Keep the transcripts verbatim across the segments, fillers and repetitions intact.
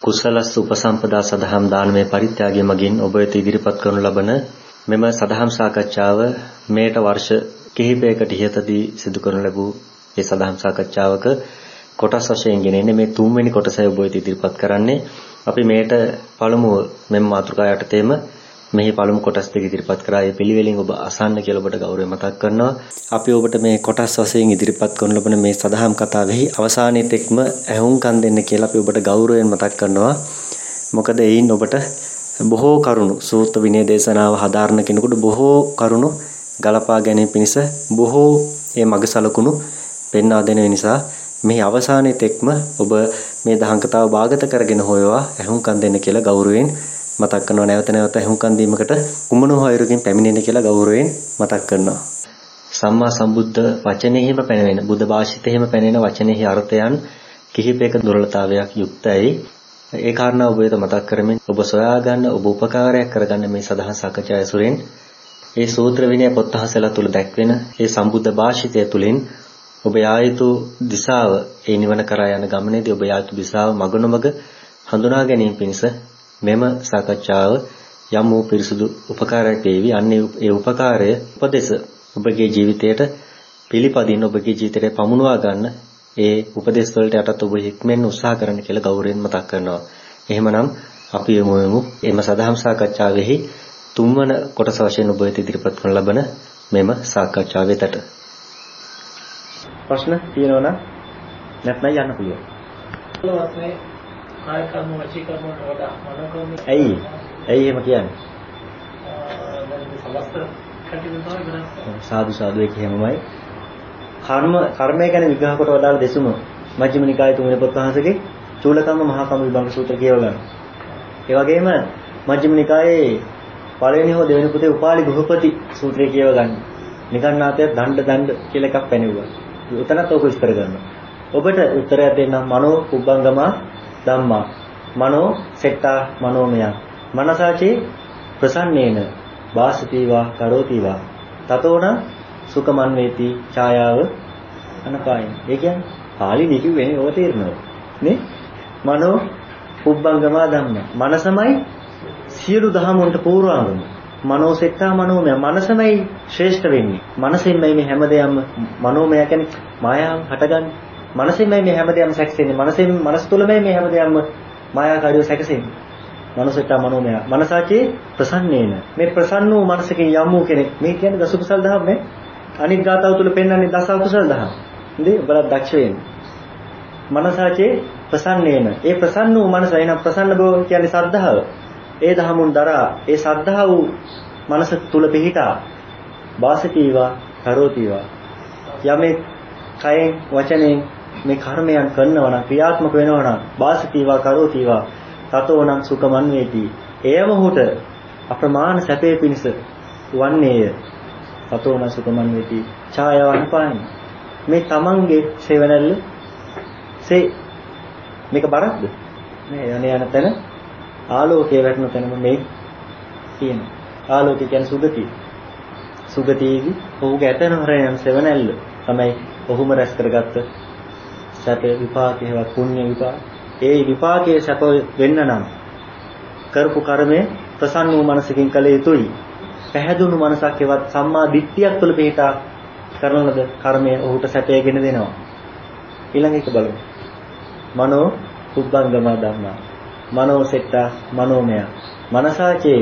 කුසලස් උපසම්පදා සදහම් දානමය පරිත්‍යාගය මගින් ඔබ වෙත ඉදිරිපත් කරනු ලබන මෙම සදහම් සාකච්ඡාව මේට වර්ෂ කිහිපයකට ඉහතදී සිදු කරනු ලැබූ ඒ සදහම් සාකච්ඡාවක කොටස් වශයෙන් ගෙනෙන්නේ මේ තුන්වෙනි කොටසයි ඔබ වෙත ඉදිරිපත් කරන්නේ. අපි මේට පළමුව මෙම මාතෘකා යටතේම මෙහි පළමු කොටස් දෙක ඉදිරිපත් කරා. ඒ පිළිවෙලින් ඔබ අසන්න කියලා ඔබට ගෞරවයෙන් මතක් කරනවා. අපි ඔබට මේ කොටස් වශයෙන් ඉදිරිපත් කරන ලබන මේ සදහම් කතාවෙහි අවසානයේ තෙක්ම ඇහුම්කන් දෙන්න කියලා අපි ඔබට ගෞරවයෙන් මතක් කරනවා. මොකද එයින් ඔබට බොහෝ කරුණු සූත්‍ර විනය දේශනාව හදාරන කෙනෙකුට බොහෝ කරුණු ගලපා ගැනීම පිණිස බොහෝ මේ මග සලකුණු පෙන්වා දෙන නිසා මේ අවසානයේ තෙක්ම ඔබ මේ දහම් කතාව භාගත කරගෙන හොයවා ඇහුම්කන් දෙන්න කියලා ගෞරවයෙන් මතක් කරනවා. නැවත නැවත ඇහුම්කන් දීමකට කුමන හොයරකින් පැමිණෙන්න කියලා ගෞරවයෙන් මතක් කරනවා. සම්මා සම්බුද්ධ වචනයෙහිම පැනෙන බුද්ධ භාෂිතයෙහිම පැනෙන වචනයෙහි අර්ථයන් කිහිපයක දුර්වලතාවයක් යුක්තයි. ඒ කාරණා ඔබ වෙත මතක් කරමින් ඔබ සොයා ගන්න ඔබ උපකාරයක් කරගන්න මේ සදහම් සාකච්ඡාව ඇසුරෙන් ඒ සූත්‍ර විනය පොත්හසල තුල දැක්වෙන ඒ සම්බුද්ධ භාෂිතය තුලින් ඔබ යා යුතු දිශාව ඒ නිවන කරා යන ගමනේදී ඔබ යා යුතු දිශාව මග නොමග හඳුනා ගැනීම පිණිස මෙම සාකච්ඡාව යම් වූ පිරිසුදු උපකාරයක් වේවි. අන්නේ ඒ උපකාරය උපදෙස ඔබගේ ජීවිතයට පිළිපදින්න ඔබගේ ජීවිතයට පමුණවා ගන්න ඒ උපදෙස් වලට යටත් ඔබ හික්මෙන්න උත්සාහ කරන්න කියලා ගෞරවයෙන් මතක් කරනවා. එහෙමනම් අපි යමු යමු එම සදහම් සාකච්ඡාවෙහි තුන්වන කොටස වශයෙන් ඔබ වෙත ඉදිරිපත් කරන ලබන මෙම සාකච්ඡාව වෙතට. ප්‍රශ්න තියෙනවා නම් නැත්නම් යන්න පුළුවන්. කාය කර්ම වචී කර්ම වඩා මනෝ කර්ම ඇයි ඇයි එහෙම කියන්නේ? සාදු සාදු එක එහෙමමයි. කර්ම කර්මය ගැන විග්‍රහ කොට වදාළ දෙසුම මජ්ක්‍ධිම නිකායේ තුන්වෙනි පොත් වහන්සේගේ චූලකම්ම මහා කම්ම විභංග සූත්‍ර කියව ගන්න. ඒ වගේම මජ්ක්‍ධිම නිකායේ පළවෙනි හෝ දෙවෙනි පොතේ උපාලි ගෘහපති සූත්‍රය කියව ගන්න. නිකන්නාතය දණ්ඩ දණ්ඩ කියලා එකක් පැනෙවුවා. උතනත් ඔක විස්තර කරනවා. ඔබට උත්තරයක් දෙන්නම් මනෝ කුබ්බංගමා ධම්මා මනෝ සෙට්ටා මනෝමය මනසාචේ ප්‍රසන්නේන වාසතිවා කරෝතිවා තතෝන සුඛමන් වේති ඡායාව අනපායින්. ඒ කියන්නේ පාලි ලිපි වෙන්නේ ඕක තේරෙනවා නේ? මනෝ කුබ්බංගමා ධම්මා මනසමයි සියලු දහමුන්ට පූර්වාංගම. මනෝ සෙට්ටා මනෝමය මනසමයි ශ්‍රේෂ්ඨ වෙන්නේ. මනසෙන්මයි මේ හැමදේම මනෝමය කියන්නේ මායාව හටගන්නේ. මනසෙන්මයි මේ හැමදේම සැකසෙන්නේ. මනසෙන් මනස තුළමයි මේ හැමදේම මායාකාරීව සැකසෙන්නේ. මනසට මනෝමය. මනසාචේ ප්‍රසන්නේන. මේ ප්‍රසන්න වූ මනසකින් යම් වූ කෙනෙක්. මේ කියන්නේ දස කුසල දහම් නේ. අනිත් ගාතාව තුළ පෙන්වන්නේ දස කුසල දහම්. ඉතින් ඔබලා දක්ෂ වෙන්න. මනසාචේ ප්‍රසන්නේන. ඒ ප්‍රසන්න වූ මනස එනම් ප්‍රසන්න බව කියන්නේ සද්ධාව. ඒ දහමුන් දරා ඒ සද්ධා වූ මනස තුළ පිහිටා වාසකීවා කරෝතිවා. යමේ කයෙන් වචනෙන් මේ කර්මයන් කරනවා නම් ක්‍රියාත්මක වෙනවා නම් වාසිතීවා කරෝතිවා තතෝනම් සුඛමන් වේති. එයම හොට අප්‍රමාණ සැපේ පිණිස වන්නේය. තතෝනම් සුඛමන් වේති. ඡායාවන් පානි. මේ තමන්ගේ සේවනල්ල සේ මේක බරක්ද? මේ යන යන තැන ආලෝකයේ වැටෙන තැනම මේ තියෙනවා. ආලෝකය කියන්නේ සුගතිය. සුගතියේදී ඔහුගේ ඇතන හරයන් සේවනල්ල තමයි ඔහුම රැස් කරගත්ත සැප විපාකේවත් පුණ්‍ය විපාක. ඒ විපාකයේ සැප වෙන්න නම් කරපු කර්මය ප්‍රසන්න වූ මනසකින් කළ යුතුයි. පැහැදුණු මනසක් එවත් සම්මා දිට්ඨියක් තුළ පිහිටා කරන ලද කර්මය ඔහුට සැපයගෙන දෙනවා. ඊළඟ එක බලමු. මනෝ කුබ්බංගම ධම්මා. මනෝ සෙට්ටා මනෝමය. මනසාචේ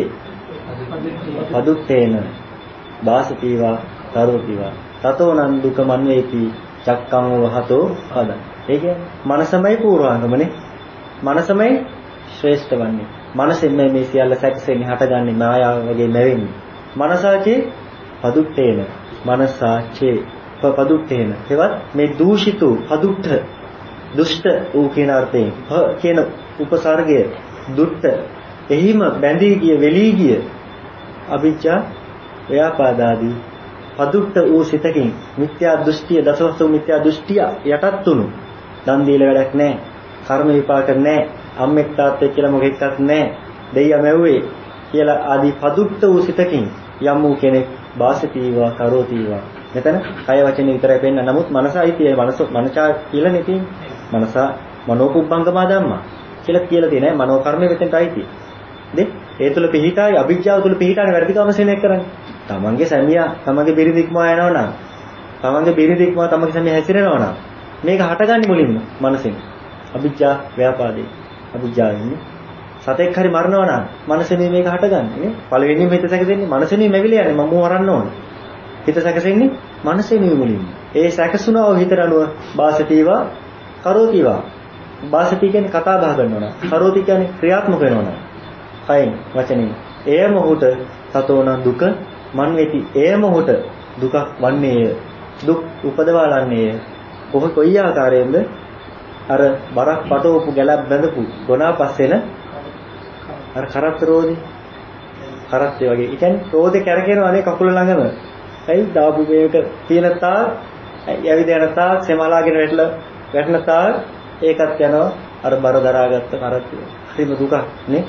පදුත්තේන වාසතිවා කරෝතිවා තතෝනං දුකමන් වේති චක්කම් වහතෝ පද. ඒ කියන්නේ මනසමයි පූර්වාංගමනේ. මනසමයි ශ්‍රේෂ්ඨ වන්නේ. මනසෙන් මේ සියල්ල සැකසෙන්නේ හටගන්නේ මායාව වගේ නැවෙන්නේ. මනසාචේ පදුත්තේන මනසාචේ පදුත්තේන. ඒවත් මේ දූෂිතු පදුට්ඨ දුෂ්ට ඌ කියන අර්ථයෙන් හ කියන උපසර්ගය දුට්ට එහිම බැඳී ගිය වෙලී ගිය අවිජ්ජා ව්‍යාපාදාදී පදුට්ට වූ සිතකින් මිත්‍යා දෘෂ්ටිය දසවස්තු මිත්‍යා දෘෂ්ටිය යටත් තුණු දන් දීලා වැඩක් නැහැ. කර්ම විපාක නැහැ. අම්මෙක් තාත්තෙක් කියලා මොකෙක්වත් නැහැ. දෙයියා මැව්වේ කියලා ආදී පදුට්ට වූ සිතකින් යම් වූ කෙනෙක් වාසිතීවා කරෝතිවා. මෙතන කය වචනේ විතරයි පෙන්නන. නමුත් මනසයි තියෙන මනස මනචා කියලා නෙතින්. මනස මනෝකුබ්බංගම ධම්මා. කියලා කියලා තියෙනවා. මනෝ කර්මය මෙතෙන්ට අයිති. නේ? ඒ තුල පිහිටායි අවිජ්ජාව තුල පිහිටානේ වැඩිකම සෙනෙක් කරන්නේ. තමන්ගේ සැමියා තමන්ගේ බිරිඳික්මා යනවා නම් තමන්ගේ බිරිඳික්මා තමන්ගේ සැමියා හැසිරෙනවා නම් මේක හටගන්නේ මුලින්ම මනසෙන්. අවිජ්ජා ව්‍යාපාදේ. අවිජ්ජාවෙන්නේ. සතෙක් හරි මරනවා නම් මනසෙන් මේක හටගන්නේ නේ. පළවෙනිම හිත සැකසෙන්නේ මනසෙන් මෙවිලා යන්නේ මම මරන්න ඕන. හිත සැකසෙන්නේ මනසෙන් මුලින්ම. ඒ සැකසුනව හිතට අනුව වාසතිවා කරෝතිවා. වාසති කියන්නේ කතා බහ කරනවා. කරෝති කියන්නේ ක්‍රියාත්මක වෙනවා. කයින් වචනෙන්. එයම ඔහුට සතෝන දුක මන් වෙති. එයම ඔහුට දුකක් වන්නේය. දුක් උපදවාලන්නේය. කොහොම කොයි ආකාරයෙන්ද අර බරක් පටවපු ගැලක් බඳපු ගොනා පස්සෙන අර කරත් රෝදේ කරත් වගේ. ඒ කියන්නේ රෝදේ කැරකෙනවා අනේ කකුල ළඟම. ඇයි දාපු මේක තියෙන තාක් ඇවිද යන තාක් සෙමලාගෙන වැටලා වැටෙන තාක් ඒකත් යනවා අර බර දරාගත්ත කරත්. හරිම දුකක් නේ.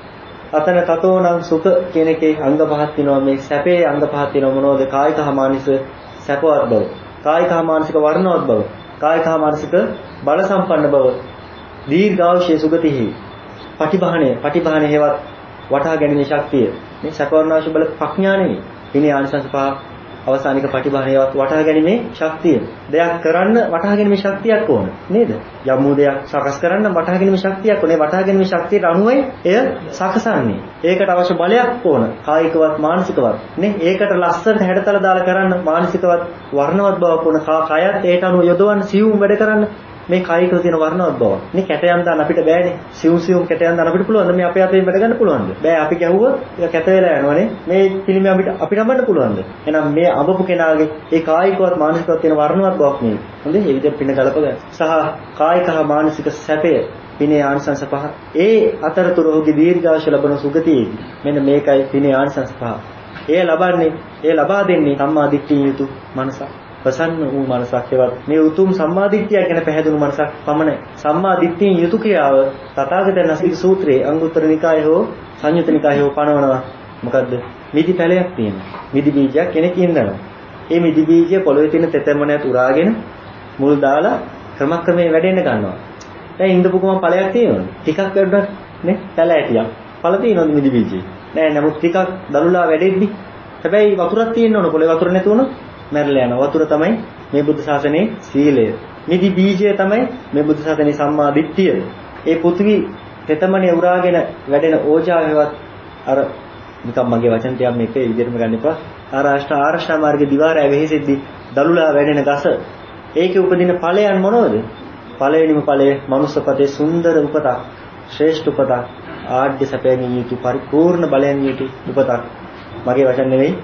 අතන තතෝනම් සුඛ කියන එකේ අංග පහක් තියෙනවා. මේ සැපේ අංග පහක් තියෙනවා. මොනවද? කායික හා මානසික සැපවත් බව. කායික හා මානසික වර්ණවත් බව. කායික හා මානසික බල සම්පන්න බව. දීර්ඝායුෂයේ සුගතිහි. පටිභාණය පටිභාණය හේවත් වටහා ගැනීමේ ශක්තිය. මේ සැපවර්ණාශ බල ප්‍රඥා නෙවෙයි. ඉනේ ආනිසංස පහ අවසානික පටිභාණයවත් වටහා ගැනීමේ ශක්තිය. දෙයක් කරන්න වටහා ගැනීමේ ශක්තියක් ඕන නේද? යම් දෙයක් සකස් කරන්න වටහා ගැනීමේ ශක්තියක් ඕනේ. වටහා ගැනීමේ ශක්තියට අනුවයි එය සකසන්නේ. ඒකට අවශ්‍ය බලයක් ඕන. කායිකවත් මානසිකවත් නේ. ඒකට ලස්සනට හැඩතල දාලා කරන්න මානසිකවත් වර්ණවත් බවක් ඕන. කයත් ඒට අනුව යොදවන්න සියුම් වැඩ කරන්න මේ කායිකව තියෙන වර්ණවත් බව. මේ කැටයන් දාන්න අපිට බෑනේ. සියුම් සියුම් කැටයන් දාන්න අපිට පුළුවන්ද? මේ අපේ අතේ වැඩ ගන්න පුළුවන්ද? බෑ. අපි ගැහුවොත් ඒක කැට වෙලා යනවනේ. මේ පිළිමය අපිට අපිට නම්බන්න පුළුවන්ද? එහෙනම් මේ අඹපු කෙනාගේ ඒ කායිකවත් මානසිකවත් තියෙන වර්ණවත් බවක් නෙවෙයි. හොඳේ? ඒ විදිහට පින ගලප ගන්න. සහ කායික හා මානසික සැපය පිනේ ආනිසංස පහ. ඒ අතරතුර ඔහුගේ දීර්ඝාෂ ලැබෙන සුගතියේදී මෙන්න මේකයි පිනේ ආනිසංස පහ. ඒ ලබන්නේ ඒ ලබා දෙන්නේ සම්මා දිට්ඨිය යුතු මනසක්. ප්‍රසන්න වූ මනසක් හේවත් මේ උතුම් සම්මාදිට්ඨිය ගැන පැහැදුණු මනසක් පමණයි. සම්මාදිට්ඨියෙන් යුතු ක්‍රියාව තථාගතයන් වහන්සේගේ සූත්‍රයේ අංගුත්තර නිකායේ හෝ සංයුත නිකායේ හෝ පනවනවා. මොකද්ද? මිදි පැලයක් තියෙනවා. මිදි බීජයක් කෙනෙක් ඉන්නවා. ඒ මිදි බීජය පොළොවේ තියෙන තෙතමනයත් උරාගෙන මුල් දාලා ක්‍රමක්‍රමයෙන් වැඩෙන්න ගන්නවා. දැන් ඉඳපු ගමන් ඵලයක් තියෙනවනේ. ටිකක් වැඩුණා නේ? පැල ඇටියක්. ඵල තියෙනවද මිදි බීජේ? නෑ. නමුත් ටිකක් දලුලා වැඩෙද්දි හැබැයි වතුරක් තියෙන්න ඕන. පොළොවේ වතුර නැතුවොත් මැරලා යනවා. වතුර තමයි මේ බුද්ධ ශාසනයේ සීලය. මිදි බීජය තමයි මේ බුද්ධ ශාසනයේ සම්මා දිට්ඨිය. ඒ පෘථිවි තෙතමනේ උරාගෙන වැඩෙන ඕජාවේවත් අර නිකම් මගේ වචන ටිකක් මේක ඒ විදිහටම ගන්න එපා. ආරාෂ්ඨ ආරෂ්ඨ මාර්ගයේ දිවාරය වෙහෙසෙද්දි දලුලා වැඩෙන ගස. ඒකේ උපදින ඵලයන් මොනවද? පළවෙනිම ඵලය මනුස්සපතේ සුන්දර උපතක්, ශ්‍රේෂ්ඨ උපතක්, ආඩ්‍ය සැපයෙන් යුතු පරිපූර්ණ බලයෙන් යුතු උපතක්. මගේ වචන නෙවෙයි.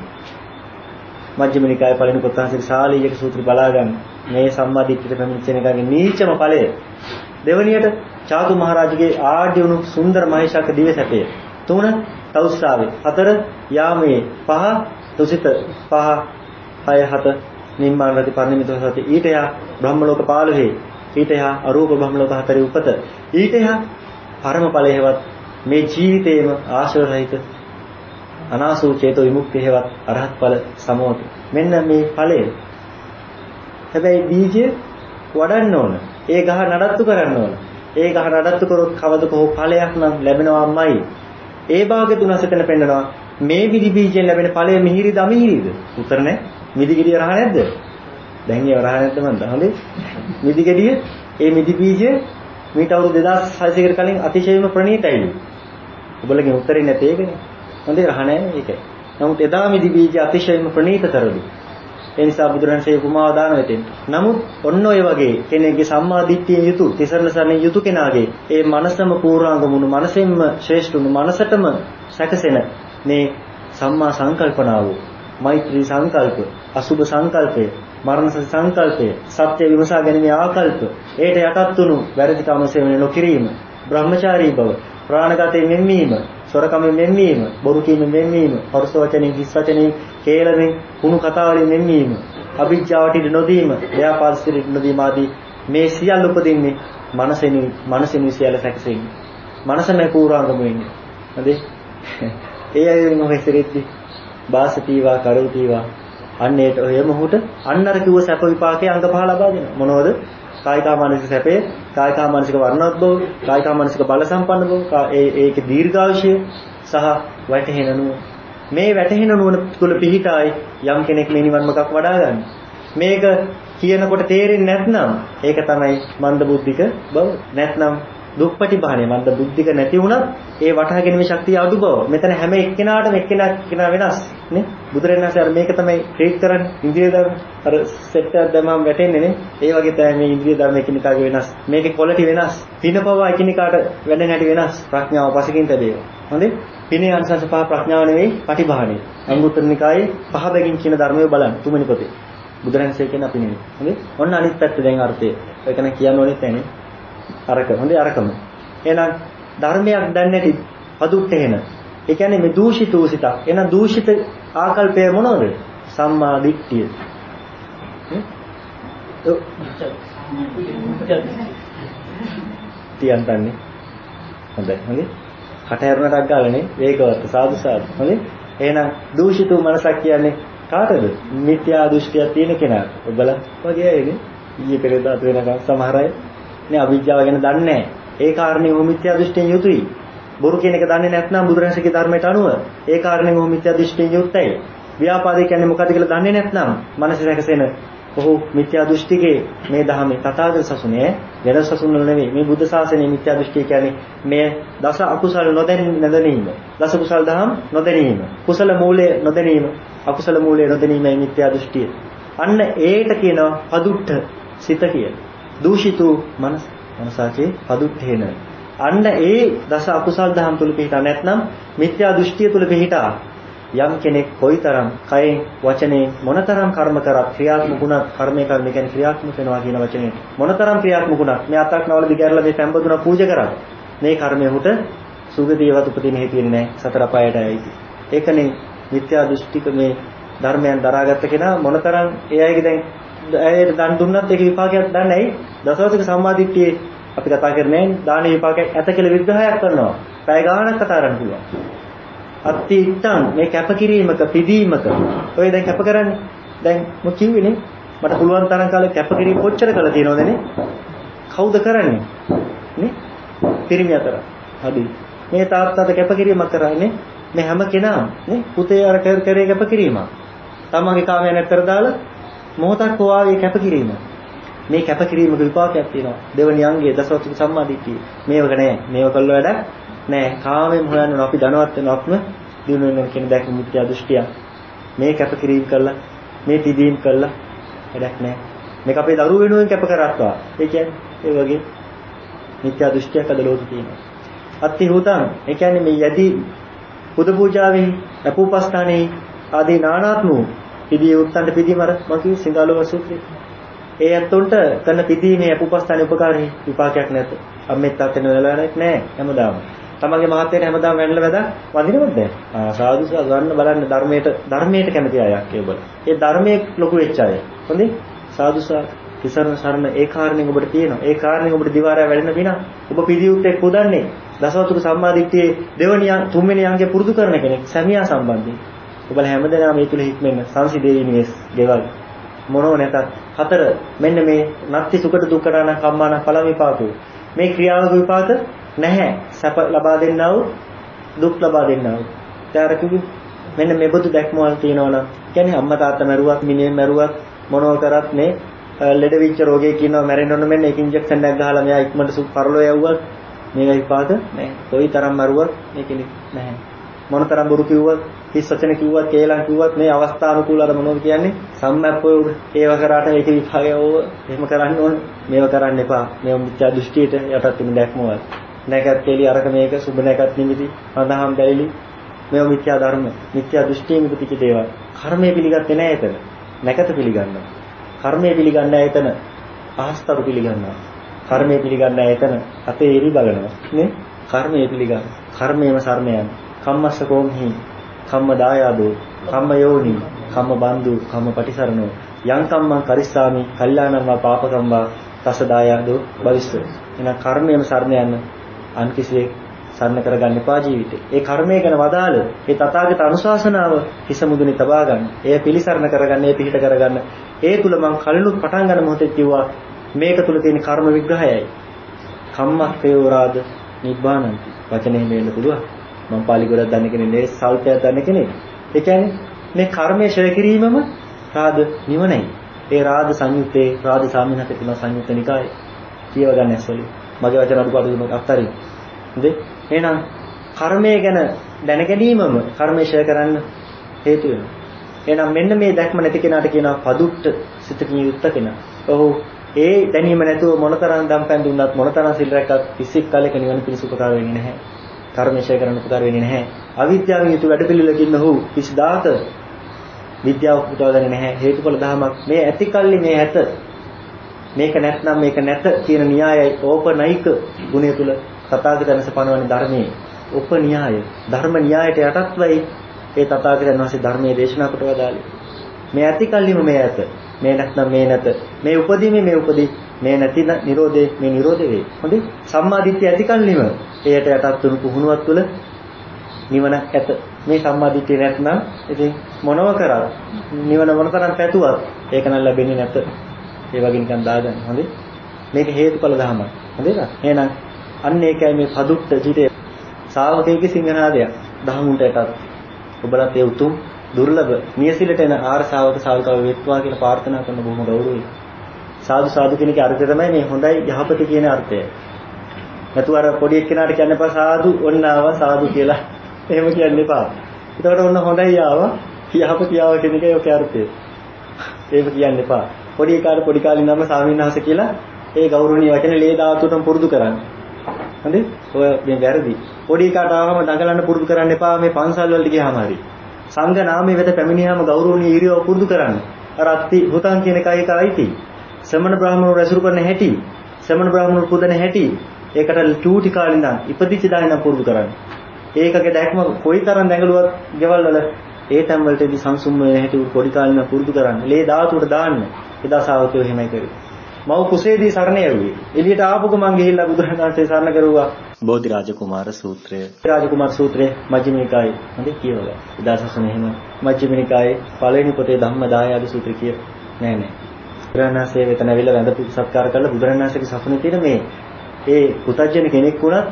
මජ්ක්‍ධිම නිකායේ පළවෙනි කොටසේ ශාලීයක සූත්‍රය බලා ගන්න. මේ සම්මාදිට්ඨියට පැමිණෙච්ච එකගේ නීචම ඵලය. දෙවණියට චාතු මහරජගේ ආඩ්‍ය වුණු සුන්දර මහේශාක දිව්‍ය සැපය. තුන තෞස්රාවේ. හතර යාමේ. පහ තුසිත. පහ හය හත නිම්මාන රති පරිණිමිත සති. ඊට යා බ්‍රහ්ම ලෝක පහළොව. ඊට යා අරූප බ්‍රහ්ම ලෝක හතරේ උපත. ඊට යා පරම ඵලයේවත් මේ ජීවිතේම ආශ්‍රව රහිත අනාසූ චේතෝ විමුක්තිය හේවත් අරහත් ඵල සමෝත. මෙන්න මේ ඵලය. හැබැයි බීජය වඩන්න ඕන. ඒ ගහ නඩත්තු කරන්න ඕන. ඒ ගහ නඩත්තු කරොත් කවද කොහොම ඵලයක් නම් ලැබෙනවමයි. ඒ භාගය තුන සෙතන පෙන්නනවා. මේ විදි බීජයෙන් ලැබෙන ඵලය මිහිරිද අමිහිරිද? උත්තර නැහැ. මිදි ගෙඩිය රහ නැද්ද? දැන් ඒ රහ නැද්ද මන්ද? හොඳේ. මිදි ගෙඩිය ඒ මිදි බීජය මීට අවුරුදු දෙදාස් හයසියකට කලින් අතිශයම ප්‍රණීතයි. ඔයගොල්ලෝගේ උත්තරේ නැතේ ඒකනේ. හොඳේ රහ නැහැ ඒකයි. නමුත් එදා මිදි බීජ අතිශයම ප්‍රණීතතරලු. ඒ නිසා බුදුරජාණන්සේ උපමාව දාන වෙතෙන්. නමුත් ඔන්න ඔය වගේ කෙනෙක්ගේ සම්මා දිට්ඨියෙන් යුතු, තිසරණ සරණේ යුතු කෙනාගේ ඒ මනසම පූර්ණාංගමුණු, මනසෙන්ම ශ්‍රේෂ්ඨුණු, මනසටම සැකසෙන මේ සම්මා සංකල්පනාව, මෛත්‍රී සංකල්ප, අසුභ සංකල්පය, මරණ සංකල්පය, සත්‍ය විමසා ගැනීමේ ආකල්ප, ඒට යටත් වුණු වැරදි කම සේවන නොකිරීම, බ්‍රහ්මචාරී බව, ප්‍රාණඝාතයෙන් මෙන්වීම, සොරකමෙන් මෙන්වීම, බොරු කීමෙන් මෙන්වීම, පරුස වචනෙන්, හිස් වචනෙන්, කේලමෙන්, කුණු කතා වලින් මෙන්වීම, අවිජ්ජාවට ඉඩ නොදීම, ව්‍යාපාදයට ඉඩ නොදීම ආදී මේ සියල්ල උපදින්නේ මනසෙනි, මනසෙනි සියල්ල සැකසෙන්නේ. මනසමයි පූර්වාංගම වෙන්නේ. හරි? ඒ අය මොහොතෙද්දි වාසතිවා කරෝතිවා අන්නේට ඔය මොහොත අන්නර කිව්ව සැප විපාකයේ අංග පහ ලබා දෙනවා. මොනවද? කායික මානසික සැපේ, කායික මානසික වර්ණවත් බව, කායික මානසික බල සම්පන්න බව, ඒ ඒකේ දීර්ඝායුෂය සහ වැටහෙන නුවණ. මේ වැටහෙන නුවණ තුළ පිහිටායි යම් කෙනෙක් මේ නිවන් මාර්ගක් වඩා ගන්න. මේක කියනකොට තේරෙන්නේ නැත්නම් ඒක තමයි මන්ද බුද්ධික බව. නැත්නම් දුක්පටි භාණය මන්ද බුද්ධික නැති වුණත් ඒ වටහා ගැනීමේ ශක්තිය අඩු බව. මෙතන හැම එක්කෙනාටම එක්කෙනා එක්කෙනා වෙනස් නේ. බුදුරජාණන්සේ අර මේක තමයි ක්‍රියේට් කරන්නේ. ඉන්ද්‍රිය ධර්ම අර සෙට් එකක් දැම්මම වැටෙන්නේ නේ. ඒ වගේ තමයි මේ ඉන්ද්‍රිය ධර්ම එකිනෙකාගේ වෙනස්. මේකේ ක්වොලිටි වෙනස්. පිනපව එකිනෙකාට වැඩ නැටි වෙනස්. ප්‍රඥාව පසකින් තැබේවා. හොඳේ? පිනේ අංශස පහ ප්‍රඥාව නෙවෙයි පටිභාණය. අංගුත්තර නිකායේ පහ බැගින් කියන ධර්මය බලන්න තුන්වෙනි පොතේ. බුදුරජාණන්සේ කියන අපි නෙවෙයි. හොඳේ? ඔන්න අනිත් පැත්ත දැන් අර්ථය. ඒක නම් කියන්න ඕනෙත් නැහැ නේ. අරක හොඳේ අරකම. එහෙනම් ධර්මයක් දන්නේ නැති පදුට්ට එන. ඒ කියන්නේ මේ දූෂිත දූෂිත. එහෙනම් දූෂිත ආකල්පය මොනවද? සම්මා දිට්ඨිය. තියන්තන්නේ. හොඳයි. හොඳේ. කට හැරුණටක් ගාලනේ වේගවත් සාදු සාදු. හොඳේ. එහෙනම් දූෂිත මනසක් කියන්නේ කාටද? මිත්‍යා දෘෂ්ටියක් තියෙන කෙනා. ඔබලා වගේ අයනේ. ඊයේ පෙරේදාත් වෙනකම් සමහර අය නේ අවිද්‍යාව ගැන දන්නේ නැහැ. ඒ කාරණේ ඔහු මිත්‍යා දෘෂ්ටියෙන් යුතුයි. බොරු කියන එක දන්නේ නැත්නම් බුදුරජාණන්සේගේ ධර්මයට අනුව ඒ කාරණේ ඔහු මිත්‍යා දෘෂ්ටියෙන් යුක්තයි. ව්‍යාපාදේ කියන්නේ මොකද්ද කියලා දන්නේ නැත්නම් මනස රැකසෙන ඔහු මිත්‍යා දෘෂ්ටිකේ මේ ධර්මයේ තථාගත සසුනේ වෙන සසුන් වල නෙවෙයි. මේ බුද්ධ ශාසනයේ මිත්‍යා දෘෂ්ටිය කියන්නේ මේ දස අකුසල නොදැනීම. දස කුසල දහම් නොදැනීම. කුසල මූලය නොදැනීම. අකුසල මූලය නොදැනීමයි මිත්‍යා දෘෂ්ටිය. අන්න ඒට කියනවා පදුට්ඨ සිත කියලා. දූෂිතු මනස මනසාචේ පදුට්ඨේන. අන්න ඒ දස අකුසල් දහම් තුල පිහිටා නැත්නම් මිත්‍යා දෘෂ්ටිය තුල පිහිටා යම් කෙනෙක් කොයිතරම් කයෙන් වචනේ මොනතරම් කර්ම කරත් ක්‍රියාත්මක වුණත් කර්මයේ කර්ම කියන්නේ ක්‍රියාත්මක වෙනවා කියන වචනේ මොනතරම් ක්‍රියාත්මක වුණත් මේ අතක් නවල දිගහැරලා මේ පැම්බදුන පූජා කරා මේ කර්මයේ උට සුගතියවත් උපදින හේතු වෙන්නේ නැහැ සතර පායට ඇයිති. ඒකනේ මිත්‍යා දෘෂ්ටික මේ ධර්මයන් දරාගත්ත කෙනා මොනතරම් ඒ අයගේ දැන් ඇයට දන් දුන්නත් ඒක විපාකයක් දන්නේ ඇයි? දසවතික සම්මාදිට්ඨියේ අපි කතා කරන්නේ දාන විපාකයක් ඇත කියලා විග්‍රහයක් කරනවා. පැය ගාණක් කතා කරන්න පුළුවන්. අත්ති ඉත්තන් මේ කැපකිරීමක පිදීමක ඔය දැන් කැප කරන්නේ. දැන් මම කිව්වේනේ මට පුළුවන් තරම් කාලේ කැපකිරීම කොච්චර කළා තියෙනවදනේ? කවුද කරන්නේ? නේ? පිරිමි අතර. හරි. මේ තාත්තට කැපකිරීමක් කරන්නේ මේ හැම කෙනාම නේ පුතේ අර කර කරේ කැපකිරීමක්. තමන්ගේ කාමයන් අතර දාලා මොහොතක් වාගේ කැපකිරීම. මේ කැපකිරීමක විපාකයක් තියෙනවා. දෙවනි අංගයේ දසවතුක සම්මාදිට්ඨිය. මේවක නෑ. මේව කළ වැඩක් නෑ. කාමයෙන් හොයන්න අපි ධනවත් වෙනවත්ම දිනු වෙනවා කියන දැක මිත්‍යා දෘෂ්ටිය. මේ කැපකිරීම කළා, මේ පිදීම් කළා වැඩක් නෑ. මේක අපේ දරුවෝ වෙනුවෙන් කැප කරත්වා. ඒ කියන්නේ ඒ වගේ මිත්‍යා දෘෂ්ටියක් අද ලෝකේ තියෙනවා. අත්ති හුතං ඒ කියන්නේ මේ යදී පුද පූජාවේ අපූපස්ථානයේ ආදී නානාත්ම පිදී උත්තන්ට පිදීම අර මම කිව්ව සිංහලව සූත්‍රයේ. ඒ ඇත්තොන්ට කරන පිදීමේ අපූපස්ථානයේ උපකාරී විපාකයක් නැත. අම්මෙත් තාත්තෙන් වෙලාවක් නැහැ හැමදාම. තමන්ගේ මහත්යන හැමදාම වැන්නල වැද වදිනවද දැන්? ආ සාදු සාදු ගන්න බලන්න ධර්මයට ධර්මයට කැමති අයක් ඒ ඔබ. ඒ ධර්මයේ ලොකු වෙච්ච අය. හොඳේ? සාදු සාදු තිසරණ සරණ ඒ කාරණෙන් ඔබට තියෙනවා. ඒ කාරණෙන් ඔබට දිවාරය වැඩෙන විනා ඔබ පිළියුත්තේ පුදන්නේ දසවතුක සම්මාදිට්ඨියේ දෙවනි තුන්වෙනි අංගය පුරුදු කරන කෙනෙක් සැමියා සම්බන්ධයෙන්. ඔබලා හැමදේම මේ තුල හික්මෙන්න සංසිදේ නිවෙස් ගෙවල් මොනෝ නැතත් හතර මෙන්න මේ නත්ති සුකට දුක්කරණ කම්මාන ඵල විපාකෝ. මේ ක්‍රියාවක විපාක නැහැ. සැප ලබා දෙන්නා වූ දුක් ලබා දෙන්නා වූ. ඊට කිව්වේ මෙන්න මේ බුදු දැක්මවල තියෙනවා නම් කියන්නේ අම්මා තාත්තා මරුවත් මිනිහෙන් මරුවත් මොනෝ කරත් මේ ලෙඩ විච්ච රෝගයේ කියනවා මැරෙන්න ඕන මෙන්න එක ඉන්ජෙක්ෂන් එකක් ගහලා මෙයා ඉක්මනට පරලෝ යවුවත් මේක විපාක නැහැ. කොයි තරම් මරුවත් මේකෙලි නැහැ. මොනතරම් බොරු කිව්වත් හිස් වචන කිව්වත් කේලම් කිව්වත් මේ අවස්ථානුකූල අර මොනවද කියන්නේ සම්මප්පෝ ඒව කරාට ඒක විපාකය ඕව එහෙම කරන්න ඕන මේව කරන්න එපා මේව මිත්‍යා දෘෂ්ටියට යටත් වෙන දැක්මවල නැකත් කෙලි අරක මේක සුබ නැකත් නිමිති අඳහම් දැලිලි මේව මිත්‍යා ධර්ම මිත්‍යා දෘෂ්ටියෙන් පිටිච්ච දේවල් කර්මය පිළිගත්තේ නැහැ එතන නැකත පිළිගන්නවා කර්මය පිළිගන්නේ නැහැ එතන ආස්තරු පිළිගන්නවා කර්මය පිළිගන්නේ නැහැ එතන අපේ එරි බලනවා නේ කර්මය පිළිගන්න කර්මයේම සර්මයන් කම්මස්ස කෝම්හි කම්ම දායාදෝ කම්ම යෝනි කම්ම බන්දු කම්ම පටිසරණෝ යං කම්මං කරිස්සාමි කල්යාණං වා පාපකම් වා තස දායාදෝ භවිෂ්‍ය එන කර්මයේම සරණ යන අන් කිසියෙක් සරණ කරගන්න එපා ජීවිතේ. ඒ කර්මය ගැන වදාළ ඒ තථාගත අනුශාසනාව හිස මුදුනේ තබා ගන්න. එය පිළිසරණ කරගන්න, ඒ පිළිහිට කරගන්න. ඒ තුල මං කලිනුත් පටන් ගන්න මොහොතේ කිව්වා මේක තුල තියෙන කර්ම විග්‍රහයයි. කම්මක්ඛයෝ රාද නිබ්බානන්ති. වචනේ මෙන්න පුළුවන්. මම පාලි ගොඩක් දන්න කෙනෙක් නෙවෙයි, සල්පයක් දන්න කෙනෙක්. ඒ කියන්නේ මේ කර්මයේ ඡය කිරීමම රාද නිවනයි. ඒ රාද සංයුත්තේ රාද සාමිනක තියෙන සංයුත්ත නිකාය කියව ගන්න ඇස්වලින්. මගේ වචන අඩුපාඩු දුන්නොත් අත්තරින්. හරිද? එහෙනම් කර්මය ගැන දැන ගැනීමම කර්මය ඡය කරන්න හේතු වෙනවා. එහෙනම් මෙන්න මේ දැක්ම නැති කෙනාට කියනවා පදුට්ට සිතකින් යුක්ත කෙනා. ඔහු ඒ දැනීම නැතුව මොනතරම් දම්පැන් දුන්නත් මොනතරම් සිල් රැක්කත් කිසි කාලයක නිවන පිණිස උපකාර වෙන්නේ නැහැ. කර්මය ඡය කරන්න උපකාර වෙන්නේ නැහැ. අවිද්‍යාවෙන් යුතු වැඩපිළිවෙලකින් ඔහු කිසිදාක විද්‍යාව උපදවන්නේ නැහැ. හේතුඵල ධමයක් මේ ඇති කල්ලි මේ ඇත. මේක නැත්නම් මේක නැත කියන න්‍යායයි ඕපනයික ගුණය තුල තථාගතයන්ස පනවන ධර්මයේ උපන්‍යාය ධර්ම න්‍යායට යටත් වෙයි ඒ තථාගතයන් වහන්සේ ධර්මයේ දේශනා කොට වදාළේ. මේ ඇති කල්ලිම මේ ඇත. මේ නැත්නම් මේ නැත. මේ උපදීමේ මේ උපදී මේ නැති නිරෝධේ මේ නිරෝධ වේ. හොඳයි. සම්මා දිට්ඨිය ඇති කල්ලිම එයට යටත් වුණු පුහුණුවක් තුළ නිවන ඇත. මේ සම්මා දිට්ඨිය නැත්නම් ඉතින් මොනව කරත් නිවන මොනතරම් පැතුවත් ඒක නම් ලැබෙන්නේ නැත. ඒ වගේ නිකන් දාගන්න. හොඳයි. මේක හේතුඵල ධර්මයක්. හොඳේද? එහෙනම් අන්න ඒකයි මේ පදුට්ට ජීතේ ශාවකයේ සිංහනාදයක්. දහමුන්ට යටත් ඔබලත් ඒ උතුම් දුර්ලභ නියසිලට එන ආර ශාවක ශාවකව වෙත්වා කියලා ප්‍රාර්ථනා කරන බොහොම ගෞරවයි. සාදු සාදු කියන එකේ අර්ථය තමයි මේ හොඳයි යහපත කියන අර්ථය. නැතු අර පොඩි එක්කෙනාට කියන්න එපා සාදු ඔන්න ආවා සාදු කියලා. එහෙම කියන්න එපා. ඒකට ඔන්න හොඳයි ආවා යහපත ආවා කියන එකේ ඔකේ අර්ථය. ඒක කියන්න එපා. පොඩි එකාට පොඩි කාලේ ඉඳන්ම ස්වාමීන් වහන්සේ කියලා ඒ ගෞරවණීය වචනේ ලේ දාතුටම පුරුදු කරන්න. හරි? ඔය මේ වැරදි. පොඩි එකාට ආවම දඟලන්න පුරුදු කරන්න එපා මේ පන්සල් වලට ගියාම හරි. සංඝ නාමයේ වෙත පැමිණියාම ගෞරවණීය ඉරියව පුරුදු කරන්න. අර අත්ති හුතන් කියන එකයි එකයිති. ශ්‍රමණ බ්‍රාහ්මණව රැසුරු කරන හැටි, ශ්‍රමණ බ්‍රාහ්මණව පුදන හැටි, ඒකට චූටි කාලේ ඉඳන් ඉපදිච්ච දාන නම් පුරුදු කරන්න. ඒකගේ දැක්ම කොයිතරම් දැඟලුවත් ගෙවල් වල ඒ තැන් වලටදී සංසුම් වෙන හැටි පොඩි කාලේ ඉඳන් පුරුදු කරන්න. ලේ ධාතුවට දාන්න. එදා ශාවකයෝ එහෙමයි කරේ. මව් කුසේදී සරණ යවුවේ. එළියට ආපු ගමන් ගිහිල්ලා බුදුරජාණන් වහන්සේ සරණ කරුවා. බෝධිරාජ කුමාර සූත්‍රය. රාජ කුමාර සූත්‍රය මජ්ක්‍ධිම නිකායේ හොඳේ කියවලා. එදාසසන එහෙම මජ්ක්‍ධිම නිකායේ පළවෙනි පොතේ ධම්මදායාද සූත්‍රය කිය නෑ නෑ. බුදුරජාණන්සේ වෙතන ඇවිල්ලා වැඳ සත්කාර කරලා බුදුරජාණන්සේගේ සසුනේ තියෙන මේ ඒ පුතජන කෙනෙක් වුණත්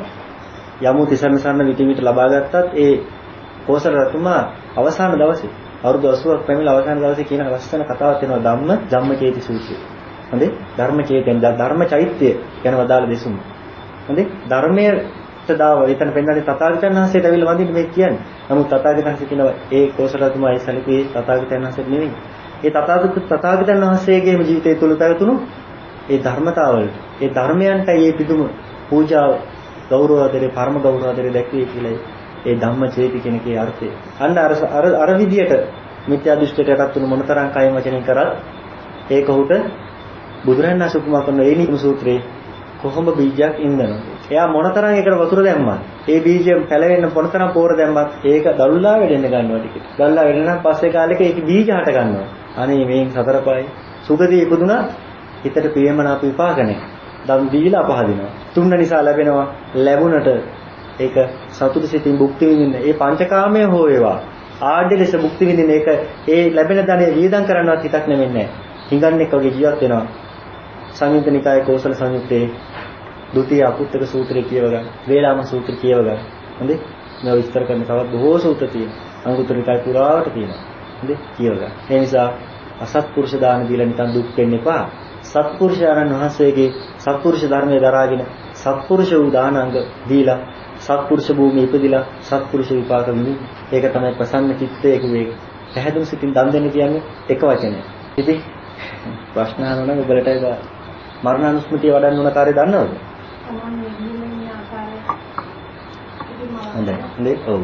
යමු තිසරණ සරණ විටිමිට ලබා ගත්තත් ඒ කෝසල රතුමා අවසාන දවසේ අවුරුදු අසූවක් පැමිණලා අවසාන දවසේ කියන ලස්සන කතාවක් තියෙනවා ධම්ම ධම්මචේති සූත්‍රය. හොඳේ ධර්ම චේතන ධර්ම චෛත්‍ය ගැන වදාළ දෙසුම. හොඳේ ධර්මයට දාව එතන පෙන්වන්නේ තථාගතයන් වහන්සේට ඇවිල්ලා වඳින්න මේ කියන්නේ. නමුත් තථාගතයන් වහන්සේ කියනවා ඒ කෝසලතුමා ඒ සැලකුවේ තථාගතයන් වහන්සේට නෙවෙයි. ඒ තථාගත තථාගතයන් වහන්සේගේම ජීවිතය තුළ පැවතුණු ඒ ධර්මතාවලට ඒ ධර්මයන්ටයි මේ පිදුම පූජාව ගෞරව ආදරේ පරම ගෞරව ආදරේ දැක්වේ කියලා ඒ ධම්ම චේති කියන එකේ අර්ථය. අන්න අර අර විදියට මිත්‍යා දෘෂ්ටියට යටත් වුණු මොනතරම් කයින් වචනෙන් කරත් ඒක උට බුදුරජාණන් වහන්සේ උපමා කරන ඒ නිම සූත්‍රයේ කොහොම බීජයක් ඉන්නවද? එයා මොනතරම් ඒකට වතුර දැම්මත් ඒ බීජය පැලවෙන්න මොනතරම් පෝර දැම්මත් ඒක දල්ලා වෙඩෙන්න ගන්නවා ටික. දල්ලා වෙඩෙනම් පස්සේ කාලෙක ඒක බීජ හට ගන්නවා. අනේ මේන් සතර පහයි සුගතිය ඉපදුනා හිතට ප්‍රියමනාප විපාක නැහැ. දම් දීලා අපහදිනවා. තුන්න නිසා ලැබෙනවා ලැබුණට ඒක සතුට සිතින් භුක්ති විඳින්න. ඒ පංචකාමයේ හෝ ඒවා ආඩ්‍ය ලෙස භුක්ති විඳින්න ඒක ඒ ලැබෙන ධනෙ වියදම් කරන්නවත් හිතක් නෙමෙන්නේ නැහැ. හිඟන්නේක් වගේ ජීවත් වෙනවා. සංයුත්ත නිකායේ කෝසල සංයුත්තේ ဒုတိ ය අකුත්තක සූත්‍රය කියව ගන්න. වේලාම සූත්‍රය කියව ගන්න. හොඳේ? මේවා විස්තර කරන්න තවත් බොහෝ සූත්‍ර තියෙනවා. අංගුත්තර නිකාය පුරාවට තියෙනවා. හොඳේ? කියව ගන්න. ඒ නිසා අසත්පුරුෂ දාන දීලා නිකන් දුක් වෙන්න එපා. සත්පුරුෂයන්න් වහන්සේගේ සත්පුරුෂ ධර්මයේ දරාගෙන සත්පුරුෂ වූ දානාංග දීලා සත්පුරුෂ භූමියේ ඉපදිලා සත්පුරුෂ විපාක විඳින්න. ඒක තමයි ප්‍රසන්න චිත්තයේ කුවේ. පැහැදිලි සිතින් දන් දෙන්න කියන්නේ එක වචනයක්. ඉතින් ප්‍රශ්න අහනවා නම් ඔබලට ඒක මරණානුස්මතිය වඩන්න උන කාර්යය දන්නවද? හොඳයි. හොඳයි. ඔව්.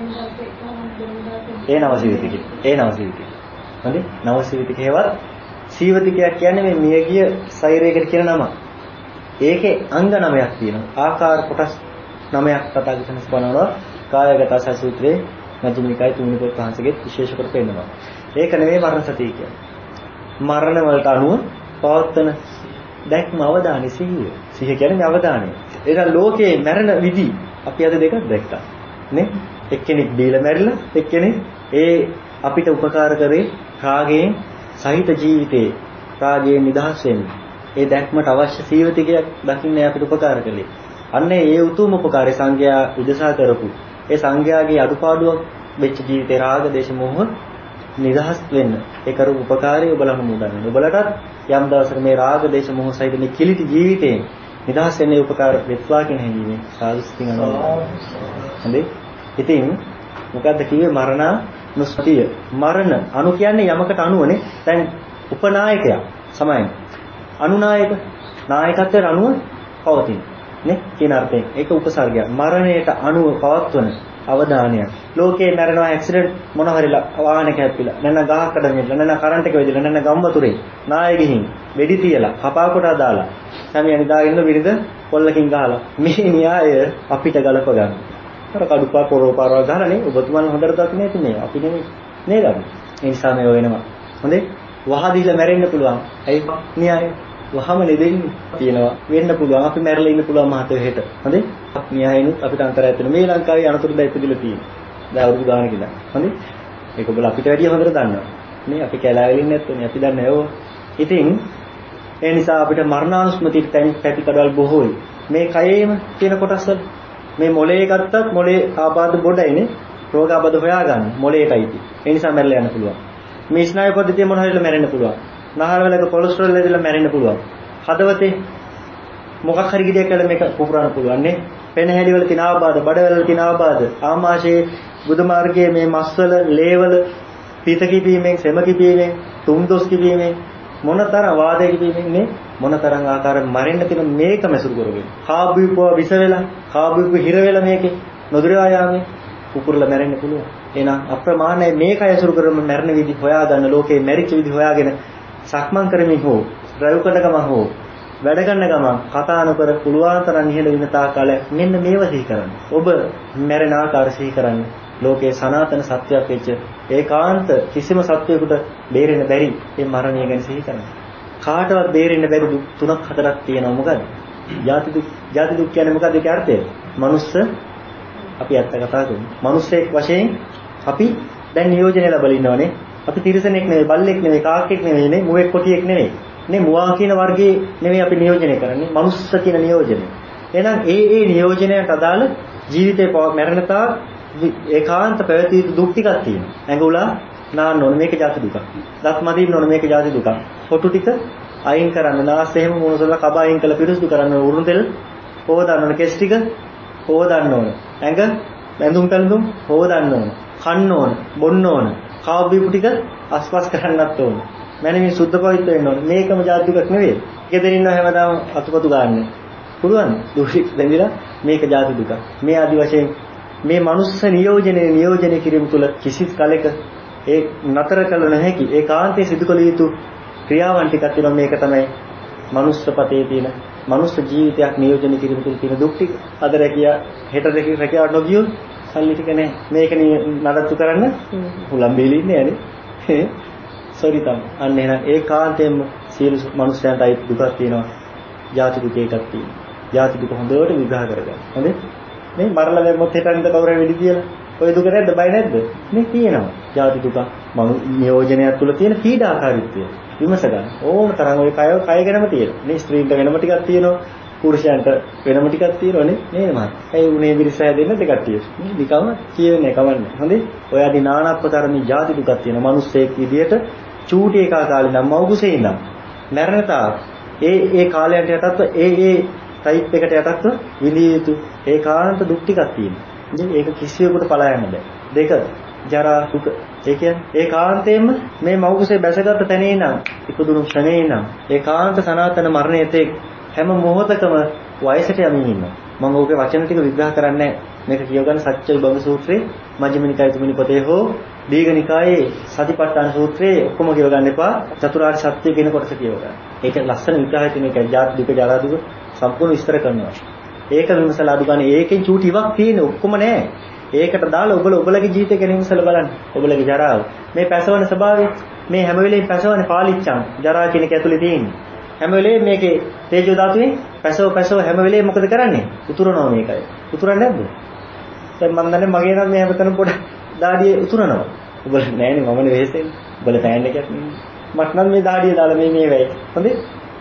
ඒ නවසීවිතිකේ. ඒ නවසීවිතිකේ. හොඳයි. නවසීවිතිකේවත් සීවතිකයක් කියන්නේ මේ මියගිය ශරීරයකට කියන නම. ඒකේ අංග නවයක් තියෙනවා. ආකාර කොටස් නවයක් තථාගතයන් ස්පනනවා. කායගත සූත්‍රයේ මජ්ක්‍ධිම නිකායේ තුන්වෙනි පොත් වහන්සේගේ විශේෂ කොට පෙන්නනවා. ඒක නෙමෙයි මරණ සතිය කියන්නේ. මරණ වලට අනුව පවත්තන දැක්ම අවධානය සිහිය. සිහිය කියන්නේ අවධානය. ඒක ලෝකේ මරණ විදි අපි අද දෙකක් දැක්කා. නේ? එක්කෙනෙක් බීලා මැරිලා, එක්කෙනෙක් ඒ අපිට උපකාර කරේ රාගයෙන් සහිත ජීවිතේ රාගයෙන් නිදහස් වෙන්න. ඒ දැක්මට අවශ්‍ය සීවතිකයක් දකින්න අපිට උපකාර කළේ. අන්න ඒ උතුම් උපකාරය සංඝයා උදෙසා කරපු. ඒ සංඝයාගේ අඩුපාඩුවක් වෙච්ච ජීවිතේ රාග දේශ මොහ නිදහස් වෙන්න. ඒ කරු උපකාරය ඔබලම මුදන්න. ඔබලටත් යම් දවසක මේ රාග දේශ මොහ සහිත මේ කිලිටි ජීවිතේ නිදහස් වෙන්නේ උපකාර වෙත්වා කියන හැඟීමෙන් සාදුස්තින් අනුව. හරි? ඉතින් මොකද්ද කිව්වේ මරණානුස්සතිය. මරණ අනු කියන්නේ යමකට අනුවනේ. දැන් උපනායකයා සමයන්. අනුනායක නායකත්වයට අනුව පවතින. නේ? කියන අර්ථයෙන්. ඒක උපසර්ගයක්. මරණයට අනුව පවත්වන අවධානයක්. ලෝකේ මරනවා ඇක්සිඩන්ට් මොන හරි වාහනයක හැප්පිලා නැත්නම් ගහකට මෙල්ල නැත්නම් කරන්ට් එක වැදිලා නැත්නම් ගම් වතුරේ නාය ගිහින් වෙඩි තියලා කපා කොටා දාලා සමිය නිදාගෙන විරිද පොල්ලකින් ගහලා මේ න්‍යාය අපිට ගලප ගන්න. අර කඩුපා පොරෝපාරව ගහලානේ ඔබතුමන් හොඳට දකින්නේ නැති මේ අපි නෙමෙයි නේද? ඒ නිසා මේ වෙනවා. හොඳේ වහදීලා මැරෙන්න පුළුවන්. ඇයි න්‍යාය? වහම නෙදෙන්නේ තියෙනවා. වෙන්න පුළුවන්. අපි මැරලා ඉන්න පුළුවන් මහතෝ හෙට. හොඳේ? න්‍යායෙනුත් අපිට අන්තරායත් වෙන මේ ලංකාවේ අනතුරුදා ඉපදිලා තියෙනවා. දැන් අවුරුදු ගානක ඉඳන්. හොඳේ? ඒක ඔබලා අපිට වැඩිය හොඳට දන්නවා. නේ අපි කැලෑවෙලින් නැත්නම් අපි දන්නේ නැහැ. ඉතින් ඒ නිසා අපිට මරණානුස්මතියට පැති කඩවල් බොහෝයි. මේ කයේම තියෙන කොටස් වල මේ මොලේ ගත්තත් මොලේ ආබාධ බොඩයිනේ. රෝග ආබාධ හොයාගන්න මොලේටයි තියෙන්නේ. ඒ නිසා මැරලා යන්න පුළුවන්. මේ ස්නායු පද්ධතිය මොන හරියලා මැරෙන්න පුළුවන්. නහරවලක කොලෙස්ටරෝල් ලෙවල් මැරෙන්න පුළුවන්. හදවතේ මොකක් හරි ගිඩයක් කියලා මේක පුපුරන්න පුළුවන් නේ. පෙනහැලි වල තියෙන ආබාධ, බඩවල තියෙන ආබාධ, ආමාශයේ බුදු මාර්ගයේ මේ මස්වල, ලේවල පිත කිපීමෙන්, සෙම කිපීමෙන්, තුම්දොස් කිපීමෙන් මොනතරම් වාදයේ කිපීමෙන් නේ මොනතරම් ආකාරයෙන් මැරෙන්න තියෙන මේක මැසුරු කරගෙන. කාබුයිපව විස වෙලා, කාබුයිපව හිර වෙලා මේකේ නොදුරවා යාමේ පුපුරලා මැරෙන්න පුළුවන්. එහෙනම් අප්‍රමාණයි මේක ඇසුරු කරගෙන මැරෙන විදි හොයාගන්න ලෝකේ මැරිච්ච විදි හොයාගෙන සක්මන් කරමින් හෝ ඩ්‍රයිව් කරන ගමන් හෝ වැඩ කරන ගමන් කතා නොකර පුළුවන් තරම් ඉහළ වෙන තාකාල මෙන්න මේව සිහි කරන්න. ඔබ මැරෙන ආකාරය සිහි කරන්න. ලෝකේ සනාතන සත්‍යයක් වෙච්ච ඒකාන්ත කිසිම සත්වයකට බේරෙන්න බැරි මේ මරණය ගැන සිහි කරන්න. කාටවත් බේරෙන්න බැරි දුක් තුනක් හතරක් තියෙනවා. මොකද? ජාති දුක්. ජාති දුක් කියන්නේ මොකද ඒකේ අර්ථය? මනුස්ස අපි අත්ත කතා කරමු. මනුස්සයෙක් වශයෙන් අපි දැන් නියෝජනය ලැබලා ඉන්නවනේ. අපි තිරසනෙක් නෙවෙයි, බල්ලෙක් නෙවෙයි, කාක්කෙක් නෙවෙයි නේ, මුවෙක් කොටියෙක් නෙවෙයි. නේ මුවා කියන වර්ගයේ නෙවෙයි අපි නියෝජනය කරන්නේ. මනුස්ස කියන නියෝජනය. එහෙනම් ඒ ඒ නියෝජනයට අදාළ ජීවිතේ මරණ තා ඒකාන්ත පැවතිය යුතු දුක් ටිකක් තියෙනවා. ඇඟ උලා නාන්න ඕන මේක ජාති දුකක්. දත් මදින්න ඕන මේක ජාති දුකක්. හොටු ටික අයින් කරන්න, නාස් එහෙම මොනසල කබ අයින් කළ පිරිසුදු කරන්න ඕන, උරුණු තෙල් හොදන්න ඕන, කෙස් ටික හොදන්න ඕන. ඇඟ බැඳුම් පැළඳුම් හොදන්න ඕන. කන්න ඕන, බොන්න ඕන. කාබීපු ටික අස්පස් කරන්නත් ඕන. මැනවින් සුද්ධ පවිත්‍ර වෙන්න ඕන. මේකම ජාති දුකක් නෙවෙයි. ගෙදර ඉන්න හැමදාම අතුපතු ගන්න. පුළුවන්. දුෂිත දෙවිලා මේක ජාති දුකක්. මේ ආදි වශයෙන් මේ මනුස්ස නියෝජනයේ නියෝජනය කිරීම තුළ කිසිත් කලෙක ඒ නතර කළ නොහැකි ඒකාන්තයේ සිදු කළ යුතු ක්‍රියාවන් ටිකක් තියෙනවා. මේක තමයි මනුස්සපතේ තියෙන මනුස්ස ජීවිතයක් නියෝජනය කිරීම තුළ තියෙන දුක් ටික. අද රැකියා හෙට රැකියාවට නොගියොත් සල්ලි ටික නැහැ. මේක නඩත්තු කරන්න හුලම් බේලි ඉන්නේ යන්නේ. සෝරි තම. අන්න එහෙනම් ඒකාන්තයෙන්ම සියලු මනුස්සයන්ට අයිති දුකක් තියෙනවා. ජාති දුක එකක් තියෙනවා. ජාති දුක හොඳට විග්‍රහ කරගන්න. හොඳේ? මේ මරලා දැම්මොත් හිතන්නේ කවුරු හරි වෙඩි කියලා. ඔය දුක නැද්ද? බය නැද්ද? මේ තියෙනවා. ජාති දුක මනු නියෝජනයක් තුළ තියෙන පීඩාකාරීත්වය විමස ගන්න. ඕන තරම් ඔය කය කය ගැනම තියෙනවා. මේ ස්ත්‍රීන්ට වෙනම ටිකක් තියෙනවා. පුරුෂයන්ට වෙනම ටිකක් තියෙනවනේ. නේද මහත්? ඇයි උනේ විරිස හැදෙන්න දෙකක් තියෙනවා. මේ නිකම්ම කියවෙන්නේ කවන්නේ. හොඳේ? ඔය আদি নানা ප්‍රකාර මේ ජාති දුකක් තියෙනවා. මිනිස්සෙක් විදියට චූටි එකා කාලේ නම් මව්කුසේ ඉඳන් මරණතා ඒ ඒ කාලයන්ට යටත්ව ඒ ඒ ටයිප් එකට යටත්ව විඳිය යුතු ඒකාන්ත දුක් ටිකක් තියෙනවා. ඒක කිසියෙකුට පලා යන්න බෑ. දෙක ජරා දුක. ඒ කියන්නේ ඒකාන්තයෙන්ම මේ මව්කුසේ බැසගත් තැනේ ඉඳන් ඉපදුණු ක්ෂණේ ඉඳන් ඒකාන්ත සනාතන මරණයේතේ හැම මොහොතකම වයසට යමින් ඉන්නවා. මම ඕකේ වචන ටික විග්‍රහ කරන්නේ මේක කියවගන්න සත්‍ය විභංග සූත්‍රයේ මජ්ක්‍ධිම නිකායේ තුන්වෙනි පොතේ හෝ දීඝ නිකායේ සතිපට්ඨාන සූත්‍රයේ ඔක්කොම කියවගන්න එපා. චතුරාර්ය සත්‍ය කියන කොටස කියවගන්න. ඒක ලස්සන විග්‍රහය තියෙන එකයි. ජාති දුක, ජරා දුක සම්පූර්ණ විස්තර කරනවා. ඒක විමසලා අඩු ගන්න. ඒකෙන් චූටි ඉවක් තියෙන ඔක්කොම නෑ. ඒකට දාලා ඔබල ඔබලගේ ජීවිතය ගැන විමසලා බලන්න. ඔබලගේ ජරාව. මේ පැසවන ස්වභාවය මේ හැම වෙලේම පැසවන්නේ පාලිච්චම්. ජරා කියන එක ඇතුලේ තියෙන්නේ. හැම වෙලේම මේකේ තේජෝ ධාතුවේ පැසව පැසව හැම වෙලේම මොකද කරන්නේ? උතුරනවා මේකයි. උතුරන්නේ නැද්ද? දැන් මම දන්නේ මගේ නම් මේ හැමතැනම පොඩ දාඩිය උතුරනවා. ඔබල නෑනේ මමනේ වෙහෙසෙන්නේ. ඔබල පෑන් එකක් නෙමෙයි. මට නම් මේ දාඩිය දාලා මේ මේ වෙයි. හොඳේ?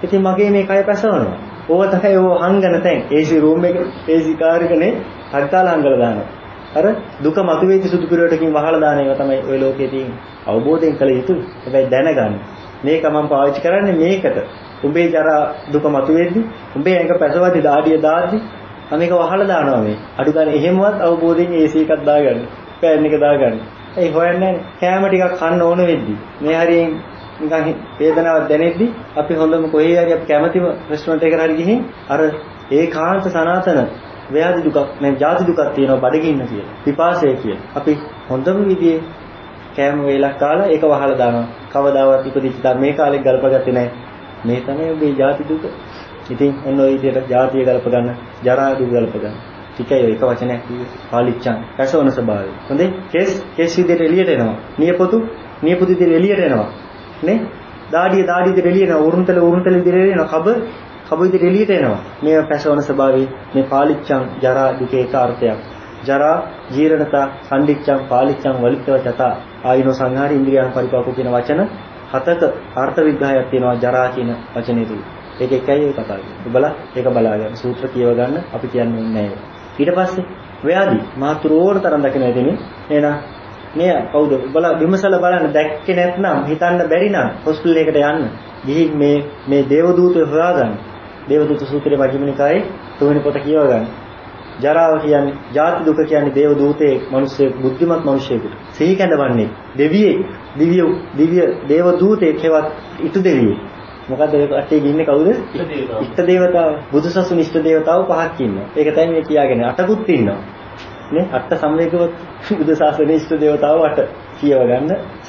ඉතින් මගේ මේ කය පැසවනවා. ඕව තමයි ඕව හංගන තැන්. ඒ සී රූම් එක ඒ සී කාර් එකනේ හත්තාල හංගලා දානවා. අර දුක මතුවේති සුදු පිරුවටකින් වහලා දාන එක තමයි ওই ලෝකයේ තියෙන අවබෝධයෙන් කළ යුතු. හැබැයි දැනගන්න. මේක මම පාවිච්චි කරන්නේ මේකට. උඹේ ජරා දුක මතුවේද්දි උඹේ ඇඟ පැසවද්දි දාඩිය දාද්දි මේක වහලා දානවා මේ. අඩු ගන්න එහෙමවත් අවබෝධයෙන් ඒ සී එකක් දාගන්න. පෑන් එක දාගන්න. ඒ හොයන්නේ නැහැ. කෑම ටිකක් කන්න ඕන වෙද්දි. මේ හරියෙන් නිකන් වේදනාවක් දැනෙද්දි අපි හොඳම කොහේ හරි අපි කැමතිම රෙස්ටොරන්ට් එකකට හරි ගිහින් අර ඒකාන්ත සනාතන ව්‍යාධි දුකක් නැත්නම් ජාති දුකක් තියෙනවා බඩගින්න කියලා. පිපාසය කියලා. අපි හොඳම විදිහේ කෑම වේලක් කාලා ඒක වහලා දානවා. කවදාවත් ඉපදිච්ච දා මේ කාලෙක ගල්පගත්තේ නැහැ. මේ තමයි ඔබේ ජාති දුක. ඉතින් ඔන්න ඔය විදිහට ජාතිය ගල්ප ගන්න, ජරා දුක ගල්ප ගන්න. ටිකයි ඔය එක වචනයක් කිව්වේ. පාලිච්ඡන්. පැසවන ස්වභාවය. හොඳේ? කෙස් කෙස් විදිහට එළියට එනවා. නියපොතු නියපොතු විදිහට එළියට එනවා. නේ? දාඩිය දාඩිය විදිහට එළියට එනවා. උරුන්තල උරුන්තල විදිහට එනවා. කබ කබ විදිහට එළියට එනවා. මේ පැසවන ස්වභාවය මේ පාලිච්ඡන් ජරා දුකේ එක අර්ථයක්. ජරා ජීරණතා සම්දිච්ඡන් පාලිච්ඡන් වලිත්තව චතා ආයිනෝ සංහාරී ඉන්ද්‍රියයන් පරිපාකෝ කියන වචන හතක අර්ථ විග්‍රහයක් තියෙනවා ජරා කියන වචනේ තුල. ඒක එකයි ඔය කතා කරන්නේ. ඔබලා ඒක බලාගන්න. සූත්‍ර කියව ගන්න අපි කියන්නේ නැහැ. ඊට පස්සේ ව්‍යාධි මාතුරෝණ තරම් දකින්න ඇතිනේ. එහෙනම් මේ කවුද? ඔබලා විමසලා බලන්න දැක්කේ නැත්නම් හිතන්න බැරි නම් හොස්පිටල් එකට යන්න. ගිහින් මේ මේ දේවදූතය හොයාගන්න. දේවදූත සූත්‍රයේ මජ්ක්‍ධිම නිකායේ තුන්වෙනි පොත කියව ගන්න. ජරාව කියන්නේ ජාති දුක කියන්නේ දේවදූතේ මිනිස්සේ බුද්ධිමත් මිනිසෙකුට. සිහි කැඳවන්නේ දෙවියෙක්, දිව්‍ය දිව්‍ය දේවදූතේ කෙවත් ඉතු දෙවියෙක්. මොකද්ද ඒ කට්ටිය ඉන්නේ කවුද? ඉෂ්ට දේවතාව. බුදුසසුන ඉෂ්ට දේවතාව පහක් ඉන්නවා. ඒක තමයි මේ කියාගෙන අටකුත් ඉන්නවා. නේ අට සම්වේගවත් බුදු සාසනයේ ඉෂ්ට දේවතාව අට කියව ගන්න.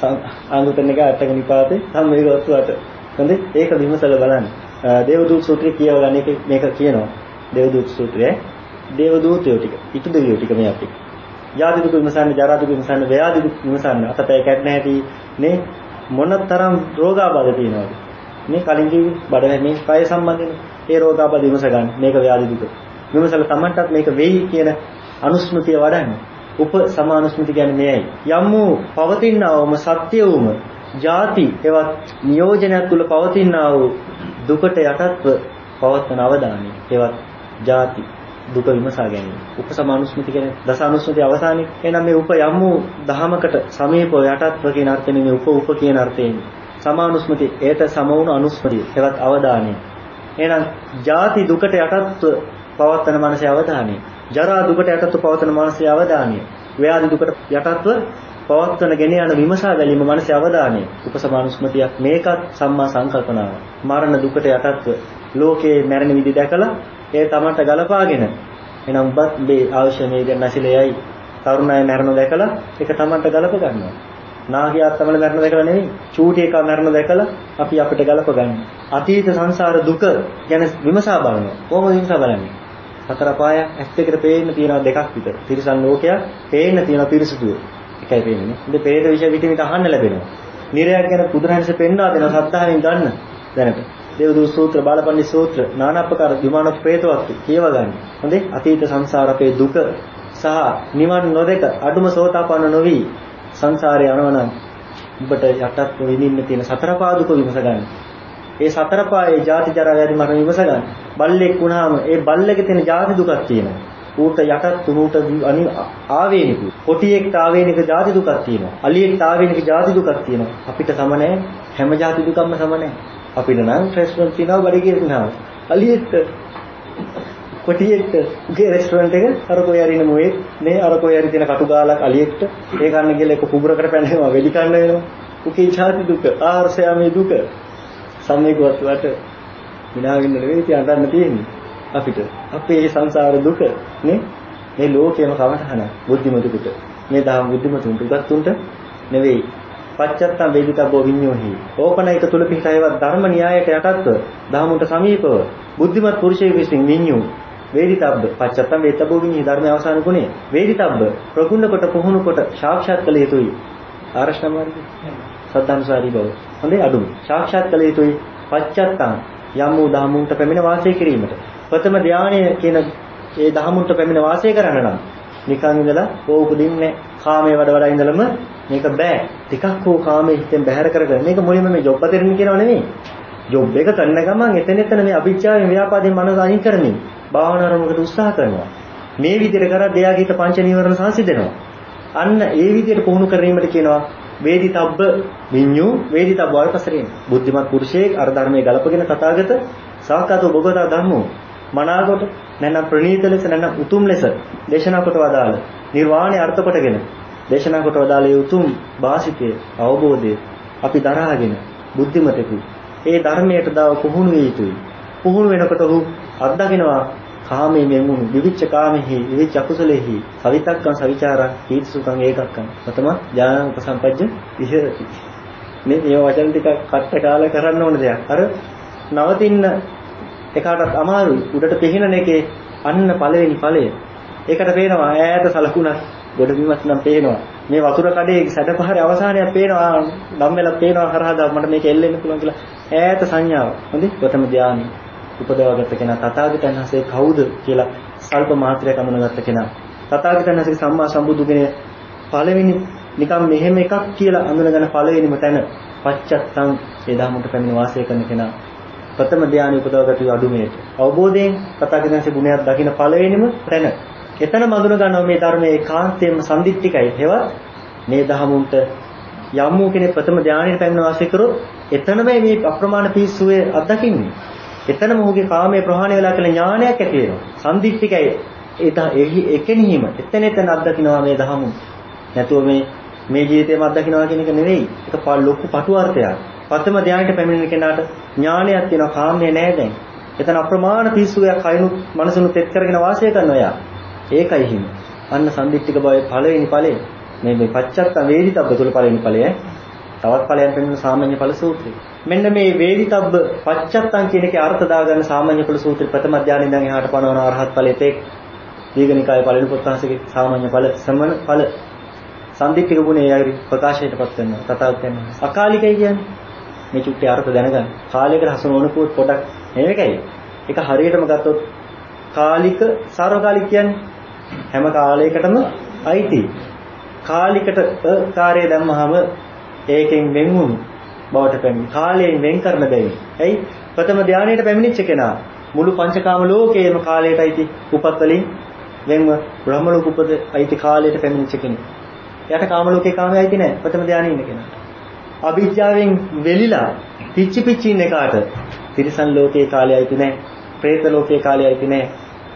ආංගුතන එක අටක නිපාතේ සම්වේගවත් අට. හොඳේ? ඒක විමසලා බලන්න. දේවදූත සූත්‍රය කියව ගන්න එක මේක කියනවා. දේවදූත සූත්‍රයේ දේවදූතයෝ ටික, ඉතු දෙවියෝ ටික මේ අපි. යාදි දුක විමසන්න, ජරා දුක විමසන්න, ව්‍යාධි දුක විමසන්න. අතපය කැඩෙන හැටි නේ මොනතරම් රෝගාබාධ තියෙනවද? මේ කලින් කිව්වේ බඩ මේ කය සම්බන්ධනේ. ඒ රෝගාබාධ විමස ගන්න. මේක ව්‍යාධි දුක. විමසලා Tamanටත් මේක වෙයි කියන අනුස්මෘතිය වඩන්න. උප සමානුස්මෘති කියන්නේ මෙයයි. යම් වූ පවතිනවම සත්‍ය වූම ಜಾති එවත් නියෝජනයක් තුල පවතිනා වූ දුකට යටත්ව පවත්වන අවදානයි. එවත් ಜಾති දුක විමසා ගැනීම. උපසමානුස්මෘති කියන්නේ දසානුස්මෘති අවසානයේ. එහෙනම් මේ උප යම් වූ දහමකට සමීපව යටත්ව කියන අර්ථයෙන් මේ උප උප කියන අර්ථයෙන්. සමානුස්මෘති ඒත සම වුණු අනුස්මෘතිය. ඒවත් අවදානය. එහෙනම් ಜಾති දුකට යටත්ව පවත්වන මනසේ අවදානය. ජරා දුකට යටත්ව පවත්වන මනසේ අවදානය. ව්‍යාධි දුකට යටත්ව පවත්වන ගෙන යන විමසා බැලීම මනසේ අවදානය. උපසමානුස්මෘතියක් මේකත් සම්මා සංකල්පනාව. මරණ දුකට යටත්ව ලෝකේ මැරෙන විදි දැකලා ඒ තමන්ට ගලපාගෙන එනම් බත් මේ අවශ්‍ය මේ දැන් නැසිලෙයි තරුණය මරණ දැකලා ඒක තමන්ට ගලප ගන්නවා. නාගයා තමයි මරණ දැකලා නෙවෙයි චූටි එකා මරණ දැකලා අපි අපිට ගලප ගන්න. අතීත සංසාර දුක ගැන විමසා බලනවා. කොහොමද විමසා බලන්නේ? හතර පාය ඇස් දෙකට පේන්න තියෙනවා දෙකක් විතර. තිරිසන් ලෝකයක් පේන්න තියෙනවා පිරිසුදුව. එකයි පේන්නේ. ඉතින් පෙරේත විෂය විට විට අහන්න ලැබෙනවා. නිරයක් ගැන බුදුරජාණන්සේ පෙන්වා දෙනවා සත්‍යාවෙන් ගන්න දැනට. දේවදූත සූත්‍ර, බාලපන්දි සූත්‍ර, নানা ආකාර විමාන ප්‍රේතවත් කියව ගන්න. හොඳේ? අතීත සංසාර අපේ දුක සහ නිවන් නොදක අඩුම සෝතාපන්න නොවි සංසාරේ යනවනම් ඔබට යටත් වෙමින් තියෙන සතර පා දුක විමස ගන්න. ඒ සතර පායේ ජාති ජරා ව්‍යාධි මරණ විමස ගන්න. බල්ලෙක් වුණාම ඒ බල්ලගේ තියෙන ජාති දුකක් තියෙනවා. ඌට යටත් තුනට ආවේනික. කොටියෙක්ට ආවේනික ජාති දුකක් තියෙනවා. අලියෙක්ට ආවේනික ජාති දුකක් තියෙනවා. අපිට සම නැහැ. හැම ජාති දුකක්ම සම නැහැ. අපිට නම් රෙස්ටොරන්ට් තියනවා බඩගිය තියනවා. අලියෙක්ට කොටියෙක්ට උගේ රෙස්ටොරන්ට් එක අර කොයි හරි ඉන්න මොයේ නේ අර කොයි හරි තියෙන කටු ගාලක් අලියෙක්ට ඒ කන්න ගිහලා එක කුඹරකට පැනනවා වෙඩි කන්න වෙනවා. උකේ ජාති දුක ආහාරසයාමේ දුක සම්මේගවත් වට විනාගින්න නෙවෙයි තියන්න තියෙන්නේ අපිට. අපේ සංසාර දුක නේ මේ ලෝකේම කවටහන බුද්ධිමතුකට මේ දහම් බුද්ධිමතුන්ට උගත්තුන්ට නෙවෙයි. පච්චත්තම් වේදිතබ්බෝ විඤ්ඤෝහි. ඕපනයික තුල පිටයවත් ධර්ම න්‍යායයට යටත්ව දහමුන්ට සමීපව බුද්ධිමත් පුරුෂයෙකු විසින් විඤ්ඤෝ වේදිතබ්බ පච්චත්තම් වේදිතබ්බෝ විඤ්ඤෝහි ධර්මයේ අවසාන ගුණය වේදිතබ්බ ප්‍රගුණ කොට පුහුණු කොට සාක්ෂාත් කළ යුතුයි. ආරෂ්ඨ මාර්ගය සද්ධානුසාරී බව. හොඳේ අඩුම. සාක්ෂාත් කළ යුතුයි පච්චත්තම් යම් වූ දහමුන්ට පැමිණ වාසය කිරීමට. ප්‍රථම ධානය කියන ඒ දහමුන්ට පැමිණ වාසය කරන්න නම් නිකන් ඉඳලා ඕ උපදින්නේ කාමයේ වඩ වඩා ඉඳලම මේක බෑ. ටිකක් ඕ කාමයේ හිතෙන් බැහැර කරගෙන මේක මුලින්ම මේ ජොබ් අතරින් කියනව නෙමෙයි. ජොබ් එක කරන ගමන් එතන එතන මේ අවිජ්ජාවෙන් ව්‍යාපාදයෙන් මනස අයින් කරමින් භාවනාවකට උත්සාහ කරනවා. මේ විදිහට කරද්දී එයාගේ හිත පංච නීවරණ සංසිඳෙනවා. අන්න ඒ විදිහට පුහුණු කිරීමට කියනවා වේදිතබ්බ විඤ්ඤු වේදිතබ්බ වල්පසරින්. බුද්ධිමත් පුරුෂයෙක් අර ධර්මයේ ගලපගෙන තථාගත සාක්කාතෝ භගවතා ධම්මෝ මනාකොට නැත්නම් ප්‍රණීත ලෙස නැත්නම් උතුම් ලෙස දේශනා කොට වදාළ නිර්වාණය අර්ථ කොටගෙන දේශනා කොට වදාළ උතුම් වාසිතේ අවබෝධය අපි දරාගෙන බුද්ධිමතෙකු ඒ ධර්මයට දාව පුහුණු විය යුතුයි. පුහුණු වෙනකොට ඔහු අත්දකිනවා කාමයේ මෙමුණු විවිච්ඡ කාමෙහි විවිච්ඡ අකුසලෙහි සවිතක්කං සවිචාරං හීතසුඛං ඒකක්කං ප්‍රථම ඥාන උපසම්පජ්ජ විහෙරති. මේ මේ වචන ටික කට්ට කාලා කරන්න ඕන දෙයක්. අර නවතින්න එකකටත් අමාරුයි. උඩට පිහිනන එකේ අන්න පළවෙනි ඵලය. ඒකට පේනවා ඈත සලකුණක් ගොඩ බිමක් නම් පේනවා. මේ වතුර කඩේ සැඩපහරේ අවසානයක් පේනවා. ධම්මෙලා පේනවා හරහා මට මේක එල්ලෙන්න පුළුවන් කියලා ඈත සංඥාව. හොඳයි. ප්‍රථම ධානය උපදවාගත්ත කෙනා තථාගතයන් වහන්සේ කවුද කියලා සල්ප මාත්‍රයක් අඳුනගත්ත කෙනා. තථාගතයන් වහන්සේ සම්මා සම්බුදු කෙනේ පළවෙනි නිකම් මෙහෙම එකක් කියලා අඳුනගෙන පළවෙනිම තැන පච්චත්තං ඒ ධර්මයට පැමිණ වාසය කරන කෙනා. ප්‍රථම ධානය උපදවගත්තු අඩුමේට අවබෝධයෙන් තථාගතයන් වහන්සේ ගුණයක් දකින්න පළවෙනිම තැන. එතනම අඳුන ගන්නවා මේ ධර්මයේ ඒකාන්තයෙන්ම සම්දිත්තිකයි. ඒවා මේ ධහමුන්ට යම් වූ කෙනෙක් ප්‍රථම ධානයට පැමිණ වාසය කරොත් එතනම මේ අප්‍රමාණ පිස්සුවේ අත්දකින්නේ. එතනම ඔහුගේ කාමයේ ප්‍රහාණය වෙලා කියලා ඥානයක් ඇති වෙනවා. සම්දිත්තිකයි. ඒක එකෙනෙහිම එතන එතන අත්දකින්නවා මේ ධහමුන්. නැතුව මේ මේ ජීවිතේම අත්දකින්නවා කියන එක නෙවෙයි. ඒක ලොකු පටු අර්ථයක්. ප්‍රථම ධානයට පැමිණෙන කෙනාට ඥානයක් තියෙනවා. කාමයේ නැහැ දැන්. එතන අප්‍රමාණ පිස්සුවක් කයනුත් මනසනුත් එක් කරගෙන වාසය කරනවා යා. ඒකයි හිම. අන්න සම්දිත්තික බවේ පළවෙනි ඵලය. මේ මේ පච්චත්ත වේදිතබ්බ තුල පළවෙනි ඵලය. තවත් ඵලයන් පෙන්වන සාමාන්‍ය ඵල සූත්‍රය. මෙන්න මේ වේදිතබ්බ පච්චත්තං කියන එකේ අර්ථ දාගන්න සාමාන්‍ය ඵල සූත්‍රය ප්‍රථම ධානයෙන් දැන් එහාට පනවන අරහත් ඵලයේ තෙක් දීඝනිකායේ පළවෙනි පොත්හාසකේ සාමාන්‍ය ඵල සමන ඵල සම්දිත්තික ගුණයේ යරි ප්‍රකාශයටපත් වෙනවා. තථාගතයන් අකාලිකයි කියන්නේ මේ චුට්ටේ අර්ථ දැනගන්න. කාලයකට හසු නොවන පොත් පොඩක් මේකයි. ඒක හරියටම ගත්තොත් කාලික සර්වකාලික කියන්නේ හැම කාලයකටම අයිති. කාලිකට කාර්යය දැම්මහම ඒකෙන් වෙන් වුණු බවට පැමිණි. කාලයෙන් වෙන් කරන බැවින්. එයි ප්‍රථම ධානයට පැමිණිච්ච කෙනා මුළු පංචකාම ලෝකයේම කාලයට අයිති උපත් වලින් වෙන්ව බ්‍රහ්ම ලෝක උපත අයිති කාලයට පැමිණිච්ච කෙනෙක්. එයාට කාම ලෝකේ කාමයේ අයිති නැහැ. ප්‍රථම ධානයේ ඉන්න කෙනා. අවිජ්ජාවෙන් වෙලිලා පිච්චි පිච්චි ඉන්න එකාට තිරිසන් ලෝකේ කාලය අයිති නැහැ. പ്രേත ලෝකේ කාලය අයිති නැහැ.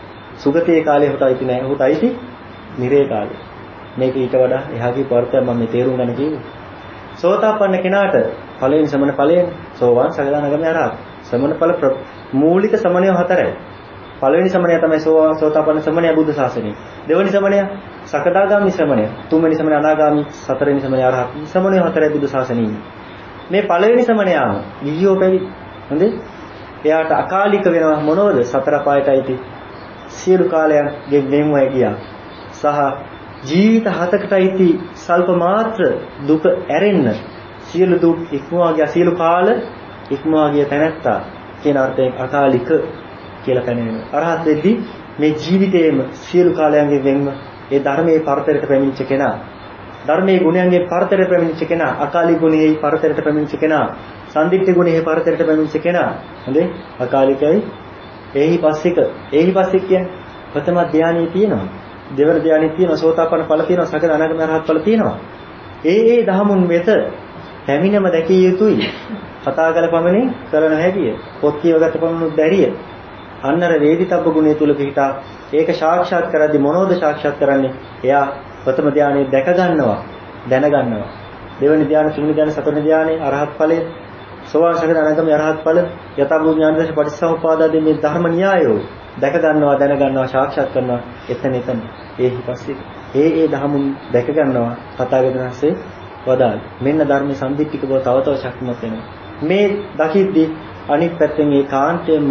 සුගතයේ කාලය හොට අයිති නැහැ. හොට අයිති නිරේ කාලය. මේක ඊට වඩා එහාගේ වර්තය මම මේ තේරුම් ගන්න කිව්වේ. සෝතාපන්න කෙනාට ඵලයෙන් සමන ඵලයෙන් සෝවාන් සකදානගම අරහත්. සමන ඵල මූලික සමනය හතරයි. පළවෙනි සමනය තමයි සෝවාන් සෝතාපන්න සමනය බුද්ධ ශාසනය. දෙවෙනි සමනය සකදාගාමි සමනය. තුන්වෙනි සමනය අනාගාමි, හතරවෙනි සමනය අරහත්. සමනය හතරයි බුද්ධ ශාසනයේ. මේ පළවෙනි සමනයාම ගිහියෝ පැවිදි. හොඳේ? එයාට අකාලික වෙනවා මොනවද? සතර පායටයි සියලු කාලයන් ගෙවෙන්ව ගියා. සහ ජීවිත හතකටයි සල්ප මාත්‍ර දුක ඇරෙන්න සියලු දුක් ඉක්මවා ගිය සියලු කාල ඉක්මවා ගිය තැනැත්තා කියන අර්ථයෙන් අකාලික කියලා පැනෙනවා. අරහත් වෙද්දී මේ ජීවිතයේම සියලු කාලයන්ගෙන් වෙන්ව ඒ ධර්මයේ පරතරයට පැමිණිච්ච කෙනා, ධර්මයේ ගුණයන්ගේ පරතරයට පැමිණිච්ච කෙනා, අකාලික ගුණයේ පරතරයට පැමිණිච්ච කෙනා, සම්දිත්ති ගුණයේ පරතරයට පැමිණිච්ච කෙනා. හොඳේ? අකාලිකයි. එහි පස්සික. එහි පස්සික කියන්නේ ප්‍රථම ධානයේ තියෙනවා. දෙවන ධානයේ තියෙනවා. සෝතාපන්න ඵල තියෙනවා. සකල අනාගම අරහත් ඵල තියෙනවා. ඒ ඒ දහමුන් වෙත පැමිණම දැකිය යුතුයි. කතා කළ පමණින් කරන හැටිය. පොත් කියවගත්ත පමණුත් දැරිය. අන්නර වේදිතබ්බ ගුණය තුල පිහිටා ඒක සාක්ෂාත් කරද්දී මොනවද සාක්ෂාත් කරන්නේ? එයා ප්‍රථම ධානයේ දැක ගන්නවා, දැන ගන්නවා. දෙවෙනි ධානය, තුන්වෙනි ධානය, හතරවෙනි ධානය, අරහත් ඵලය, සෝවාන් සකල අනාගම අරහත් ඵල, යථාභූත ඥාන දර්ශන පටිච්චසමුප්පාදාදී මේ ධර්ම න්‍යායෝ දැක ගන්නවා, දැන ගන්නවා, සාක්ෂාත් කරනවා. එතන එතන ඒහි පස්සේ ඒ ඒ ධහමුන් දැක ගන්නවා. තථාගතයන් වහන්සේ වදාළ මෙන්න ධර්මයේ සම්දික්ක බව තව තව ශක්තිමත් වෙනවා. මේ දකිද්දී අනිත් පැත්තෙන් ඒ කාන්තේම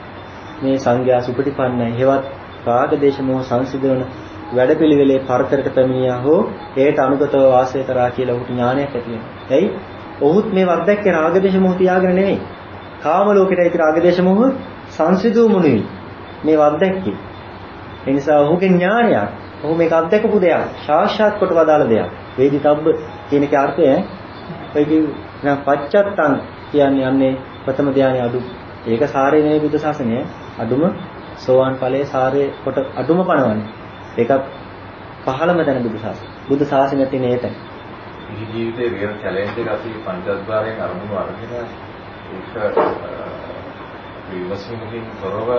මේ සංඝයා සුපටිපන්නයි. හේවත් රාග දේශ මොහ සංසිඳවන වැඩපිළිවෙලේ පරතරට පැමිණියා හෝ ඒට අනුගතව වාසය කරා කියලා ඔහුට ඥානයක් ඇති වෙනවා. එයි ඔහුත් මේ වර්ධක්කේ රාග දේශ මොහ තියාගෙන නෙවෙයි. කාම ලෝකෙට ඇති රාග දේශ මොහ සංසිඳුමුනුයි මේ වර්ධක්කේ. ඒ නිසා ඔහුගේ ඥානයක්, ඔහු මේක අත්දකපු දෙයක්, සාක්ෂාත් කොට වදාළ දෙයක්. වේදිතබ්බ කියන එකේ අර්ථය ඔය කියන පච්චත්තං කියන්නේ යන්නේ ප්‍රථම ධානය අඩු. ඒක සාරේ නෙවෙයි බුද්ධ ශාසනය. අඩුම සෝවාන් ඵලයේ සාරේ කොට අඩුම පණවන්නේ. ඒකත් පහළම තැන බුද්ධ ශාසනය. බුද්ධ ශාසනය තියෙන ඒ තැන. මේ ජීවිතේ රියල් චැලෙන්ජ් එක අපි පංචස්භාරයෙන් අරමුණු අරගෙන ඒක විවසමින් තොරව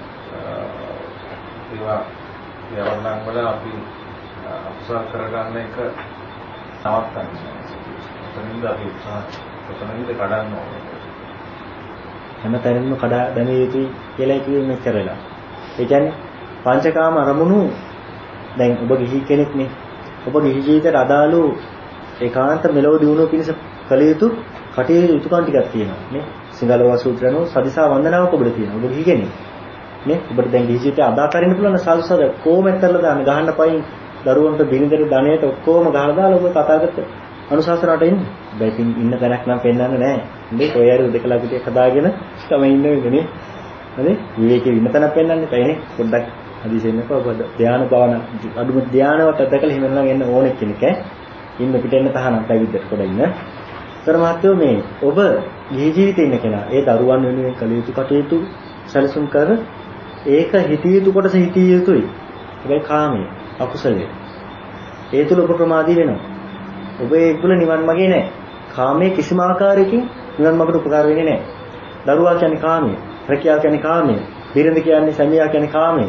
ඒවා යවන්නම් වල අපි අකුසල කරගන්න එක නවත්තන්න. එතනින්ද අපි උත්සාහ එතනින්ද කඩන්න ඕනේ. හැම තැනින්ම කඩා දැමිය යුතුයි කියලා කිව්වෙ මෙච්චර වෙලා. ඒ කියන්නේ පංචකාම අරමුණු දැන් ඔබ ගිහි කෙනෙක් නේ. ඔබ ගිහි ජීවිතයට අදාළ ඒකාන්ත මෙලොව දිනුව පිණිස කළ යුතු කටයුතු යුතුකම් ටිකක් තියෙනවා නේ. සිංහලවා සූත්‍රණෝ සදිසා වන්දනාවක් ඔබට තියෙනවා. ඔබ ගිහි කෙනෙක් නේ. ඔබට දැන් ගිහි ජීවිතය අදා කරන්න පුළුවන් සල්සද කොහොමද කරලා දාන්න ගහන්න පයින් දරුවන්ට බිරිඳට ධනයට ඔක්කොම ගහලා දාලා ඔබ තථාගත අනුශාසනාවට ඉන්නේ. බැයිතින් ඉන්න තැනක් නම් පෙන්වන්නේ නැහැ. ඉන්නේ ඔය ඇර උදකලා පිටියක් හදාගෙන තමයි ඉන්න වෙන්නේ නේ. හරි? විවේකයේ ඉන්න තැනක් පෙන්වන්නේ නැහැ නේ. පොඩ්ඩක් හදිසියෙන්නකෝ ඔබ ධානය භාවනා අදුම ධානයවත් දැකලා හිමෙන් නම් එන්න ඕනෙ කෙනෙක් ඈ. ඉන්න පිට එන්න තහනම් පැවිද්දට පොඩ ඉන්න. සතර මහත්වෝ මේ ඔබ ජී ජීවිතේ ඉන්න කෙනා ඒ දරුවන් වෙනුවෙන් කළ යුතු කටයුතු සැලසුම් කර ඒක හිතිය යුතු කොටස හිතිය යුතුයි. ඒකයි කාමයේ අකුසලයේ. ඒ තුල ඔබ ප්‍රමාදී වෙනවා. ඔබ ඒ තුල නිවන් මාගේ නැහැ. කාමයේ කිසිම ආකාරයකින් නිවන් මාර්ගට උපකාර වෙන්නේ නැහැ. දරුවා කියන්නේ කාමයේ, රැකියාව කියන්නේ කාමයේ, බිරිඳ කියන්නේ සැමියා කියන්නේ කාමයේ.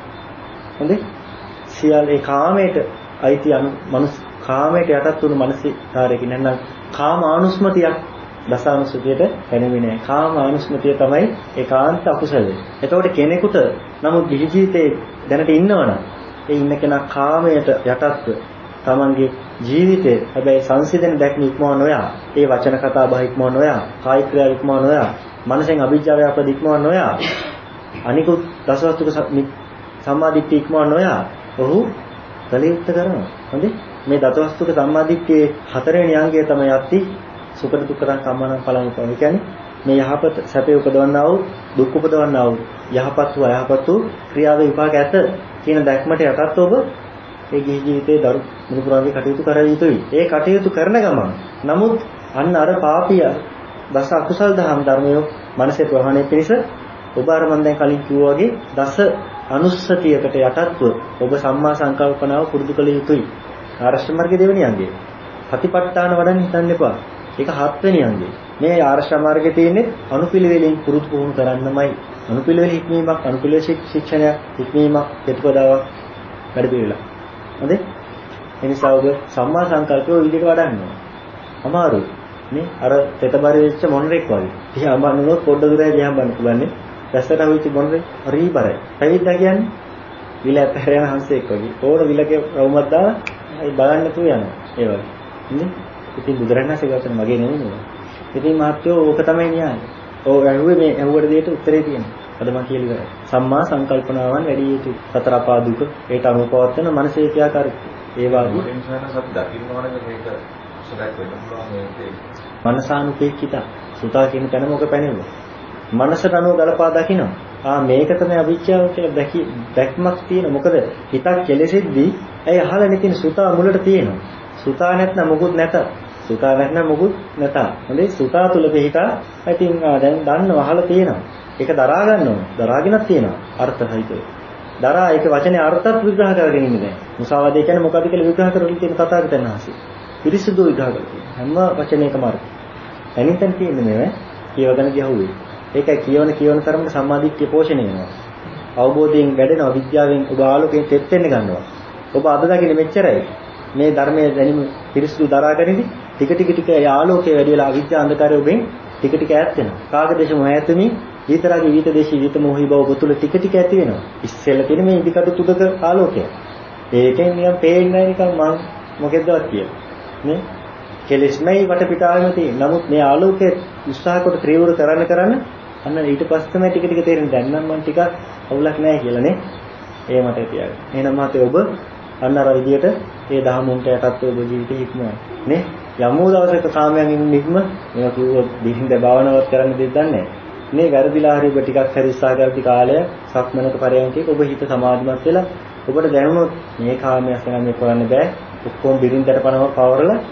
හොඳේ? සියල් ඒ කාමයට අයිති අනු මනුස්ස කාමයට යටත් වුණු මානසිකාරයකින් නැත්නම් කාමානුස්මතියක් දසානුසතියට පැනෙන්නේ නැහැ. කාමානුස්මතිය තමයි ඒකාන්ත අකුසලය. එතකොට කෙනෙකුට නමුත් ජී ජීවිතේ දැනට ඉන්නවනම් ඒ ඉන්න කෙනා කාමයට යටත්ව තමන්ගේ ජීවිතේ හැබැයි සංසිඳන දැක්ම ඉක්මව නොයා, ඒ වචන කතා බහ ඉක්මව නොයා, කායික ක්‍රියා ඉක්මව නොයා, මනසෙන් අවිජ්ජාව අපද ඉක්මව නොයා, අනිකුත් දසවස්තුක සම්මාදිට්ඨිය ඉක්මව නොයා, ඔහු කලියුක්ත කරනවා. හොඳේ? මේ දසවස්තුක සම්මාදිට්ඨියේ හතරවෙනි අංගය තමයි යත්ති සුඛ දුක්ඛං කම්මනං පලං උපම. ඒ කියන්නේ මේ යහපත සැපේ උපදවන්නා වූ දුක් උපදවන්නා වූ යහපත් වූ අයහපත් වූ ක්‍රියාවේ විපාක ඇත කියන දැක්මට යටත් ඔබ ඒ ගිහි ජීවිතයේ දරු මුනිපුරාගේ කටයුතු කර යුතුයි. ඒ කටයුතු කරන ගමන් නමුත් අන්න අර පාපිය දස අකුසල් දහම් ධර්මය මනසේ ප්‍රහාණය පිණිස ඔබ අර මම දැන් කලින් කිව්වා වගේ දස අනුස්සතියකට යටත්ව ඔබ සම්මා සංකල්පනාව පුරුදු කළ යුතුයි. ආරෂ්ඨ මාර්ගයේ දෙවෙනි අංගය. සතිපට්ඨාන වඩන්න හිතන්න එපා. ඒක හත්වෙනි අංගය. මේ ආරෂ්ඨ මාර්ගයේ තියෙන්නේ අනුපිළිවෙලින් පුරුදු පුහුණු කරන්නමයි. අනුපිළිවෙල හික්මීමක්, අනුපිළිවෙල ශික්ෂණයක්, හික්මීමක්, ප්‍රතිපදාවක් වැඩ පිළිවෙල. හොඳේ? එනිසා ඔබ සම්මා සංකල්පය විදිහට වඩන්න ඕන. අමාරුයි. නේ? අර තෙතබරි වෙච්ච මොණරෙක් වගේ. දිහා බලනොත් පොඩ්ඩ දුරයි දිහා බලන්න පුළුවන් නේ. දැස්සට වෙච්ච මොණරේ හරි බරයි. පැවිද්දා කියන්නේ විල ඇතහැර යන හංසෙක් වගේ. ඕන විලකේ රවුමක් දාලා ඒ බලන්න තු යනවා. ඒ වගේ. නේ? ඉතින් බුදුරණන්සේ ගාතන මගේ නෙමෙයි නේද? ඉතින් මහත්වෝ ඕක තමයි න්යාය. ඕ ඇහුවේ මේ ඇහුවට දෙයට උත්තරේ තියෙනවා. අද මම කියලා ඉවරයි. සම්මා සංකල්පනාවන් වැඩි යුතුයි. සතර අපා දුක ඒට අනුපවත්තන මනසේ ක්‍රියාකාරී. ඒ වාගේ ඉන්සාරස අපි දකින්න ඕනේ මේක සුදක් වෙන්න පුළුවන් මේකේ. මනසානුපේක්ෂිත සුතා කියන තැනම ඔක පැනෙනවා. මනසට අනුව ගලපා දකින්න. ආ මේක තමයි අවිච්ඡාව කියලා දැකි දැක්මක් තියෙන. මොකද හිතක් කෙලෙසෙද්දී ඇයි අහලා නැතින සුතා මුලට තියෙනවා. සුතා නැත්නම් මොකුත් නැත. සුතා නැත්නම් මොකුත් නැත. හොඳේ සුතා තුල පිහිටා ඉතින් දැන් දන්නව අහලා තියෙනවා. ඒක දරා ගන්න ඕන. දරාගෙනක් තියෙනවා. අර්ථහිතය. දරා ඒක වචනේ අර්ථත් විග්‍රහ කරගෙන ඉන්නේ දැන්. මුසාවාදය කියන්නේ මොකද්ද කියලා විග්‍රහ කරලා තියෙන තථාගතයන් වහන්සේ. පිරිසිදු විග්‍රහ කරලා තියෙනවා. හැම වචනයකම අර්ථය. එනින්තන් තියෙන්නේ මේ කියවගෙන ගියහුවේ. ඒකයි කියවන කියවන තරමට සම්මාදිට්ඨිය පෝෂණය වෙනවා. අවබෝධයෙන් වැඩෙනවා, විද්‍යාවෙන් ඔබ ආලෝකයෙන් තෙත් වෙන්න ගන්නවා. ඔබ අද දකින්නේ මෙච්චරයි. මේ ධර්මයේ දැනීම පිරිසිදු දරාගෙනදී ටික ටික ටික ආලෝකයේ වැඩි වෙලා අවිද්‍යා අන්ධකාරය ඔබෙන් ටික ටික ඈත් වෙනවා. කාගදේශ මොහයතමි විතරාගේ විත දේශී විත මොහි බව ඔබ තුල ටික ටික ඇති වෙනවා. ඉස්සෙල්ලා තියෙන මේ ඉදිකටු තුඩක ආලෝකය. ඒකෙන් නිකන් පේන්නේ නිකන් මං මොකෙද්දවත් කියලා. නේ? කෙලෙස්මයි වටපිටාවෙම තියෙන. නමුත් මේ ආලෝකයේ උත්සාහ කොට ත්‍රිවුර කරන්න කරන්න අන්න ඊට පස්සේ තමයි ටික ටික තේරෙන්නේ. දැන් නම් මං ටිකක් අවුලක් නැහැ කියලා නේ. ඒ මට තියාගන්න. එහෙනම් මාතේ ඔබ අන්න අර විදියට ඒ දහමුන්ට යටත් ඔබ ජීවිතේ හික්මනවා. නේ? යමෝ දවසක කාමයන් නික්ම මේවා කිව්වොත් දිහින්ද භාවනාවක් කරන්න දෙයක් නැහැ. මේ වැරදිලා හරි ඔබ ටිකක් හරි උත්සාහ කරපි කාලය සක්මනක පරයන්කේ ඔබ හිත සමාධිමත් වෙලා ඔබට දැනුණොත් මේ කාමයක් නම් මේ කරන්න බෑ. ඔක්කොම බිරින්දට පනව පවරලා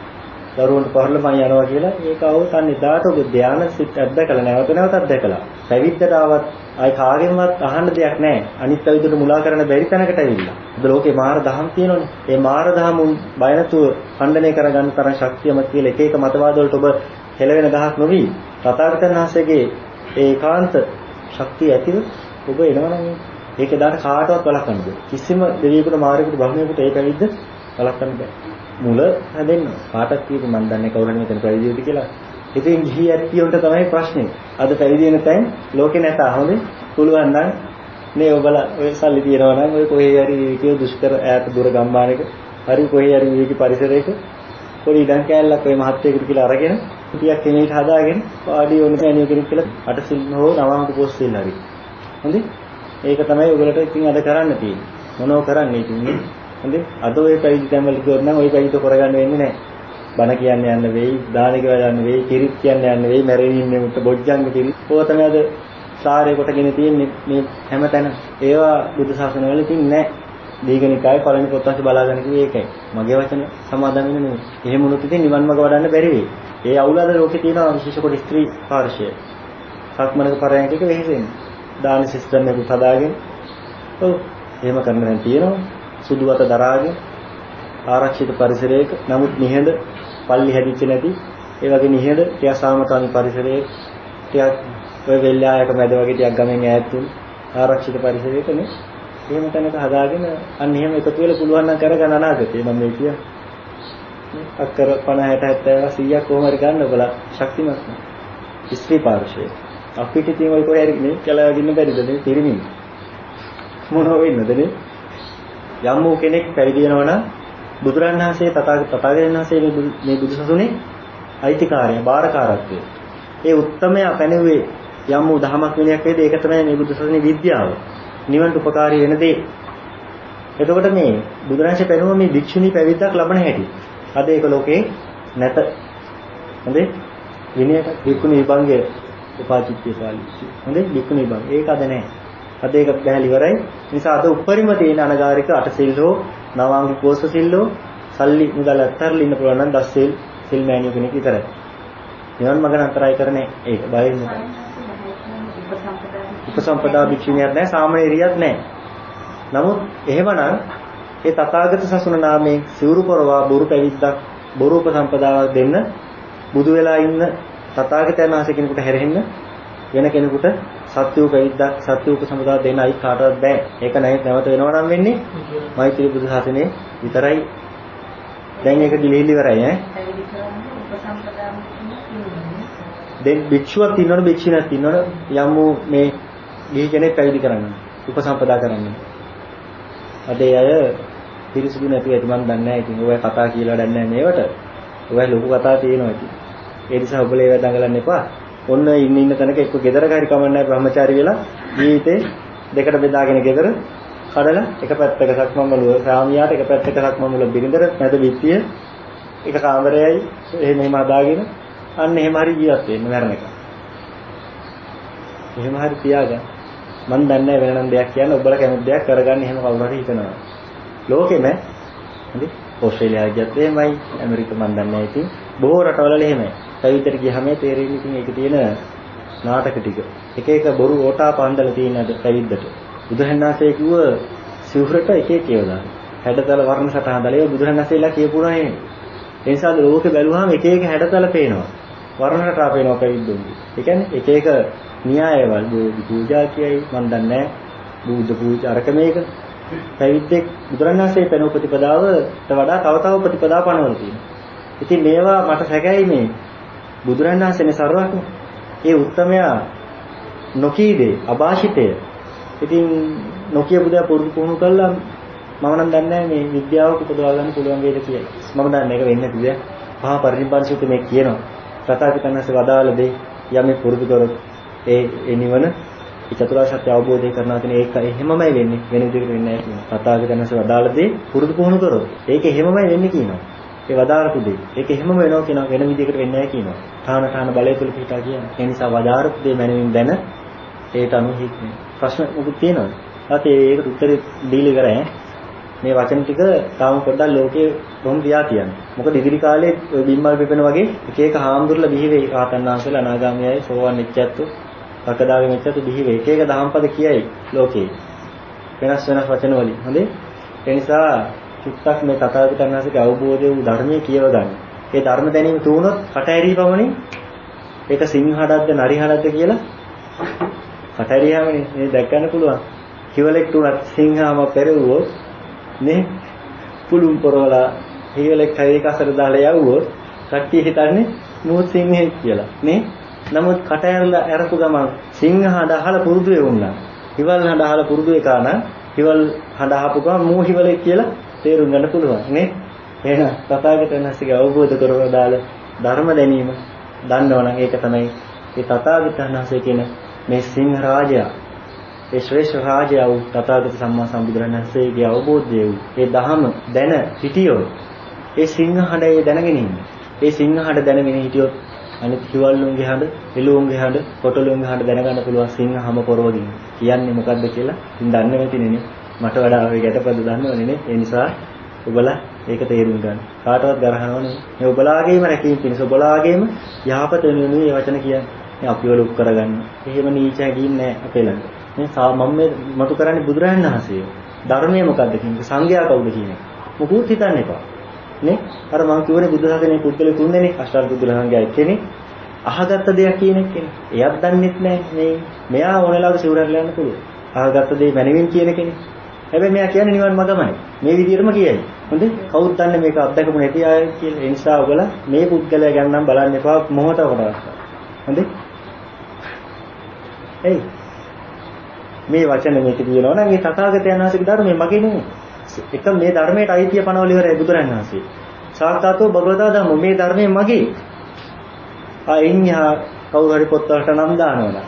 දරුවන්ට පහරලා මම යනවා කියලා ඒක අවතන්නේ දාට ඔබ ධානය සිත් අත්දකලා නැවත නැවත අත්දකලා. පැවිද්දට ආවත් ආයි කාගෙන්වත් අහන්න දෙයක් නැහැ. අනිත් පැවිද්දට මුලා කරන්න බැරි තැනකට ඇවිල්ලා. අද ලෝකේ මාර දහම් තියෙනවනේ. ඒ මාර දහම් බය නැතුව ඛණ්ඩනය කරගන්න තරම් ශක්තියමත් කියලා එක එක මතවාද වලට ඔබ හෙළවෙන ගහක් නොවි. තථාගතයන් වහන්සේගේ ඒකාන්ත ශක්තිය ඇතිව ඔබ එනවනම් ඒක දාට කාටවත් වළක්වන්න බෑ. කිසිම දෙවියෙකුට මාරයෙකුට බ්‍රහ්මයෙකුට ඒ පැවිද්ද වළක්වන්න බෑ. මුල හැදෙන්න කාටත් කියපු මන් දන්නේ කවුරු හරි මෙතන පැවිදි වෙයිද කියලා. ඉතින් ගිහි ඇත්තියොන්ට තමයි ප්‍රශ්නේ. අද පැවිදි වෙන තැන් ලෝකේ නැත. හොඳේ. පුළුවන් නම් මේ ඔබලා ඔය සල්ලි තියනවා නම් ඔය කොහේ හරි කියෝ දුෂ්කර ඈත දුර ගම්මානයක හරි කොහේ හරි විවේකී පරිසරයක පොඩි ඉඩම් කෑල්ලක් ඔය මහත්යෙකුට කියලා අරගෙන ටිකක් කෙනෙක් හදාගෙන පාඩි ඕන තැනිය කෙනෙක් කියලා අටසිල් හෝ නවමක පොස්සිල් හරි. හොඳේ. ඒක තමයි ඔයගලට ඉතින් අද කරන්න තියෙන්නේ. මොනව කරන්නේ ඉතින් මේ? හොඳේ. අද ඔය පැවිදි තැන්වල ගියොත් නම් ඔය පැවිදි කරගන්න වෙන්නේ නැහැ. බණ කියන්න යන්න වෙයි, දාන කියලා යන්න වෙයි, කිරිත් කියන්න යන්න වෙයි, මැරෙන්නේ උට බොජ්ජංග කිරිත්. ඕක තමයි අද සාරේ කොටගෙන තියෙන්නේ මේ හැමතැන. ඒවා බුදු සාසන වල ඉතින් නැහැ. දීඝනිකායේ පළවෙනි පොත්පත් බලාගෙන කිව්වේ ඒකයි. මගේ වචන සමාදන් වෙන්නේ නෙමෙයි. එහෙම වුණොත් ඉතින් නිවන් මාර්ග වඩන්න බැරි වෙයි. ඒ අවුල අද ලෝකේ තියෙනවා විශේෂ කොට ස්ත්‍රී පාර්ශවය. සක්මනක පරයන්ක එක වෙහෙසෙන්නේ. දාන සිස්ටම් එකක් හදාගෙන ඔව් එහෙම කරන්න දැන් තියෙනවා. සුදු වත දරාගෙන ආරක්ෂිත පරිසරයක නමුත් නිහඬ පල්ලි හැදිච්ච නැති ඒ වගේ නිහඬ ටික සාමකාමී පරිසරයක ටිකක් ඔය වෙල්ලායක මැද වගේ ටිකක් ගමෙන් ඈත් වුණු ආරක්ෂිත පරිසරයකනේ එහෙම තැනක හදාගෙන අන්න එහෙම එකතු වෙලා පුළුවන් නම් කරගන්න අනාගතේ මම මේ කිය අක්කර පනහ හැට හැත්තෑ සීයක් කොහොම හරි ගන්න ඔබලා ශක්තිමත් ස්ත්‍රී පාර්ශවය අපිට තියෙන ඔය කොහේ හරි මේ කියලා ගින්න බැරිද මේ පිරිමින් මොනව වෙන්නද නේ යම් වූ කෙනෙක් පැවිදි වෙනවා නම් බුදුරණන් වහන්සේ තථාගතයන් වහන්සේ මේ බුදුසසුනේ අයිතිකාරය බාරකාරත්වය. ඒ උත්තමය පැනෙව්වේ යම් වූ දහමක් විනයක් වේද ඒක තමයි මේ බුදුසසුනේ විද්‍යාව. නිවන්ට උපකාරී වෙන දේ. එතකොට මේ බුදුරණන්සේ පැනුව මේ භික්ෂුණී පැවිද්දක් ලබන හැටි. අද ඒක ලෝකේ නැත. හොඳේ විනයට භික්ෂුණී විභංගය උපාචිත්‍ය පාලිච්චි. හොඳේ භික්ෂුණී විභංගය. ඒක අද නැහැ. අද ඒක බැහැලි ඉවරයි. නිසා අද උපරිම තියෙන අනගාരിക අට සිල් හෝ නවාංගික කෝස සිල් හෝ සල්ලි මුදල් අත්තරලා ඉන්න පුළුවන් නම් දස සිල් සිල් මෑණියෝ කෙනෙක් විතරයි. නිවන් මඟ නතරයි කරන්නේ ඒක බය වෙන්න. උපසම්පදා භික්ෂුණියක් නැහැ සාමණේරියක් නැහැ. නමුත් එහෙමනම් ඒ තථාගත සසුන නාමයෙන් සිවුරු පොරවා බොරු පැවිද්දක් බොරු උපසම්පදාවක් දෙන්න බුදු වෙලා ඉන්න තථාගතයන් වහන්සේ කෙනෙකුට හැරෙන්න වෙන කෙනෙකුට සත්‍ය පැවිද්දක් සත්‍ය උපසම්පදා දෙන්න අයි කාටවත් බෑ. ඒක නැවත වෙනවා නම් වෙන්නේ මෛත්‍රී බුදු සසුනේ විතරයි. දැන් ඒක ගිලිහිලි ඉවරයි ඈ. දැන් භික්ෂුවක් ඉන්නවනේ භික්ෂුණියක් ඉන්නවනේ යම් වූ මේ ගිහි කෙනෙක් පැවිදි කරන්න උපසම්පදා කරන්න. අද ඒ අය පිරිසුදු නැති ඇති මන් දන්නේ නැහැ. ඉතින් ඔය කතා කියලා දන්නේ නැහැ මේවට. ඔය ලොකු කතා තියෙනවා ඉතින්. ඒ නිසා ඔබලා ඒව දඟලන්න එපා. ඔන්න ඉන්න ඉන්න තැනක එක්ක ගෙදරක හරි කමන්නේ බ්‍රහ්මචාරී වෙලා ජීවිතේ දෙකට බෙදාගෙන ගෙදර කඩලා එක පැත්තක සක්මන්වල සාමියාට එක පැත්තක සක්මන්වල බිරිඳර නැද විත්තිය එක කාමරයයි එහෙම එහෙම හදාගෙන අන්න එහෙම හරි ජීවත් වෙන්න මරණ එක. එහෙම හරි තියාගන්න. මන් දන්නේ නැහැ වෙනනම් දෙයක් කියන්න ඔබලා කැමති දෙයක් කරගන්න එහෙම කවුරු හරි හිතනවා. ලෝකෙම හරි ඕස්ට්‍රේලියාව ගියත් එහෙමයි ඇමරික මන් දන්නේ නැහැ ඉතින් බොහෝ රටවල එහෙමයි. පැවිද්දට ගියාම තේරෙන්නේ ඉතින් ඒක තියෙන නාටක ටික. එක එක බොරු ඕටා පන්දල තියෙන අද පැවිද්දට. බුදුහන්සේ කිව්ව සිවුරට එක එක ඒවා දාන්න. හැඩතල වර්ණ සටහන් දාලා ඒක බුදුහන්සේලා කියපුණා නේ. ඒ නිසා ලෝකේ බැලුවාම එක එක හැඩතල පේනවා. වර්ණ රටා පේනවා පැවිද්දුන්ගේ. ඒ කියන්නේ එක එක න්‍යායවල බෝධි පූජා කියයි මන් දන්නේ නැහැ. බුද්ධ පූජා අරක මේක. පැවිද්දෙක් බුදුරණාහි පෙනෝ ප්‍රතිපදාවට වඩා තව තව ප්‍රතිපදා පනවල තියෙනවා. ඉතින් මේවා මට සැකයි මේ බුදුරණාහිනේ සර්වඥ ඒ උත්තමයා නොකීදේ අභාෂිතය. ඉතින් නොකිය බුදා පුරුදු පුහුණු කළා මම නම් දන්නේ නැහැ මේ විද්‍යාව උපදවා ගන්න පුළුවන් වේද කියලා. මම දන්නේ ඒක වෙන්නේ නැතිද? පහ පරිනිබ්බාන සූත්‍රයේ මේ කියනවා. තථාගතයන්වහන්සේ වදාළ දේ යමෙක් පුරුදු කරොත් ඒ ඒ නිවන ඒ චතුරාර්ය සත්‍ය අවබෝධය කරනවා කියන ඒක එහෙමමයි වෙන්නේ. වෙන විදිහකට වෙන්නේ නැහැ කියනවා. තථාගතයන්වහන්සේ වදාළ දේ පුරුදු පුහුණු කරොත් ඒක එහෙමමයි වෙන්නේ කියනවා. ඒ වදාරපු දේ ඒක එහෙමම වෙනවා කියනවා වෙන විදිහකට වෙන්නේ නැහැ කියනවා. තාන තාන බලය තුල පිටා කියන්නේ. ඒ නිසා වදාරපු දේ මනමින් දැන ඒට අනුව හික්මේ. ප්‍රශ්න මොකද තියෙනවද? තාත්තේ ඒකට උත්තරේ දීලා ඉවරයි ඈ. මේ වචන ටික තාම පොඩ්ඩක් ලෝකේ බොහොම තියා තියන්නේ. මොකද ඉදිරි කාලේ ඔය බිම්මල් පිපෙන වගේ එක එක හාමුදුරුවෝ බිහි වෙයි. රහතන් වහන්සේලා අනාගාමීයයි සෝවන් වෙච්චත්තු, සකදාගේ වෙච්චත්තු බිහි වෙයි. එක එක දහම්පද කියයි ලෝකේ. වෙනස් වෙනස් වචන වලින්. හොඳේ. ඒ නිසා චුට්ටක් මේ තථාගතයන් වහන්සේගේ අවබෝධය වූ ධර්මයේ කියව ගන්න. ඒ ධර්ම දැනීම තුනොත් කට ඇරී පමණින් ඒක සිංහඩක්ද නරිහඩක්ද කියලා කට ඇරියාමනේ මේ දැක් ගන්න පුළුවන්. හිවලෙක් තුනක් සිංහාම පෙරවුවොත් නේ පුළුම් පොරවලා හිවලෙක් හරි එක අසර දාලා යවුවොත් කට්ටිය හිතන්නේ මූත් සිංහෙක් කියලා නේ. නමුත් කට ඇරලා ඇරපු ගමන් සිංහ හඬ අහලා පුරුදු වෙවුණා. හිවල් හඬ අහලා පුරුදු එකා නම් හිවල් හඬ අහපු ගමන් මූ හිවලෙක් කියලා තේරුම් ගන්න පුළුවන් නේ. එහෙනම් තථාගතයන් වහන්සේගේ අවබෝධ කරවලා දාල ධර්ම දැනීම දන්නවනම් ඒක තමයි ඒ තථාගතයන් වහන්සේ කියන මේ සිංහ රාජයා, ඒ ශ්‍රේෂ්ඨ රාජයා වූ තථාගත සම්මා සම්බුදුරණන්සේගේ අවබෝධය වූ ඒ ධහම දැන හිටියොත් ඒ සිංහ හඬේ දැනගෙන ඉන්නේ. ඒ සිංහ හඬ දැනගෙන හිටියොත් අනිත් හිවල්ලුන්ගේ හඬ, එළුවන්ගේ හඬ, කොටලුන්ගේ හඬ දැනගන්න පුළුවන් සිංහම පොරවදින. කියන්නේ මොකද්ද කියලා ඉතින් දන්නේ නැතිනේ. මට වඩා ඔය ගැටපද දන්නවනේ නේ. ඒ නිසා ඔබලා ඒක තේරුම් ගන්න. කාටවත් ගරහනවනේ. මේ ඔබලාගේම රැකීම පිණිස ඔබලාගේම යහපත වෙනුවෙන් මේ වචන කියන්නේ අපිව ලොක් කරගන්න. එහෙම නීච හැඟීම් නැහැ අපේ ළඟ. මේ මම මේ මතු කරන්නේ බුදුරජාණන් වහන්සේ. ධර්මය මොකද්ද කියන්නේ? සංඝයා කවුද කියන්නේ? මොකුත් හිතන්න එපා. නේ? අර මම කියවනේ බුදු දහමේ පුද්ගල තුන්දෙනෙක් අෂ්ටාංග බුදුරජාණන්ගේ එක්කෙනෙක් අහගත්ත දෙයක් කියන කෙනෙක්. එයාත් දන්නෙත් නැහැ මේ. මෙයා ඕනලාවක සිවුරට යන්න පුළුවන්. අහගත්ත දේ මැනවින් කියන කෙනෙක්. හැබැයි මෙයා කියන්නේ නිවන් මගමයි. මේ විදිහටම කියයි. හොඳේ? කවුද දන්නේ මේක අත්දැකපු නැති අය කියලා. ඒ නිසා ඔයගොල්ලෝ මේ පුද්ගලයා ගැන නම් බලන්න එපා මොහොතකට. හොඳේ? එයි. මේ වචන මේක කියනවා නම් මේ තථාගතයන් වහන්සේගේ ධර්මය මගේ නෙමෙයි. එක මේ ධර්මයට අයිතිය පනවල ඉවරයි බුදුරජාණන් වහන්සේ. සාක්ෂාතෝ භගවතා ධම්මෝ මේ ධර්මය මගේ. ආ ඉන්හා කවුරු හරි පොත් වලට නම් දානවා.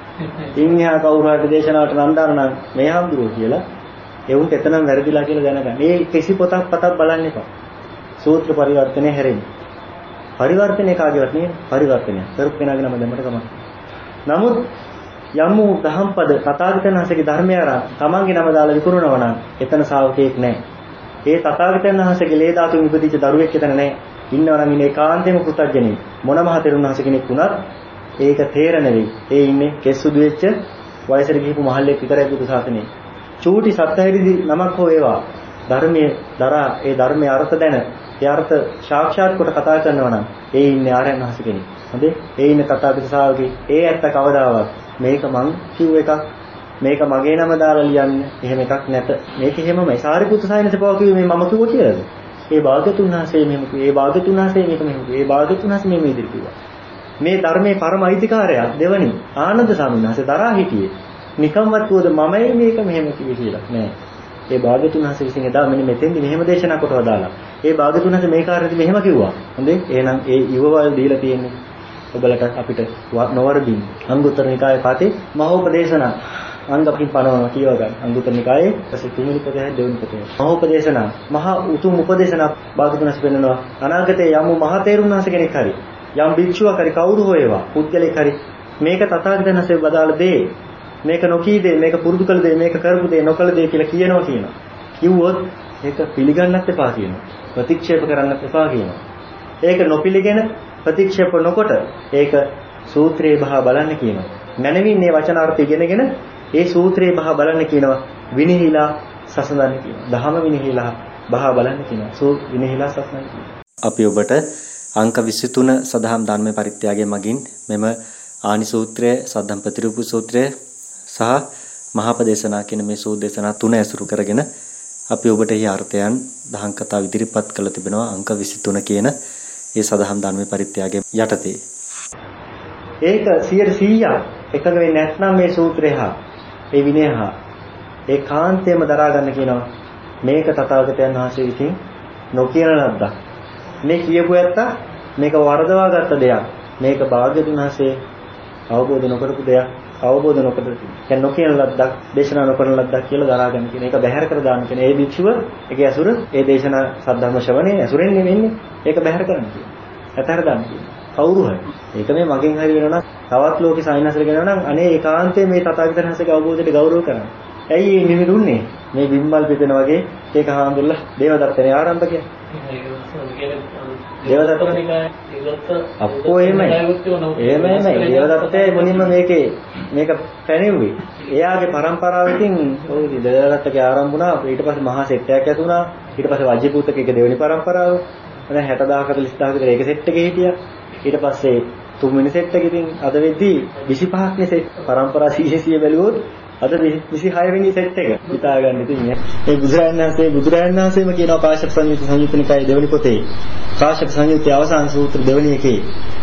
ඉන්හා කවුරු හරි දේශනාවට නම් දානවා නම් මේ හම්දුරෝ කියලා එවුන්ට එතනම වැරදිලා කියලා දැනගන්න. මේ කිසි පොතක් පතක් බලන්න එපා. සූත්‍ර පරිවර්තනය හැරෙන්නේ. පරිවර්තනය කාගේවත් නෙවෙයි පරිවර්තනය. කරුක් වෙනාගේ නම දැම්මට කමක්. නමුත් යම් වූ දහම්පද තථාගතයන් වහන්සේගේ ධර්මය අරන් තමන්ගේ නම දාලා විකුණනවා නම් එතන ශාවකයෙක් නැහැ. ඒ තථාගතයන් වහන්සේගේ ලේ ධාතුන් ඉපදිච්ච දරුවෙක් එතන නැහැ. ඉන්නවා නම් ඉන්නේ කාන්තේම කෘතඥයෙක්. මොන මහතෙරුන් වහන්සේ කෙනෙක් වුණත් ඒක තේරෙ නෙවෙයි. ඒ ඉන්නේ කෙස්සුදු වෙච්ච වයසට ගිහපු මහල්ලෙක් විතරයි බුදු සාසනේ. චූටි සත්‍යහිරිදි නමක් හෝ ඒවා ධර්මයේ දරා ඒ ධර්මයේ අර්ථ දැන ඒ අර්ථ සාක්ෂාත් කොට කතා කරනවා නම් ඒ ඉන්නේ ආර්යයන් වහන්සේ කෙනෙක්. හොඳේ? ඒ ඉන්නේ තථාගත ශාවකේ. ඒ ඇත්ත කවදාවත් මේක මං කිව් එකක් මේක මගේ නම දාලා ලියන්න එහෙම එකක් නැත. මේක එහෙමමයි. සාරිපුත්‍ර සායනසපව කිව්වේ මේ මම කිව්ව කියලාද? ඒ භාග්‍යතුන් වහන්සේ මෙහෙම කිව්වේ. ඒ භාග්‍යතුන් වහන්සේ මේක මෙහෙම කිව්වේ. ඒ භාග්‍යතුන් වහන්සේ මේ විදිහට කිව්වා. මේ ධර්මයේ පරම අයිතිකාරයා දෙවනි ආනන්ද ස්වාමීන් වහන්සේ දරා හිටියේ. නිකම්වත් කිව්වද මමයි මේක මෙහෙම කිව්වේ කියලා. නෑ. ඒ භාග්‍යතුන් වහන්සේ විසින් එදා මෙන්න මෙතෙන්දි මෙහෙම දේශනා කොට වදාලා. ඒ භාග්‍යතුන් වහන්සේ මේ කාර්යෙදි මෙහෙම කිව්වා. හොඳේ? එහෙනම් ඒ ඉවවල් දීලා තියෙන්නේ ඔබලට අපිට නොවරදින් අංගුත්තර නිකායේ පාතේ මහෝපදේශනා අංගපින් පනවනවා කියව ගන්න. අංගුත්තර නිකායේ පස්සේ තුන්වෙනි පොතේ දෙවෙනි පොතේ මහෝපදේශනා මහා උතුම් උපදේශනා භාග්‍යතුන් වහන්සේ පෙන්නනවා. අනාගතයේ යම් මහා තේරුම් වහන්සේ කෙනෙක් හරි යම් භික්ෂුවක් හරි කවුරු හෝ ඒවා පුද්ගලෙක් හරි මේක තථාගතයන් වහන්සේ වදාළ දේ මේක නොකී දේ මේක පුරුදු කළ දේ මේක කරපු දේ නොකළ දේ කියලා කියනවා කියනවා. කිව්වොත් ඒක පිළිගන්නත් එපා කියනවා. ප්‍රතික්ෂේප කරන්නත් එපා කියනවා. ඒක නොපිළිගෙන ප්‍රතික්ෂේප නොකොට ඒක සූත්‍රයේ බහා බලන්න කියනවා. මනමින් මේ වචනාර්ථය ඉගෙනගෙන ඒ සූත්‍රයේ බහා බලන්න කියනවා. විනිහිලා සසඳන්න කියනවා. දහම විනිහිලා බහා බලන්න කියනවා. සූ විනිහිලා සසඳන්න කියනවා. අපි ඔබට අංක විසි තුන සදහම් ධර්ම පරිත්‍යාගයේ මගින් මෙම ආනි සූත්‍රය, සද්ධම් ප්‍රතිරූප සූත්‍රය සහ මහාපදේශනා කියන මේ සූත්‍ර දේශනා තුන ඇසුරු කරගෙන අපි ඔබට මේ අර්ථයන් දහම් කතාව ඉදිරිපත් කළ තිබෙනවා අංක විසි තුන කියන ඒ සදහම් ධර්ම පරිත්‍යාගයේ යටතේ. ඒක සියයට සීයක් එකඟ වෙන්නේ නැත්නම් මේ සූත්‍රය හා ඒ විනය හා ඒ කාන්තේම දරා ගන්න කියනවා. මේක තථාගතයන් වහන්සේ විසින් නොකියන ලද්දක්. මේ කියපු ඇත්ත මේක වරදවා ගත්ත දෙයක්. මේක භාග්‍යතුන් වහන්සේ අවබෝධ නොකරපු දෙයක්. අවබෝධ නොකර කියන්නේ නොකියන ලද්දක්, දේශනා නොකරන ලද්දක් කියලා දරා ගන්න කියන එක බැහැර කර දාන්න කියන ඒ භික්ෂුව ඒකේ අසුර ඒ දේශනා සද්ධර්ම ශ්‍රවණේ අසුරෙන් නෙවෙන්නේ. ඒක බැහැර කරන්න කියනවා. ඇතර දාන්න කියනවා. කවුරු හරි. ඒක මේ මගෙන් හරි වෙනවා නම් තවත් ලෝකේ සායනසල ගෙනවා නම් අනේ ඒකාන්තයෙන් මේ තථාගතයන් වහන්සේගේ අවබෝධයට ගෞරව කරන්න. ඇයි මේ නිමිරුන්නේ? මේ බිම්මල් පිටෙන වගේ ඒක හාමුදුරලා දේවදත්තනේ ආරම්භකය. දේවදත්තනේ අපෝ එහෙමයි. එහෙමයි. දේවදත්තේ මුලින්ම මේකේ මේක පැනෙව්වේ. එයාගේ පරම්පරාවකින් ඔය දේවදත්තගේ ආරම්භ වුණා. ඊට පස්සේ මහා සෙට් එකක් ඇති වුණා. ඊට පස්සේ වජ්ජපූතක එක දෙවෙනි පරම්පරාව. දැන් හැට දහක හතළිස් දහක විතර ඒක සෙට් එකේ හිටියා. ඊට පස්සේ තුන්වෙනි සෙට් එකේ ඉතින් අද වෙද්දී විසිපහක් නේ සෙට් පරම්පරා සීය සීය බැලුවොත් අද විසිහය වෙනි සෙට් එක හිතා ගන්න ඉතින් මේ බුදුරජාණන් වහන්සේ බුදුරජාණන් වහන්සේම කියනවා කාශ්‍යප සංයුත්ත සංයුත්ත නිකායේ දෙවෙනි පොතේ කාශ්‍යප සංයුත්තේ අවසාන සූත්‍ර දෙවෙනි එකේ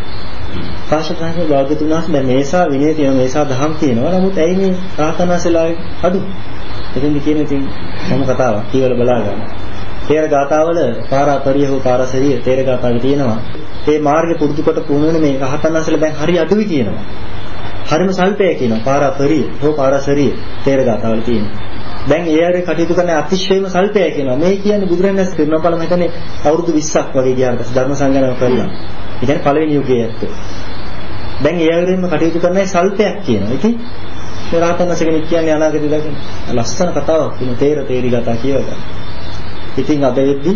කාශ්‍යප සංයුත්තේ භාග්‍යතුන් වහන්සේ දැන් මේසා විනය තියෙන මේසා දහම් තියෙනවා නමුත් ඇයි මේ රහතන් වහන්සේලා අඩු එතෙන්දි කියන ඉතින් මොන කතාවක් කියලා බලා ගන්න. තේර ගාතාවල පාරාපරිය හෝ පාරසරිය තේර ගාතාවේ තියෙනවා. මේ මාර්ගය පුරුදු කොට පුහුණුවන මේ රහතන් වහන්සේලා දැන් හරි අඩුයි කියනවා. හරිම සල්පය කියනවා පාරාපරිය හෝ පාරසරිය තේර ගාතාවල තියෙනවා. දැන් ඒ ආරේ කටයුතු කරන අතිශයම සල්පය කියනවා. මේ කියන්නේ බුදුරජාණන් වහන්සේ පිරුණාපලම හිතන්නේ අවුරුදු විස්සක් වගේ ගියාට පස්සේ ධර්ම සංගණන කරලා. ඒ කියන්නේ පළවෙනි යුගයේ ඇත්තෝ. දැන් ඒ ආරේම කටයුතු කරන සල්පයක් කියනවා. ඉතින් මේ රහතන් වහන්සේ කෙනෙක් කියන්නේ අනාගතේ දකින්න ලස්සන කතාවක් කියන තේර තේරි ගාතා කියවගන්න. ඉතින් අද වෙද්දි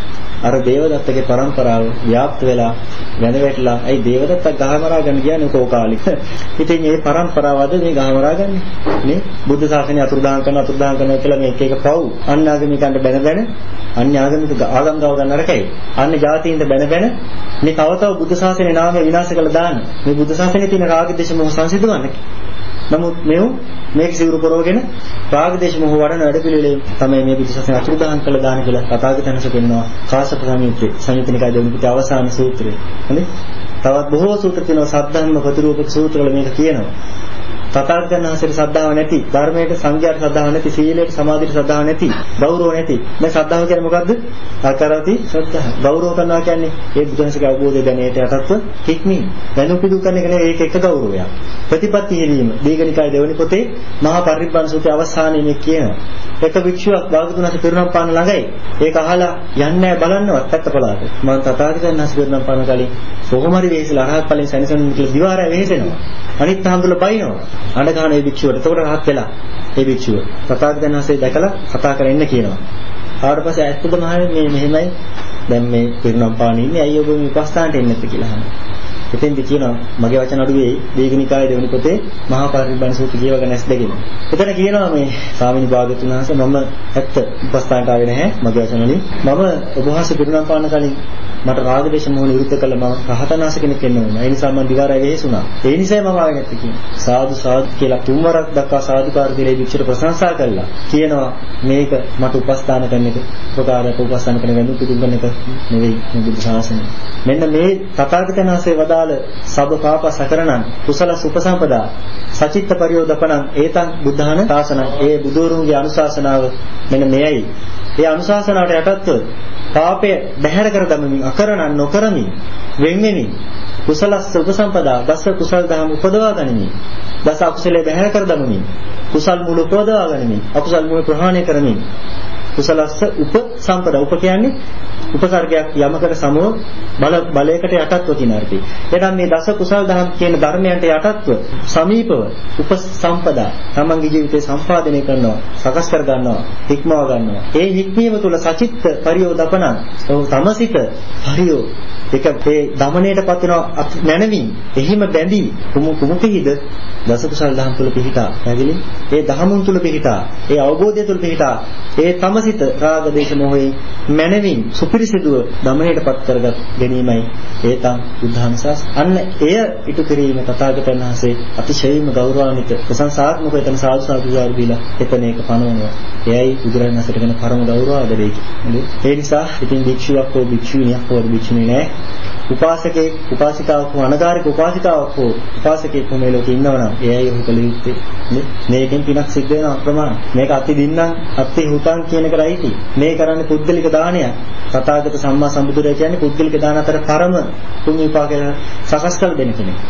අර දේවදත්තගේ පරම්පරාව ව්‍යාප්ත වෙලා වැඳ වැටලා ඇයි දේවදත්ත ගහමරා ගන්න කියන්නේ කෝකාලික. ඉතින් මේ පරම්පරාව අද මේ ගහමරා ගන්න නේ බුද්ධ ශාසනය අතුරුදහන් කරන අතුරුදහන් කරනවා කියලා මේ එක එක පව් අන්‍යාගමිකයන්ට බැන බැන අන්‍යාගමික ආගම් ගව ගන්න අරකයි. අන්න ජාතීන්ට බැන බැන මේ තව තව බුද්ධ ශාසනයේ නාමය විනාශ කළා දාන්න. මේ බුද්ධ ශාසනයේ තියෙන රාග දේශ මොහ සංසිඳවන්න. නමුත් මෙව මේක සිවුරු පොරවගෙන රාග දේශ මොහ වඩන වැඩ පිළිවෙලේ තමයි මේ බුද්ධ ශාසනය අතුරුදහන් කළා දාන්න කියලා තථාගතයන්ස කියනවා කාශ්‍යප සංයුත්තේ සංයුත්ත නිකායේ දෙවෙනි පුතේ අවසාන සූත්‍රය. හරි? තවත් බොහෝ සූත්‍ර තියෙනවා සද්ධාම්ම ප්‍රතිරූපක සූත්‍රවල මේක කියනවා. තථාගතයන් වහන්සේට ශ්‍රද්ධාව නැති, ධර්මයට සංඝයාට ශ්‍රද්ධාව නැති, සීලයට සමාධියට ශ්‍රද්ධාව නැති, ගෞරව නැති. දැන් ශ්‍රද්ධාව කියන්නේ මොකද්ද? ආකාරවති ශ්‍රද්ධාව. ගෞරව කරනවා කියන්නේ ඒ බුදුන්සේගේ අවබෝධය දැනේට යටත්ව හික්මීම. වැඳුම් පිදුම් කරන එක නෙවෙයි ඒක එක ගෞරවයක්. ප්‍රතිපත්ති හිලීම. දීඝනිකායේ දෙවෙනි පොතේ මහා පරිනිබ්බාන සූත්‍රයේ අවසානයේ මේ කියනවා. එක භික්ෂුවක් භාගතුන් වහන්සේ පිරුණම් පාන ළඟයි. ඒක අහලා යන්නේ නැහැ බලන්නවත් පැත්තපලාට. මම තථාගතයන් වහන්සේ පිරුණම් පාන කලින් කොහොම හරි වෙහෙසලා අරහත් ඵලයෙන් සැනසෙන්න කියලා දිවාරය වෙහෙසෙනවා. අනිත් හාමුදුරුවෝ බයිනවා. අඬ ගන්න ඒ භික්ෂුවට. එතකොට rahat වෙලා ඒ භික්ෂුව තථාගතයන් වහන්සේ දැකලා කතා කරන්න කියනවා. ආවට පස්සේ ඇත්තද මහණෙනි මේ මෙහෙමයි දැන් මේ පිරුණම් පාණේ ඉන්නේ අයියෝ ඔබ මේ උපස්ථානට එන්නේ නැත්ද කියලා අහනවා. එතෙන්දි කියනවා මගේ වචන අඩුවේ දීඝනිකායේ දෙවෙනි පොතේ මහා පරිනිබ්බාන සූත්‍රය කියවගෙන ඇස් දෙකෙන්. එතන කියනවා මේ ස්වාමීනි භාග්‍යවතුන් වහන්සේ මම ඇත්ත උපස්ථානට ආවේ නැහැ මගේ වචන වලින්. මම ඔබ වහන්සේ පිරුණම් පාන කලින් මට රාග දේශ මොහ නිරුද්ධ කළා මම රහතන් වහන්සේ කෙනෙක් වෙන්න ඕන. ඒ නිසා මම දිවාරය වෙහෙසුණා. ඒ නිසායි මම ආවේ නැත්තේ කියනවා. සාදු සාදු කියලා තුන්වරක් දක්වා සාදුකාර දීලා විචාර ප්‍රශංසා කළා. කියනවා මේක මට උපස්ථාන කරන එක ප්‍රකාරයට උපස්ථාන කරන වෙනු පිටුම් කරන එක නෙවෙයි මේ බුදු ශාසනය. මෙන්න මේ තථාගතයන් වහන්සේ වදාළ සබ්බ පාප සකරණං කුසල සුපසම්පදා සචිත්ත පරියෝදපණං ඒතං බුද්ධාන ශාසනං. ඒ බුදුරුන්ගේ අනුශාසනාව මෙන්න මෙයයි. ඒ අනුශාසනාවට යටත්ව පාපය බැහැර කර දමමින් අකරණ නොකරමින් වෙන්වෙමින් කුසලස්ස උපසම්පදා දස කුසල දහම් උපදවා ගනිමින් දස අකුසලයේ බැහැර කර දමමින් කුසල් මූල උපදවා ගනිමින් අකුසල් මූල ප්‍රහාණය කරමින් කුසලස්ස උපසම්පදා උප කියන්නේ උපසර්ගයක් යමකට සමව බල බලයකට යටත්ව කියන අර්ථය. එනම් මේ දස කුසල් දහම් කියන ධර්මයන්ට යටත්ව සමීපව උපසම්පදා තමන්ගේ ජීවිතේ සම්පාදනය කරනවා, සකස් කර ගන්නවා, හික්මව ගන්නවා. ඒ හික්මීම තුළ සචිත්ත පරියෝදපණං ඔහු තමසිත පරියෝ එක මේ දමණයටපත් වෙනවා මනමින් එහිම බැඳී කුමු කුමුකෙහිද දස කුසල් දහම් තුළ පිහිටා. පැහැදිලි? ඒ දහමුන් තුළ පිහිටා, ඒ අවබෝධය තුළ පිහිටා, ඒ තමසිත රාග දේශ මොහේ මනමින් සුපිරිසිදුව දමණයටපත් කරගත් ගැනීමයි ඒතම් බුද්ධානුශාස. අන්න එය ඉටු කිරීම තථාගතයන් වහන්සේ අතිශයින්ම ගෞරවාන්විත ප්‍රශංසාත්මක එතන සාදු සාදු සාදු දීලා එතන ඒක පනවනවා. එයයි බුදුරජාණන් වහන්සේට කරන පරම ගෞරවාදරයයි. ඒ නිසා ඉතින් භික්ෂුවක් හෝ භික්ෂුණියක් හෝ භික්ෂුණී නෑ. උපාසකේ උපාසිකාවක් හෝ අනගාരിക උපාසිකාවක් හෝ උපාසකෙක් හෝ මේ ලෝකේ ඉන්නවනම් එයයි ඔහු කළ යුත්තේ. මේකෙන් පිනක් සිද්ධ වෙනවා අප්‍රමාණ. මේක අති දින්නම් අති හුතන් කියන එක රයිටි. මේ කරන්නේ පුද්ගලික දානයක්. තථාගත සම්මා සම්බුදුරජාණන් කියන්නේ පුද්ගලික දාන අතර පරම පුණ්‍ය විපාකය සකස් කළ දෙන කෙනෙක්.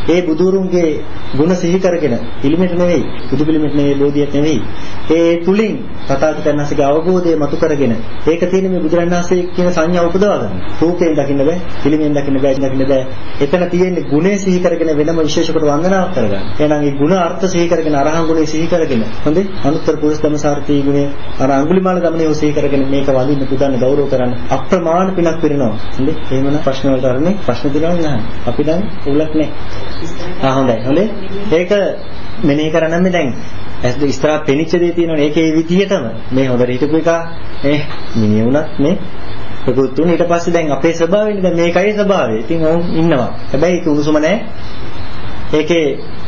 ඒ බුදුරුන්ගේ ගුණ සිහි කරගෙන පිළිමෙට නෙවෙයි, බුදු පිළිමෙට නෙවෙයි, බෝධියට නෙවෙයි. ඒ තුලින් තථාගතයන් වහන්සේගේ අවබෝධය මතු කරගෙන ඒක තියෙන මේ බුදුරණන් වහන්සේ කියන සංඥා උපදවා ගන්න. රූපයෙන් දකින්න බෑ, පිළිමෙන් දකින්න බෑ, දකින්න බෑ. එතන තියෙන්නේ ගුණය සිහි කරගෙන වෙනම විශේෂ කොට වන්දනාවක් කරගන්න. එහෙනම් ඒ ගුණ අර්ථ සිහි කරගෙන අරහන් ගුණය සිහි කරගෙන හොඳේ අනුත්තර පුරුෂ ධම්මසාරති ගුණය අර අඟුලිමාල ගමනේ සිහි කරගෙන මේක වඳින්න පුදන්න ගෞරව කරන්න අප්‍රමාණ පිනක් පිරෙනවා. හොඳේ එහෙමනම් ප්‍රශ්න වලට අරන්නේ ප්‍රශ්න දිනවන්නේ නැහැ. අපි දැන් උලක් නැහැ. ආ හොඳයි. හොඳේ ඒක මෙනෙහි කරන්න මේ දැන් ඇස් දෙක ඉස්සරහ පෙනිච්ච දේ තියෙනවනේ. ඒකේ විදියටම මේ හොඳට හිටපු එක මේ මිනිහ වුණත් මේ ප්‍රකෘති තුන ඊට පස්සේ දැන් අපේ ස්වභාවයනේ දැන් මේකයි ස්වභාවය. ඉතින් ඕම් ඉන්නවා. හැබැයි ඒක උණුසුම නැහැ. ඒකේ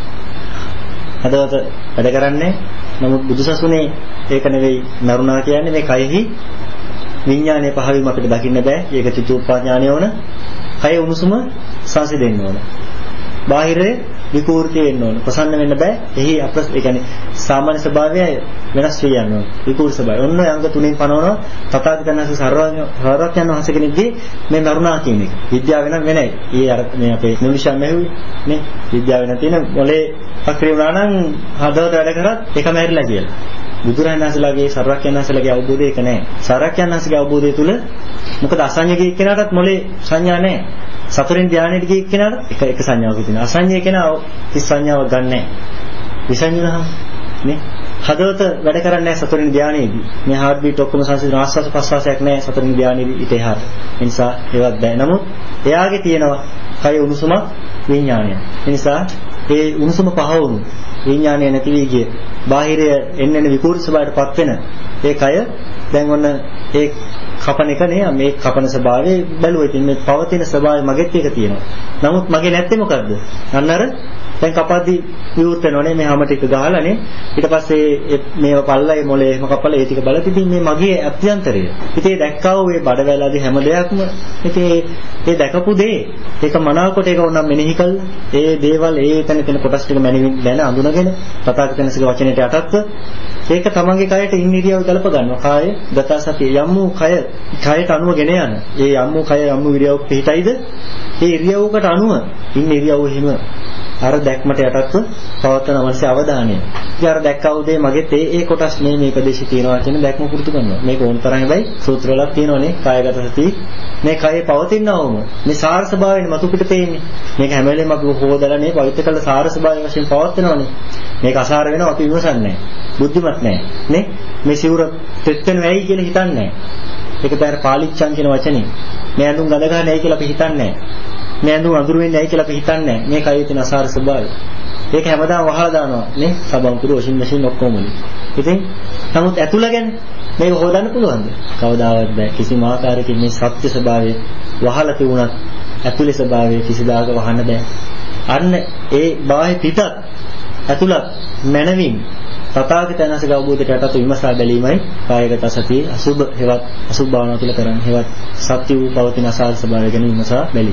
හදවත වැඩ කරන්නේ. නමුත් බුදුසසුනේ ඒක නෙවෙයි නරුණා කියන්නේ මේ කයෙහි විඥානයේ පහවීම අපිට දකින්න බෑ. ඒක චතුප්පා ඥානය වුණ කය උණුසුම සංසිඳෙන්න ඕන. බාහිරේ විකෘති වෙන්න ඕන. ප්‍රසන්න වෙන්න බෑ. එහි අප ඒ කියන්නේ සාමාන්‍ය ස්වභාවය වෙනස් වෙ යන්න ඕන. විකෘති ස්වභාවය. ඔන්න අංග තුනෙන් පනවනවා තථාගතයන් වහන්සේ සර්වඥයන් වහන්සේ කෙනෙක්ගේ මේ නරුණා කියන එක. විද්‍යාව වෙනම වෙනයි. ඊ අර මේ අපේ නිමිෂන් නැහුවේ නේ. විද්‍යාව වෙන තියෙන මොලේ අක්‍රිය වුණා නම් හදවත වැඩ කරත් එකම හැරිලා කියලා. බුදුරජාණන් වහන්සේලාගේ සර්වඥයන් වහන්සේලාගේ අවබෝධය ඒක නෑ. සර්වඥයන් වහන්සේගේ අවබෝධය තුල මොකද අසංඥගේ එක්කෙනාටත් මොලේ සංඥා නෑ. සතරෙන් ධානයට ගිය එක්කෙනාට එක එක සංඥාවක් තියෙනවා. අසංඥේ කෙනා කිසි සංඥාවක් ගන්න නෑ. විසංඥුනහම නේ හදවත වැඩ කරන්නේ නැහැ සතරෙන් ධානයේදී. මේ හાર્ට් බීට් ඔක්කොම සංසිඳන ආස්වාද ප්‍රස්වාසයක් නැහැ සතරෙන් ධානයේදී ඊට එහාට. ඒ නිසා ඒවත් බෑ. නමුත් එයාගේ තියෙනවා කය උණුසුම විඥානය. ඒ නිසා ඒ උණුසුම පහ වුණු විඥානය නැති වී ගිය බාහිරය එන්නෙන විකෘති ස්වභාවයටපත් වෙන ඒ කය දැන් ඔන්න ඒ කපන එක නේ මේ කපන ස්වභාවය බැලුවා. ඉතින් මේ පවතින ස්වභාවය මගෙත් එක තියෙනවා. නමුත් මගේ නැත්තේ මොකද්ද? අන්න අර දැන් කපද්දි විවෘත වෙනවනේ මේ හැම ටික ගහලානේ. ඊට පස්සේ මේව පල්ලයි මොලේ එහෙම කපලා ඒ ටික බලද්දි ඉතින් මේ මගේ අභ්‍යන්තරය. ඉතින් ඒ දැක්කව මේ බඩවැලදී හැම දෙයක්ම ඉතින් ඒ දැකපු දේ ඒක මනාවකට ඒක උනම් මෙනෙහි කළා. ඒ දේවල් ඒ එතන තියෙන කොටස් ටික මැනවින් දැන අඳුනගෙන තථාගතයන්සේගේ වචනයට යටත්ව ඒක තමන්ගේ කයට ඉන්න ඉරියව් ගලප ගන්නවා. කාය ගත සතිය යම් වූ කය කයට අනුව ගෙන යන. ඒ යම් වූ කය යම් වූ ඉරියව් පිටයිද? ඒ ඉරියව්කට අනුව ඉන්න ඉරියව් එහෙම අර දැක්මට යටත්ව පවත්වන අවශ්‍ය අවධානය. ඉතින් අර දැක්කව දේ මගෙත් ඒ ඒ කොටස් මේ මේ ප්‍රදේශي තියෙනවා කියන දැක්ම පුරුදු කරනවා. මේක ඕන තරම් හැබැයි සූත්‍ර වලක් තියෙනවනේ කායගත සති. මේ කයේ පවතිනවම මේ සාර ස්වභාවයෙන් මතු පිට පේන්නේ. මේක හැම වෙලේම අපි හොදලා නේ පවිත්‍ර කළ සාර ස්වභාවයෙන් වශයෙන් පවත්වනවනේ. මේක අසාර වෙනවා අපි විමසන්නේ නැහැ. බුද්ධිමත් නැහැ. නේ? මේ සිවුර තෙත් වෙන වෙයි කියලා හිතන්නේ නැහැ. ඒක දැන් පාලිච්ඡන් කියන වචනේ. මේ ඇඳුම් ගඳ ගන්න ඇයි කියලා අපි හිතන්නේ නැහැ. මේ ඇඳුම් අඳුර වෙන්නේ ඇයි කියලා අපි හිතන්නේ නැහැ. මේ කයේ තියෙන අසාර ස්වභාවය. ඒක හැමදාම වහලා දානවා නේ? සබම් කුරු වොෂින් මැෂින් ඔක්කොම වලින්. ඉතින් නමුත් ඇතුළ ගැන මේක හොදන්න පුළුවන්ද? කවදාවත් බෑ. කිසිම ආකාරයකින් මේ සත්‍ය ස්වභාවය වහලා තිබුණත් ඇතුළේ ස්වභාවය කිසිදාක වහන්න බෑ. අන්න ඒ බාහිර පිටත් ඇතුළත් මනවින් තථාගතයන් වහන්සේගේ අවබෝධයට යටත් විමසා බැලීමයි කායගත සතිය අසුභ හේවත් අසුභ භාවනාව තුළ කරන්නේ. හේවත් සත්‍ය වූ පවතින අසාර ස්වභාවය ගැන විමසා බැලීම.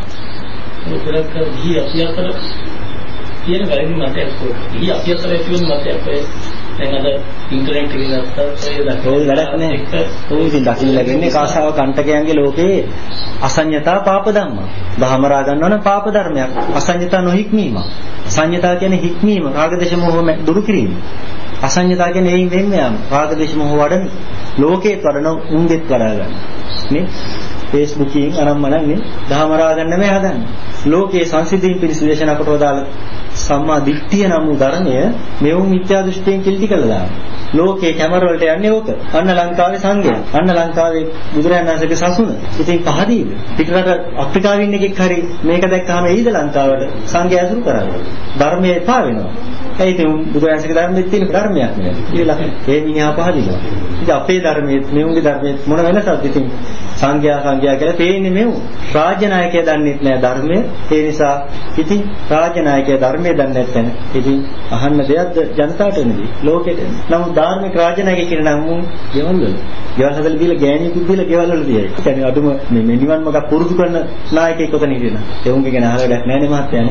ඒකලක ගිහි අපි අතර තියෙන වැරදි මතයක් කොහොමද? ගිහි අපි අතර තියෙන මතයක් ඔය දැන් අද ඉන්ටර්නෙට් එකේ නැත්තම් ඔය දකින්න වැඩක් නැහැ. ඔය ඉතින් දකින්න ලැබෙන්නේ කාසාව කණ්ඨකයන්ගේ ලෝකේ අසඤ්ඤතා පාප ධම්ම. බහමරා ගන්නවා නම් පාප ධර්මයක්. අසඤ්ඤතා නොහික්මීම. සංඤ්ඤතා කියන්නේ හික්මීම, රාගදේශ මොහ දුරු කිරීම. අසඤ්ඤතා කියන්නේ එයින් වෙන්න යාම. රාගදේශ මොහ වඩන ලෝකේත් වඩන උන්ගෙත් වඩා ගන්න. නේ? Facebook එකෙන් අරම්මනන්නේ දහමරා ගන්න මේ හදන්නේ. ලෝකයේ සංසිද්ධීන් පිණිස දේශනා කොට වදාළ සම්මා දිට්ඨිය නම් වූ ධර්මය මෙවුන් මිත්‍යා දෘෂ්ටියෙන් කිලිටි කළා දානවා. ලෝකේ කැමර වලට යන්නේ ඕක. අන්න ලංකාවේ සංඝය. අන්න ලංකාවේ බුදුරජාණන් වහන්සේගේ සසුන. ඉතින් පහදීද? පිටරට අප්‍රිකාවේ ඉන්න එකෙක් හරි මේක දැක්කම එයිද ලංකාවට සංඝය ඇසුරු කරන්නේ. ධර්මයේ එපා වෙනවා. ඒ ඉතින් බුදුරජාණන්ගේ ධර්මයේ තියෙන ධර්මයක් නෙවෙයි. කියලා ඒ මිනිහා පහදිනවා. ඉතින් අපේ ධර්මයේ මෙවුන්ගේ ධර්මයේ මොන වෙනසක්ද ඉතින්? සංඝයා සංඝයා කියලා තේින්නේ මෙවු. රාජ්‍ය නායකයා දන්නේ නැහැ ධර්මය. ඒ නිසා ඉතින් රාජ්‍ය නායකයා ධර්මයේ දන්නේ නැත්නම් ඉතින් අහන්න දෙයක්ද ජනතාවට නෙවෙයි ලෝකෙට. නමුත් ධාර්මික රාජ්‍ය නායකයෙක් කියන නම් උන් ගෙවල් වල. ගෙවල් හදලා දීලා ගෑණියෙකුත් දීලා ගෙවල් වල දියයි. ඒ කියන්නේ අදුම මේ නිවන් මාර්ග පුරුදු කරන නායකයෙක් ඔතන හිටිනා. ඒ උන්ගේ ගැන අහලා වැඩක් නැහැ නේ මහත්තයානේ.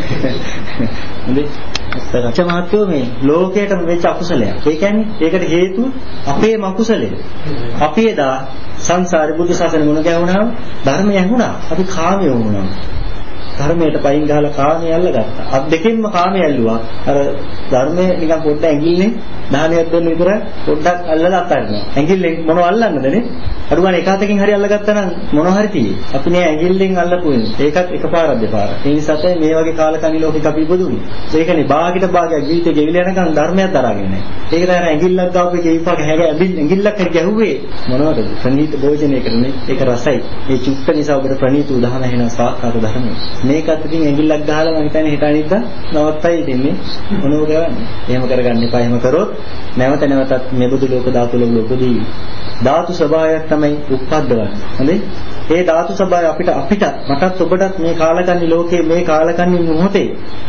හොඳයි. රච මහත්වෝ මේ ලෝකයටම වෙච්ච අකුසලයක්. ඒ කියන්නේ ඒකට හේතුව අපේ මකුසලය. අපි එදා සංසාරේ බුදු සසුන මුණ ගැහුණාම ධර්මය ඇහුණා. අපි කාමයේ වුණා. ධර්මයට පයින් ගහලා කාමයේ අල්ලගත්තා. අත් දෙකෙන්ම කාමයේ ඇල්ලුවා. අර ධර්මයේ නිකන් පොඩ්ඩක් ඇඟිල්ලෙන් දහනියක් දෙන්න විතර පොඩ්ඩක් අල්ලලා අතාරිනවා. ඇඟිල්ලෙන් මොනව අල්ලන්නද නේ? අරුවානේ එක අතකින් හරි අල්ලගත්තා නම් මොනව හරි තියෙයි. අපි නේ ඇඟිල්ලෙන් අල්ලපු වෙන. ඒකත් එකපාරක් දෙපාරක්. ඒ නිසා තමයි මේ වගේ කාලකන්ණි ලෝකෙක අපි ඉපදුනේ. ඒකනේ භාගිත භාගයක් ජීවිතේ ගෙවිලා යනකම් ධර්මයක් දරාගෙන නැහැ. ඒක තමයි ඇඟිල්ලක් දාපු එකේ විපාක හැබැයි ඇඟිල්ලක් හරි ගැහුවේ මොනවද? ප්‍රණීත භෝජනය කරන්නේ. ඒක රසයි. ඒ චුට්ට නිසා ඔබට ප්‍රණීත උදාහරණ වෙන සාක්කාත ධර්මය. මේකත් ඉතින් ඇඟිල්ලක් ගහලා මම හිතන්නේ හිතානිද්ද නවත්තයි දෙන්නේ. මොනව කරන්නේ? එහෙම කරගන්න එපා. එහෙම කරොත් නැවත නැවතත් මෙබඳු ලෝක ධාතු වල උපදී. ධාතු ස්වභාවයක් තමයි උප්පද්දවන්නේ. හරි? ඒ ධාතු ස්වභාවය අපිට අපිට මටත් ඔබටත් මේ කාලකන්ණි ලෝකයේ මේ කාලකන්ණි මොහොතේ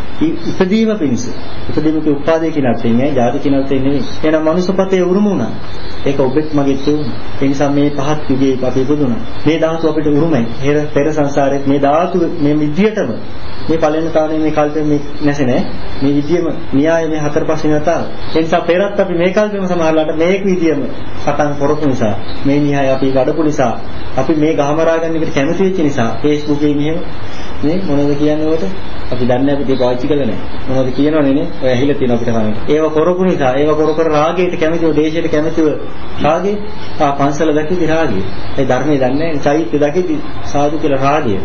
ඉපදීම පිණිස ඉපදීමක උපාදේ කියන අර්ථයෙන් නෑ ජාති කියන අර්ථයෙන් නෙවෙයි. එහෙනම් මනුස්සපතේ උරුම වුණා. ඒක ඔබෙත් මගෙත් උරුම. ඒ නිසා මේ පහත් යුගයේ අපි ඉපදුණා. මේ ධාතු අපිට උරුමයි. පෙර පෙර සංසාරෙත් මේ ධාතු මේ විද්‍යටම මේ පළවෙනි කාලේ මේ කල්පෙම මේ නැසේ නෑ. මේ විද්‍යම න්‍යාය මේ හතර පස්සේ නැතා. ඒ නිසා පෙරත් අපි මේ කල්පෙම සමහරලාට මේක විද්‍යම සටන් කරපු නිසා මේ න්‍යාය අපි වඩපු නිසා අපි මේ ගහමරා ගන්න එකට කැමති වෙච්ච නිසා Facebook එකේ මෙහෙම නේ මොනවද කියන්නේ ඔකට අපි දන්නේ අපි ඒක පාවිච්චි කරලා නැහැ මොනවද කියනවනේ නේ ඔය ඇහිලා තියෙන අපිට කලින් ඒව කරපු නිසා ඒව කර කර රාගයට කැමතිව දේශයට කැමතිව රාගේ ආ පන්සල දැක්කේ රාගය ඒ ධර්මයේ දන්නේ නැහැ චෛත්‍ය දැක්කේ සාදු කියලා රාගය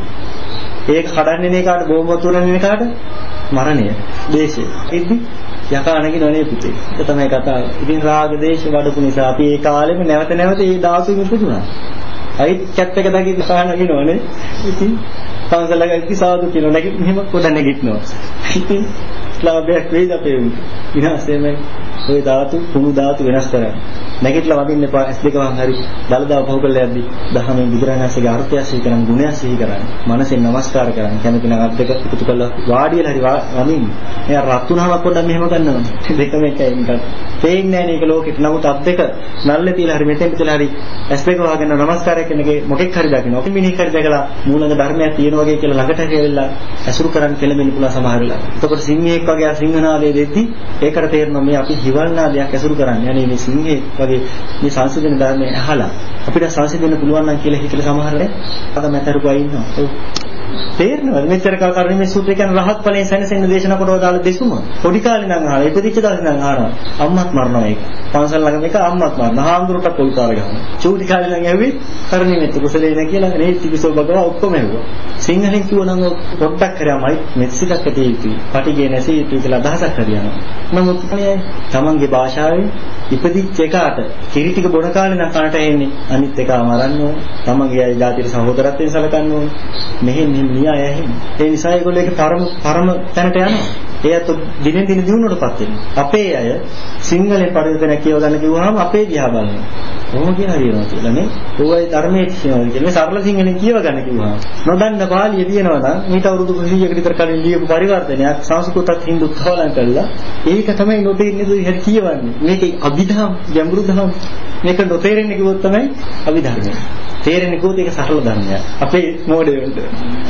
ඒක කඩන්නේ නේ කාට බෝම්බ තුරන්නේ කාට මරණය දේශය ඉද්දි යකා නගිනවනේ පුතේ ඒක තමයි කතාව ඉතින් රාග දේශ වඩපු නිසා අපි ඒ කාලෙම නැවත නැවත ඒ දාසුන් ඉපදුණා අයිත් කැට් එක දකින්න කහන නගිනවනේ ඉතින් පන්සලක සාදු කියලා නැගි මෙහෙම කොට නැගිටිනවා ඉතින් ලාභයක් වේද අපේ විනාශයෙන් ওই ධාතු කුණු ධාතු වෙනස් කරන්නේ නැගිටලා වදින්න එපා ඇස් දෙක වහන් හරි දලදාව පහු කරලා යද්දි දහමෙන් බුදුරණාහිසේගේ අර්ථය සිහි කරන් ගුණය සිහි කරන් මනසෙන් නමස්කාර කරන් කැමති නම් අත් දෙක එකතු කරලා වාඩියලා හරි වදින්න එයා රත් වුණාම පොඩ්ඩක් මෙහෙම ගන්නවා දෙකම එකයි නිකන් තේින්නේ නැහැ මේක ලෝකෙට නමුත් අත් දෙක නල්ලේ තියලා හරි මෙතෙන් තියලා හරි ඇස් දෙක වහගෙන නමස්කාරය කෙනගේ මොකෙක් හරි දකින්න ඔක මිනිහ හරි දැකලා මූලික ධර්මයක් තියෙනවා වගේ කියලා ළඟට හරියලා ඇසුරු කරන් කෙලෙමින් පුළුවන් සමහරලා එතකොට සිංහයෙක් වගේ සිංහනාදයේ දෙද්දි ඒකට තේරෙනවා මේ අපි හිවල්නාදයක් ඇසුරු කරන්නේ යන්නේ මේ සිංහයෙක් වගේ මේ සංසිඳන ධර්මයේ අහලා අපිට සංසිඳෙන්න පුළුවන් නම් කියලා හිතලා සමහරනේ අද මතරකුවා ඉන්නවා ඔව් තේරෙනවද මෙච්චර කාල කරන්නේ මේ සූත්‍රය කියන්නේ රහත් ඵලයෙන් සැනසෙන්න දේශනා කොට දාලා දෙසුම පොඩි කාලේ නම් අහලා ඉපදිච්ච දවසේ නම් අහනවා අම්මත් මරනවා ඒක පන්සල් ළඟ මේක අම්මත් මරනවා හාමුදුරට පොල් කාල ගහනවා චූටි කාලේ නම් ඇවි කරන්නේ මෙත් කුසලේ න කියලා නේ තිබිසෝ බගවා ඔක්කොම ඇහුවා සිංහලෙන් කිව්වනම් පොඩ්ඩක් කරාමයි මෙත්සිතක් ඇටි යුතුයි පටිගේ නැසී යුතුයි කියලා අදහසක් හරියනවා නමුත් මේ තමන්ගේ භාෂාවෙන් ඉපදිච්ච එකාට කිරි ටික බොන කාලේ නම් කනට එන්නේ අනිත් එක මරන්න ඕන තමන්ගේ අය ජාතියේ සහෝදරත්වයෙන් සලකන්න ඕන මෙහෙම න්‍යාය ඇහෙන්නේ. ඒ නිසා ඒගොල්ලෝ ඒක පරම පරම තැනට යනවා. ඒ අත දිනෙන් දින දිනුනටපත් වෙනවා. අපේ අය සිංහලෙන් පරිවර්තන කියව ගන්න කිව්වහම අපේ දිහා බලනවා. කොහොම කියලා හරියනවා කියලා නේ. ඕවයි ධර්මයේ කියනවා කියලා. මේ සරල සිංහලෙන් කියව ගන්න කිව්වහම නොදන්න පාලිය තියෙනවා නම් ඊට අවුරුදු කීයකට විතර කලින් ලියපු පරිවර්තනයක් සංස්කෘතත් හින්දු කවලම් කළා. ඒක තමයි නොතේරෙන්නේ දුයි හරි කියවන්නේ. මේකේ අභිධම් ගැඹුරු දහම් මේක නොතේරෙන්නේ කිව්වොත් තමයි අභිධර්මය. තේරෙන්නේ කොහොමද ඒක සරල ධර්මයක්. අපේ මොඩේ වලට.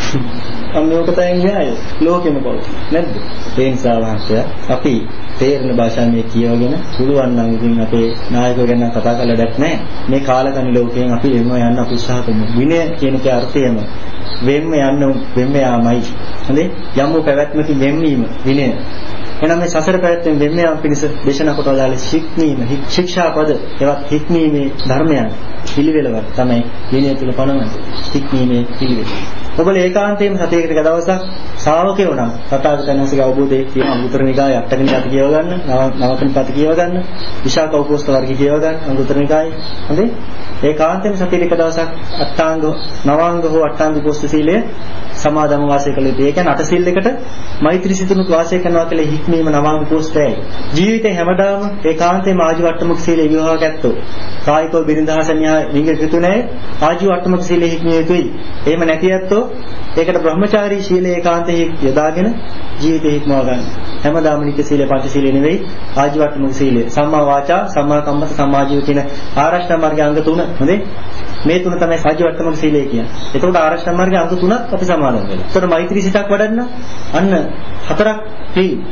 අම්මෝක තයෙන් න්යාය ලෝකෙම පවතී. නැද්ද? ඒ නිසා වහන්සේ අපි තේරෙන භාෂාවෙන් මේ කියවගෙන පුළුවන් නම් ඉතින් අපේ නායකයෝ ගැන කතා කරලා දැක් නැහැ. මේ කාලකන්ණි ලෝකයෙන් අපි එන්න යන්න අපි උත්සාහ කරමු. විනය කියන කේ අර්ථයම වෙන්න යන්න වෙන්න යාමයි. හරි? යම් පැවැත්මකින් වෙන්නීම විනය. එනනම් මේ සසර පැවැත්මෙන් වෙන්න යාම පිණිස දේශනා කොට දාලා ශික්නීම ශික්ෂා පද ඒවත් හික්මීමේ ධර්මයන් පිළිවෙලවත් තමයි විනය තුල පනවන්නේ. හික්මීමේ පිළිවෙල. ඔබලා ඒකාන්තයෙන්ම සතියකට දවසක් ශ්‍රාවකයෝ නම් තථාගතයන් වහන්සේගේ අවබෝධයේ තියෙන අංගුත්තර නිකාය අටවෙනි පද කියව ගන්න, නවවෙනි පද කියව ගන්න, විශාක උපෝස්ත වර්ගය කියව ගන්න අංගුත්තර නිකායේ. හරි? ඒකාන්තයෙන්ම සතියකට දවසක් අටාංග නවාංග හෝ අටාංග උපෝස්ත සීලය සමාදම වාසය කළ යුතුයි. ඒ කියන්නේ අට සීල් එකට මෛත්‍රී සිතුනුත් වාසය කරනවා කියලා හික්මීම නවාංග උපෝස්තයයි. ජීවිතේ හැමදාම ඒකාන්තයෙන්ම ආජීවට්ටමක සීලය විවාහයක් ඇත්තෝ. කායිකව බිරිඳහසන්‍යා විංගිතු නැහැ. ආජීවට්ටමක සීලය හික්මිය යුතුයි. එහෙම නැති ඇත්තෝ ඒකට බ්‍රහ්මචාරී ශීලයේ ඒකාන්තයේ යොදාගෙන ජීවිතේ හික්මවා ගන්න. හැමදාම නික සීලය පංච සීලය නෙවෙයි ආජීවට්ටමක සීලය. සම්මා වාචා, සම්මා කම්මන්ත, සම්මා ජීව කියන ආරෂ්ඨ මාර්ගයේ අංග තුන. හොඳේ? මේ තුන තමයි ආජීවට්ටමක සීලය කියන්නේ. එතකොට ආරෂ්ඨ මාර්ගයේ අංග තුනක් අපි සමාදන් වෙනවා. එතකොට මෛත්‍රී සිතක් වඩන්න අන්න හතරක් තියෙයි.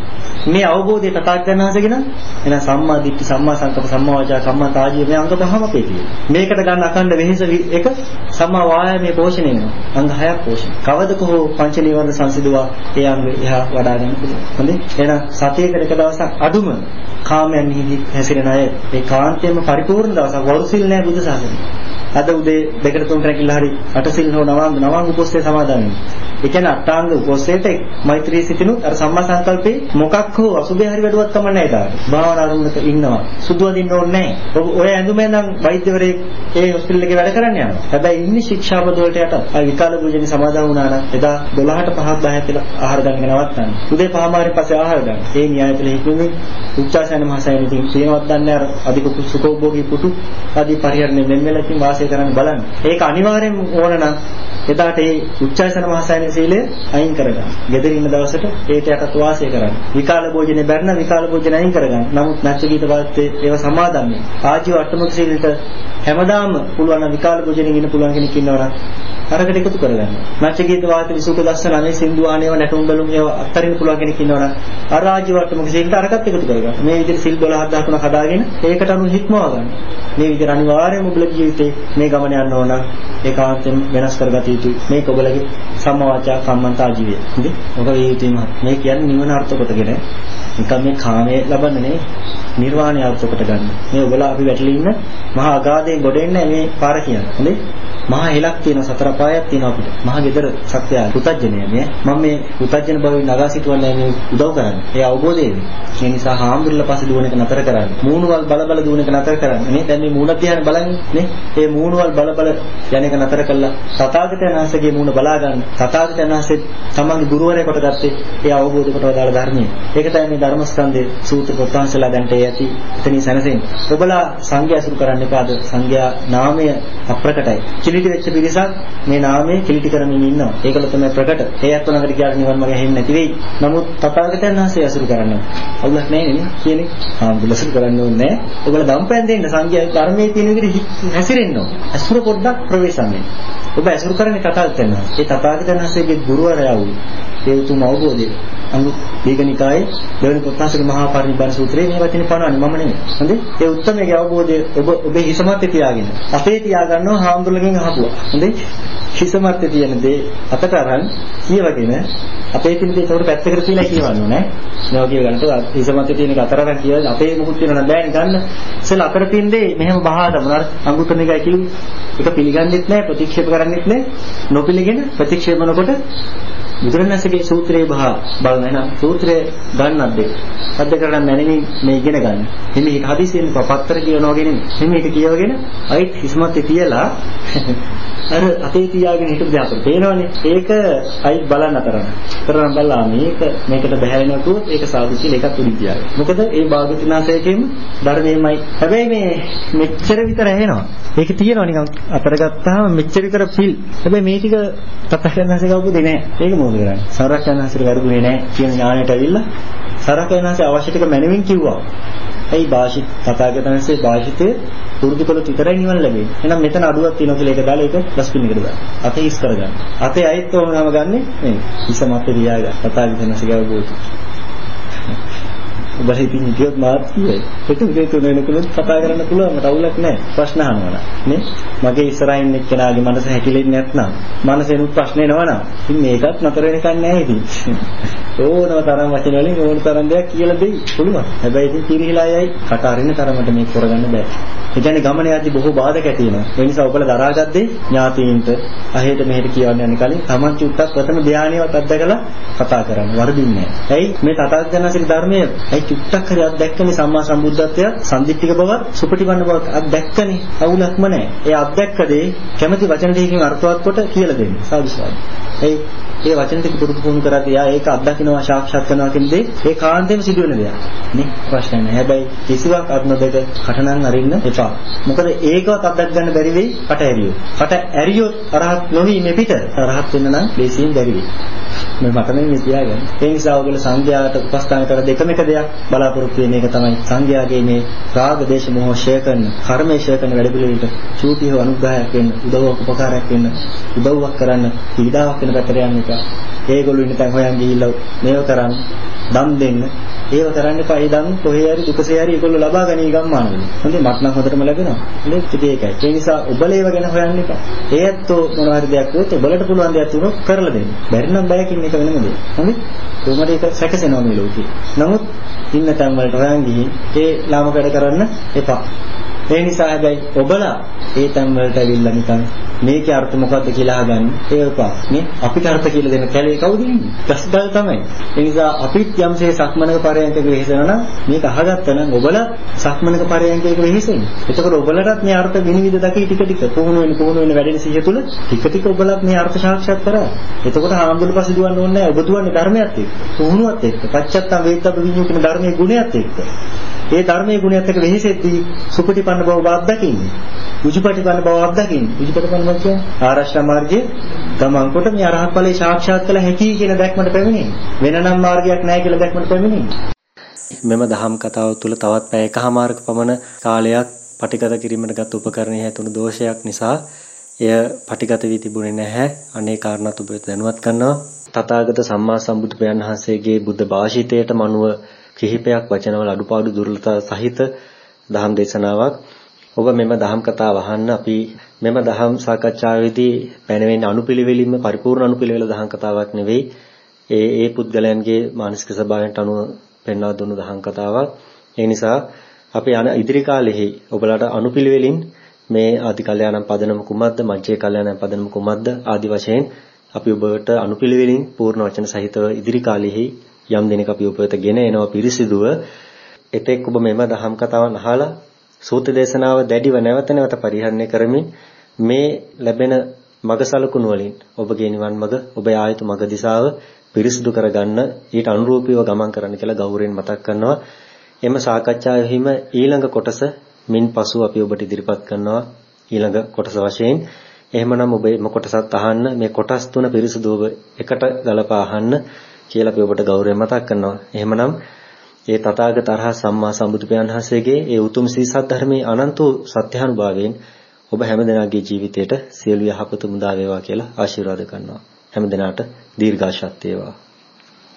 මේ අවබෝධය තථාගතයන් වහන්සේගෙන එහෙනම් සම්මා දිට්ඨි, සම්මා සංකප්ප, සම්මා වාචා, සම්මා ආජීව මේ අංග පහම අපේ තියෙනවා. මේකට ගන්න අඛණ්ඩ වෙහෙස එක සම්මා වායාමයේ පෝෂණය වෙනවා. අංග හයක් පෝෂණය. කවදක හෝ පංච නීවරණ සංසිඳුවා ඒ අංග එහා වඩා ගන්න පුළුවන්. හොඳේ. එහෙනම් සතියකට එක දවසක් අඩුම කාමයන් හිදී හැසිරෙන අය ඒ කාන්තේම පරිපූර්ණ දවසක් වරුසිල් නැහැ බුදු සසුනේ. අද උදේ දෙකට තුනකට කියලා හරි අටසිල් හෝ නවාංග නවාංග උපෝසථය සමාදන් වෙනවා. ඒ කියන්නේ අටාංග උපෝසථයට මෛත්‍රී සිතිනුත් අර සම්මා සංකල්පේ මොකක් හෝ අසුභය හරි වැඩුවක් කමන්නේ නැහැ තාම. භාවනා අරමුණක ඉන්නවා. සුදු වදින්න ඕනේ නැහැ. ඔය ඇඳුමෙන් නම් වෛද්‍යවරයෙක් ඒ හොස්පිටල් එකේ වැඩ කරන්න යනවා. හැබැයි ඉන්නේ ශික්ෂාපද වලට යට. ආ විකාල භෝජනේ සමාදන් වුණා නම් එදා දොළහට පහක් දහයක් කියලා ආහාර ගන්න නවත්තන්න. උදේ පහමාරේ පස්සේ ආහාර ගන්න. ඒ න්‍යාය පිළ හික්මෙන්නේ උච්චාසන මහසයන් ඉතින් තියෙනවත් දන්නේ අර අධික සුඛෝභෝගී පුතු ආදී පරිහරණය මෙන්නෙලකින් වාසය කරන්න බලන්න. ඒක අනිවාර්යෙන් ඕන නම් එදාට ඒ උච්චාසන මහසයන් සීලය අයින් කරගන්න. ගෙදර ඉන්න දවසට ඒට යටත් වාසය කරන්න. විකාල භෝජනේ බැරන විකාල භෝජන අයින් කරගන්න. නමුත් නැච්ච ගීත වාද්‍යයේ ඒව සමාදන් වෙන්න. ආජීව අට්ටමක සීලයට හැමදාම පුළුවන් නම් විකාල භෝජනෙකින් ඉන්න පුළුවන් කෙනෙක් ඉන්නවා නම් අරකට එකතු කරගන්න. නැච්ච ගීත වාද්‍ය විසුක දස්සන අනේ සින්දු ආනේව නැටුම් බැලුම් ඒව අත්තරින් පුළුවන් කෙනෙක් ඉන්නවා නම් අර ආජීව අට්ටමක සීලයට අරකට එකතු කරගන්න. මේ විදිහට සිල් දොළහ දහතුන හදාගෙන ඒකට අනුව හික්මවා ගන්න. මේ විදිහට අනිවාර්යයෙන්ම ඔබලගේ ජීවිතේ මේ ගමන යන්න ඕන නම් ඒකාන්තයෙන් වෙනස් කරගත යුතුයි. මේක ඔබලගේ සම්මා වාචා කම්මන්ත ආජීවය. හරි? ඔබ ඒ යුතුයම මේ කියන්නේ නිවන අර්ථ කොටගෙන නිකම් මේ කාමයේ ලබන්නේ නේ නිර්වාණය අර්ථ කොට ගන්න. මේ ඔබලා අපි වැටලි ඉන්න මහා අගාධයෙන් ගොඩ එන්නේ මේ පාර කියන්නේ. හරි? මහා හෙලක් තියෙන සතර පායක් තියෙනවා අපිට. මහා gedara සත්‍යය පුතඥය මේ. මම මේ පුතඥ භවෙ නගා සිටවන්නේ මේ උදව් කරන්නේ. ඒ අවබෝධයේදී. ඒ නිසා හාමුදුරුවෝ පස්සේ දුවන එක නතර කරන්න. මූණවල් බල බල දුවන එක නතර කරන්න. නේ දැන් මේ මූණ තියාගෙන බලන්නේ නේ. ඒ මූණවල් බල බල යන එක නතර කළා. තථාගතයන් වහන්සේගේ මූණ බලා ගන්න. තථාගතයන් වහන්සේ තමන්ගේ ගුරුවරයා කොට ගත්තේ ඒ අවබෝධ කොට වදාළ ධර්මයේ. ඒක තමයි මේ ධර්මස්කන්ධයේ සූත්‍ර ප්‍රත්‍යංශලා දැන්ට ඇති. එතනින් සැනසෙන්නේ. ඔබලා සංඝයා අසුරු කරන්න එපාද? සංඝයා නාමය අප්‍රකටයි. කිලිටි වෙච්ච පිරිසක් මේ නාමයේ කිලිටි කරමින් ඉන්නවා. ඒකල තමයි ප්‍රකට. ඒ අත් උනකට කියලා නිවන් මාර්ගය හෙන්නේ නැති වෙයි. නමුත් තථාගතයන් වහන්සේ අසුරු කරන්නේ. අවුලක් නැහැ නේ කියන්නේ. ආම්බුල අසුරු කරන්න ඕනේ නැහැ. ඔයගොල්ලෝ දම්පැන් දෙන්න සංඝයා ධර්මයේ තියෙන විදිහට හැසිරෙන්න ඕනේ. අසුර පොඩ්ඩක් ප්‍රවේශම් වෙන්න. ඔබ අසුරු කරන්නේ තථාගතයන් වහන්සේ. ඒ තථාගතයන් වහන්සේගේ ගුරුවරයා වූ ඒ උතුම් අවබෝධය අනු දීගනිකායේ දෙවන කොටසක මහා පරිනිබ්බාන සූත්‍රයේ මේ වචනේ පනවන්නේ මම නෙමෙයි. හොඳේ? ඒ උත්තරයේ අවබෝධය ඔබ ඔබේ හිසමත්තේ තියාගෙන අපේ තියාගන්නවා හාමුදුරුවන්ගෙන් අහපුවා. හොඳේ? හිසමත්තේ තියෙන දේ අතට අරන් කියවගෙන අපේ තියෙන දේ උඩ පැත්තකට තියලා කියවන්නේ නෑ. මේ වගේ ගන්නකොට හිසමත්තේ තියෙන එක අතර අරන් කියලා අපේ මොකුත් වෙනව නෑ බෑනේ ගන්න. ඉතින් අතර තියෙන දේ මෙහෙම බහා දමනවා. අඟුතර එකයි කිව්වේ. ඒක පිළිගන්නෙත් නෑ ප්‍රතික්ෂේප කරන්නෙත් නෑ. නොපිළිගෙන ප්‍රතික්ෂේප කරනකොට බුදුරණන්සේගේ සූත්‍රයේ බහා බලන එහෙනම් සූත්‍රයේ ගන්නත් දෙක. අද්ද කරලා මැනමින් මේ ඉගෙන ගන්න. එimhe හිත හදිසියෙන් පපත්තර කියනවා වගේ නෙමෙයි. එimhe හිත කියවගෙන අයිත් හිස්මත්තේ තියලා අර අපේ තියාගෙන හිටු දෙයක් පේනවනේ. ඒක අයිත් බලන්න අතරන. කරන් බලලා මේක මේකට බැහැ වෙනකොට ඒක සාදු කියලා එකක් උඩින් තියාගෙන. මොකද ඒ භාගතුනාසයකෙම ධර්මයේමයි. හැබැයි මේ මෙච්චර විතර ඇහෙනවා. ඒක තියෙනවා නිකන් අතර ගත්තාම මෙච්චර විතර ෆිල්. හැබැයි මේ ටික තථාගතයන්සේ කවුරුද නෑ. ඒක මොකද කරන්නේ? සරකයන්හන්සේ වැරදුනේ නෑ කියන ඥාණයට ඇවිල්ලා සරකයන්හන්සේ අවශ්‍ය ටික මැනවින් කිව්වා. ඇයි භාෂිත තථාගතයන්සේ භාෂිතේ පුරුදු කළොත් විතරයි නිවන ලැබෙන්නේ. එහෙනම් මෙතන අඩුවක් තියෙනවා කියලා ඒක දාලා ඒක ඩස්බින් එකට දාන්න. අතේ හිස් කරගන්න. අතේ අයිත් ඕනම ගන්නෙ මේ හිස මත රියාග තථාගතයන්සේ ගාවුවොත්. ඔබ හිතින් හිටියොත් මාත් කියයි. ඒක විදිහට වෙනකොට කතා කරන්න පුළුවන් මට අවුලක් නැහැ. ප්‍රශ්න අහනවා නේ. මගේ ඉස්සරහින් එක්කෙනාගේ මනස හැකිලෙන්නේ නැත්නම් මනසෙනුත් ප්‍රශ්න එනවනම් ඉතින් මේකත් නතර වෙනකන් නැහැ ඉතින්. ඕනම තරම් වචන වලින් ඕන තරම් දෙයක් කියලා දෙයි. පුළුවන්. හැබැයි ඉතින් පිරිහිලා යයි කට අරින්න තරමට මේක කරගන්න බෑ. ඒ කියන්නේ ගමන යද්දි බොහෝ බාධක ඇති වෙනවා. ඒ නිසා ඔබලා දරාගත්තේ ඥාතීන්ට අහෙට මෙහෙට කියවන්න යන කලින් තමන් චුට්ටක් ප්‍රථම ධානයවත් අත්දකලා කතා කරන්න. වරදින්නේ නැහැ. ඇයි මේ තථාගතයන්ගේ ධර්මයේ ඇයි චුට්ටක් හරි අත්දැක්කනේ සම්මා සම්බුද්ධත්වය සම්දිත්තික බවත් සුපටිපන්න බවත් අත්දැක්කනේ. අවුලක්ම නැහැ. ඒ අත්දැක්ක දේ කැමැති වචන දෙකකින් අර්ථවත් කොට කියලා දෙන්න. සාදු සාදු. ඒ ඒ වචන ටික පුරුදු පුහුණු කරලා යා ඒක අත්දකින්නවා සාක්ෂාත් කරනවා කියන දේ ඒ කාන්තේම සිදුවෙන දෙයක්. නේ ප්‍රශ්න නැහැ. හැබැයි කිසිවක් අත්නොදක කටනන් අරින්න එපා. මොකද ඒකවත් අත්දැක ගන්න බැරි වෙයි කට ඇරියෝ. කට ඇරියොත් අරහත් නොවි මේ පිට අරහත් වෙන්න නම් ලේසියෙන් බැරි වෙයි. මේ මට නෙමෙයි තියාගන්න. ඒ නිසා ඔයගොල්ලෝ සංඝයාට උපස්ථාන කර දෙකම එක දෙයක් බලාපොරොත්තු වෙන එක තමයි සංඝයාගේ මේ රාග දේශ මොහ ෂය කරන කර්මය ෂය කරන වැඩ පිළිවෙලට චූටි හෝ අනුග්‍රහයක් වෙන්න උදව්වක් උපකාරයක් වෙන්න උදව්වක් කරන්න පීඩාවක් වෙන පැත්තට යන්න එක. ඒගොල්ලෝ ඉන්න තැන් හොයන් ගිහිල්ලා මේව කරන් දන් දෙන්න. ඒව කරන්න එපා. ඒ දන් කොහේ හරි දුකසේ හරි ඒගොල්ලෝ ලබා ගනී ගම්මානවල. හොඳේ මට නම් හොඳටම ලැබෙනවා. හොඳේ ඉතින් ඒකයි. ඒ නිසා ඔබලේව ගැන හොයන්න එපා. ඒ ඇත්තෝ මොන හරි දෙයක් වුත් ඔබලට පුළුවන් දෙයක් තුනක් කරලා දෙන්න. බැරි නම් බයකින් එක වෙනම දෙයක්. හොඳේ? කොහොමද ඒක සැකසෙනවා මේ ලෝකේ. නමුත් ඉන්න තැන් වලට හොයන් ගිහින් ඒ ලාමකඩ කරන්න එපා. ඒ නිසා හැබැයි ඔබලා ඒ තැන් වලට ඇවිල්ලා නිකන් මේකේ අර්ථ මොකක්ද කියලා අහගන්න ඒකපා නේ අපිට අර්ථ කියලා දෙන කැලේ කවුද ඉන්නේ? දස්ගල් තමයි. ඒ නිසා අපිත් යම්සේ සක්මනක පරයන්කක වෙහෙසනවා නම් මේක අහගත්තා නම් ඔබලා සක්මනක පරයන්කක වෙහෙසෙන්නේ. එතකොට ඔබලටත් මේ අර්ථ විනිවිද දකි ටික ටික පුහුණු වෙන පුහුණු වෙන වැඩෙන සිහිය තුල ටික ටික ඔබලත් මේ අර්ථ සාක්ෂාත් කරා. එතකොට ආම්දුල පස්සේ දුවන්න ඕනේ නැහැ. ඔබ දුවන්නේ ධර්මයත් එක්ක. පුහුණුවත් එක්ක. පච්චත්තම් වේතබ්බ විඤ්ඤු කියන ධර්මයේ ගුණයත් එක්ක. ඒ ධර්මයේ ගුණයත් එක්ක වෙහෙසෙද්දී සුපටිපන්න බව අත්දකින්නේ. උජුපටිපන්න බව අත්දකින්නේ. උජුපටිපන්න බව කියන්නේ ආරෂ්ඨ මාර්ගයේ ගමන් කොට මේ අරහත් ඵලයේ සාක්ෂාත් කළ හැකි කියන දැක්මට පැමිණෙන්නේ. වෙනනම් මාර්ගයක් නැහැ කියලා දැක්මට පැමිණෙන්නේ. මෙම දහම් කතාව තුළ තවත් පැය එකහමාරක පමණ කාලයක් පටිගත කිරීමට ගත් උපකරණයේ හැතුණු දෝෂයක් නිසා එය පටිගත වී තිබුණේ නැහැ. අනේ කාරණාත් ඔබ දැනුවත් කරනවා. තථාගත සම්මා සම්බුදු පියාණන් වහන්සේගේ බුද්ධ භාෂිතයට මනුව කිහිපයක් වචනවල අඩුපාඩු දුර්වලතා සහිත දහම් දේශනාවක්. ඔබ මෙම දහම් කතාව අහන්න අපි මෙම දහම් සාකච්ඡාවේදී පැනවෙන්නේ අනුපිළිවෙලින්ම පරිපූර්ණ අනුපිළිවෙල දහම් කතාවක් නෙවෙයි. ඒ ඒ පුද්ගලයන්ගේ මානසික ස්වභාවයට අනුව පෙන්වා දුන්නු දහම් කතාවක්. ඒ නිසා අපි යන ඉදිරි කාලෙහි ඔබලාට අනුපිළිවෙලින් මේ ආදි කල්යාණම් පදනම කුමක්ද, මජ්ජේ කල්යාණම් පදනම කුමක්ද ආදි වශයෙන් අපි ඔබට අනුපිළිවෙලින් පූර්ණ වචන සහිතව ඉදිරි කාලෙහි යම් දිනක අපි ඔබ වෙත ගෙන එනවා පිරිසිදුව. එතෙක් ඔබ මෙම දහම් කතාවන් අහලා සූත්‍ර දේශනාව දැඩිව නැවත නැවත පරිහරණය කරමින් මේ ලැබෙන මඟ සලකුණු වලින් ඔබගේ නිවන් මඟ, ඔබ ආයතු මඟ දිශාව පිරිසිදු කරගන්න ඊට අනුරූපීව ගමන් කරන්න කියලා ගෞරවයෙන් මතක් කරනවා. එම සාකච්ඡාවෙහිම ඊළඟ කොටස මින් පසු අපි ඔබට ඉදිරිපත් කරනවා ඊළඟ කොටස වශයෙන්. එහෙමනම් ඔබ මේ කොටසත් අහන්න, මේ කොටස් තුන පිරිසිදුව එකට ගලපා අහන්න කියලා අපි ඔබට ගෞරවයෙන් මතක් කරනවා. එහෙමනම් ඒ තථාගත අරහත් සම්මා සම්බුදු පියාණන් වහන්සේගේ ඒ උතුම් සී සත්‍ය ධර්මයේ අනන්ත සත්‍යානුභවයෙන් ඔබ හැමදෙනාගේ ජීවිතයට සියලු යහපත මුදා වේවා කියලා ආශිර්වාද කරනවා. හැමදෙනාට දීර්ඝාෂත් වේවා.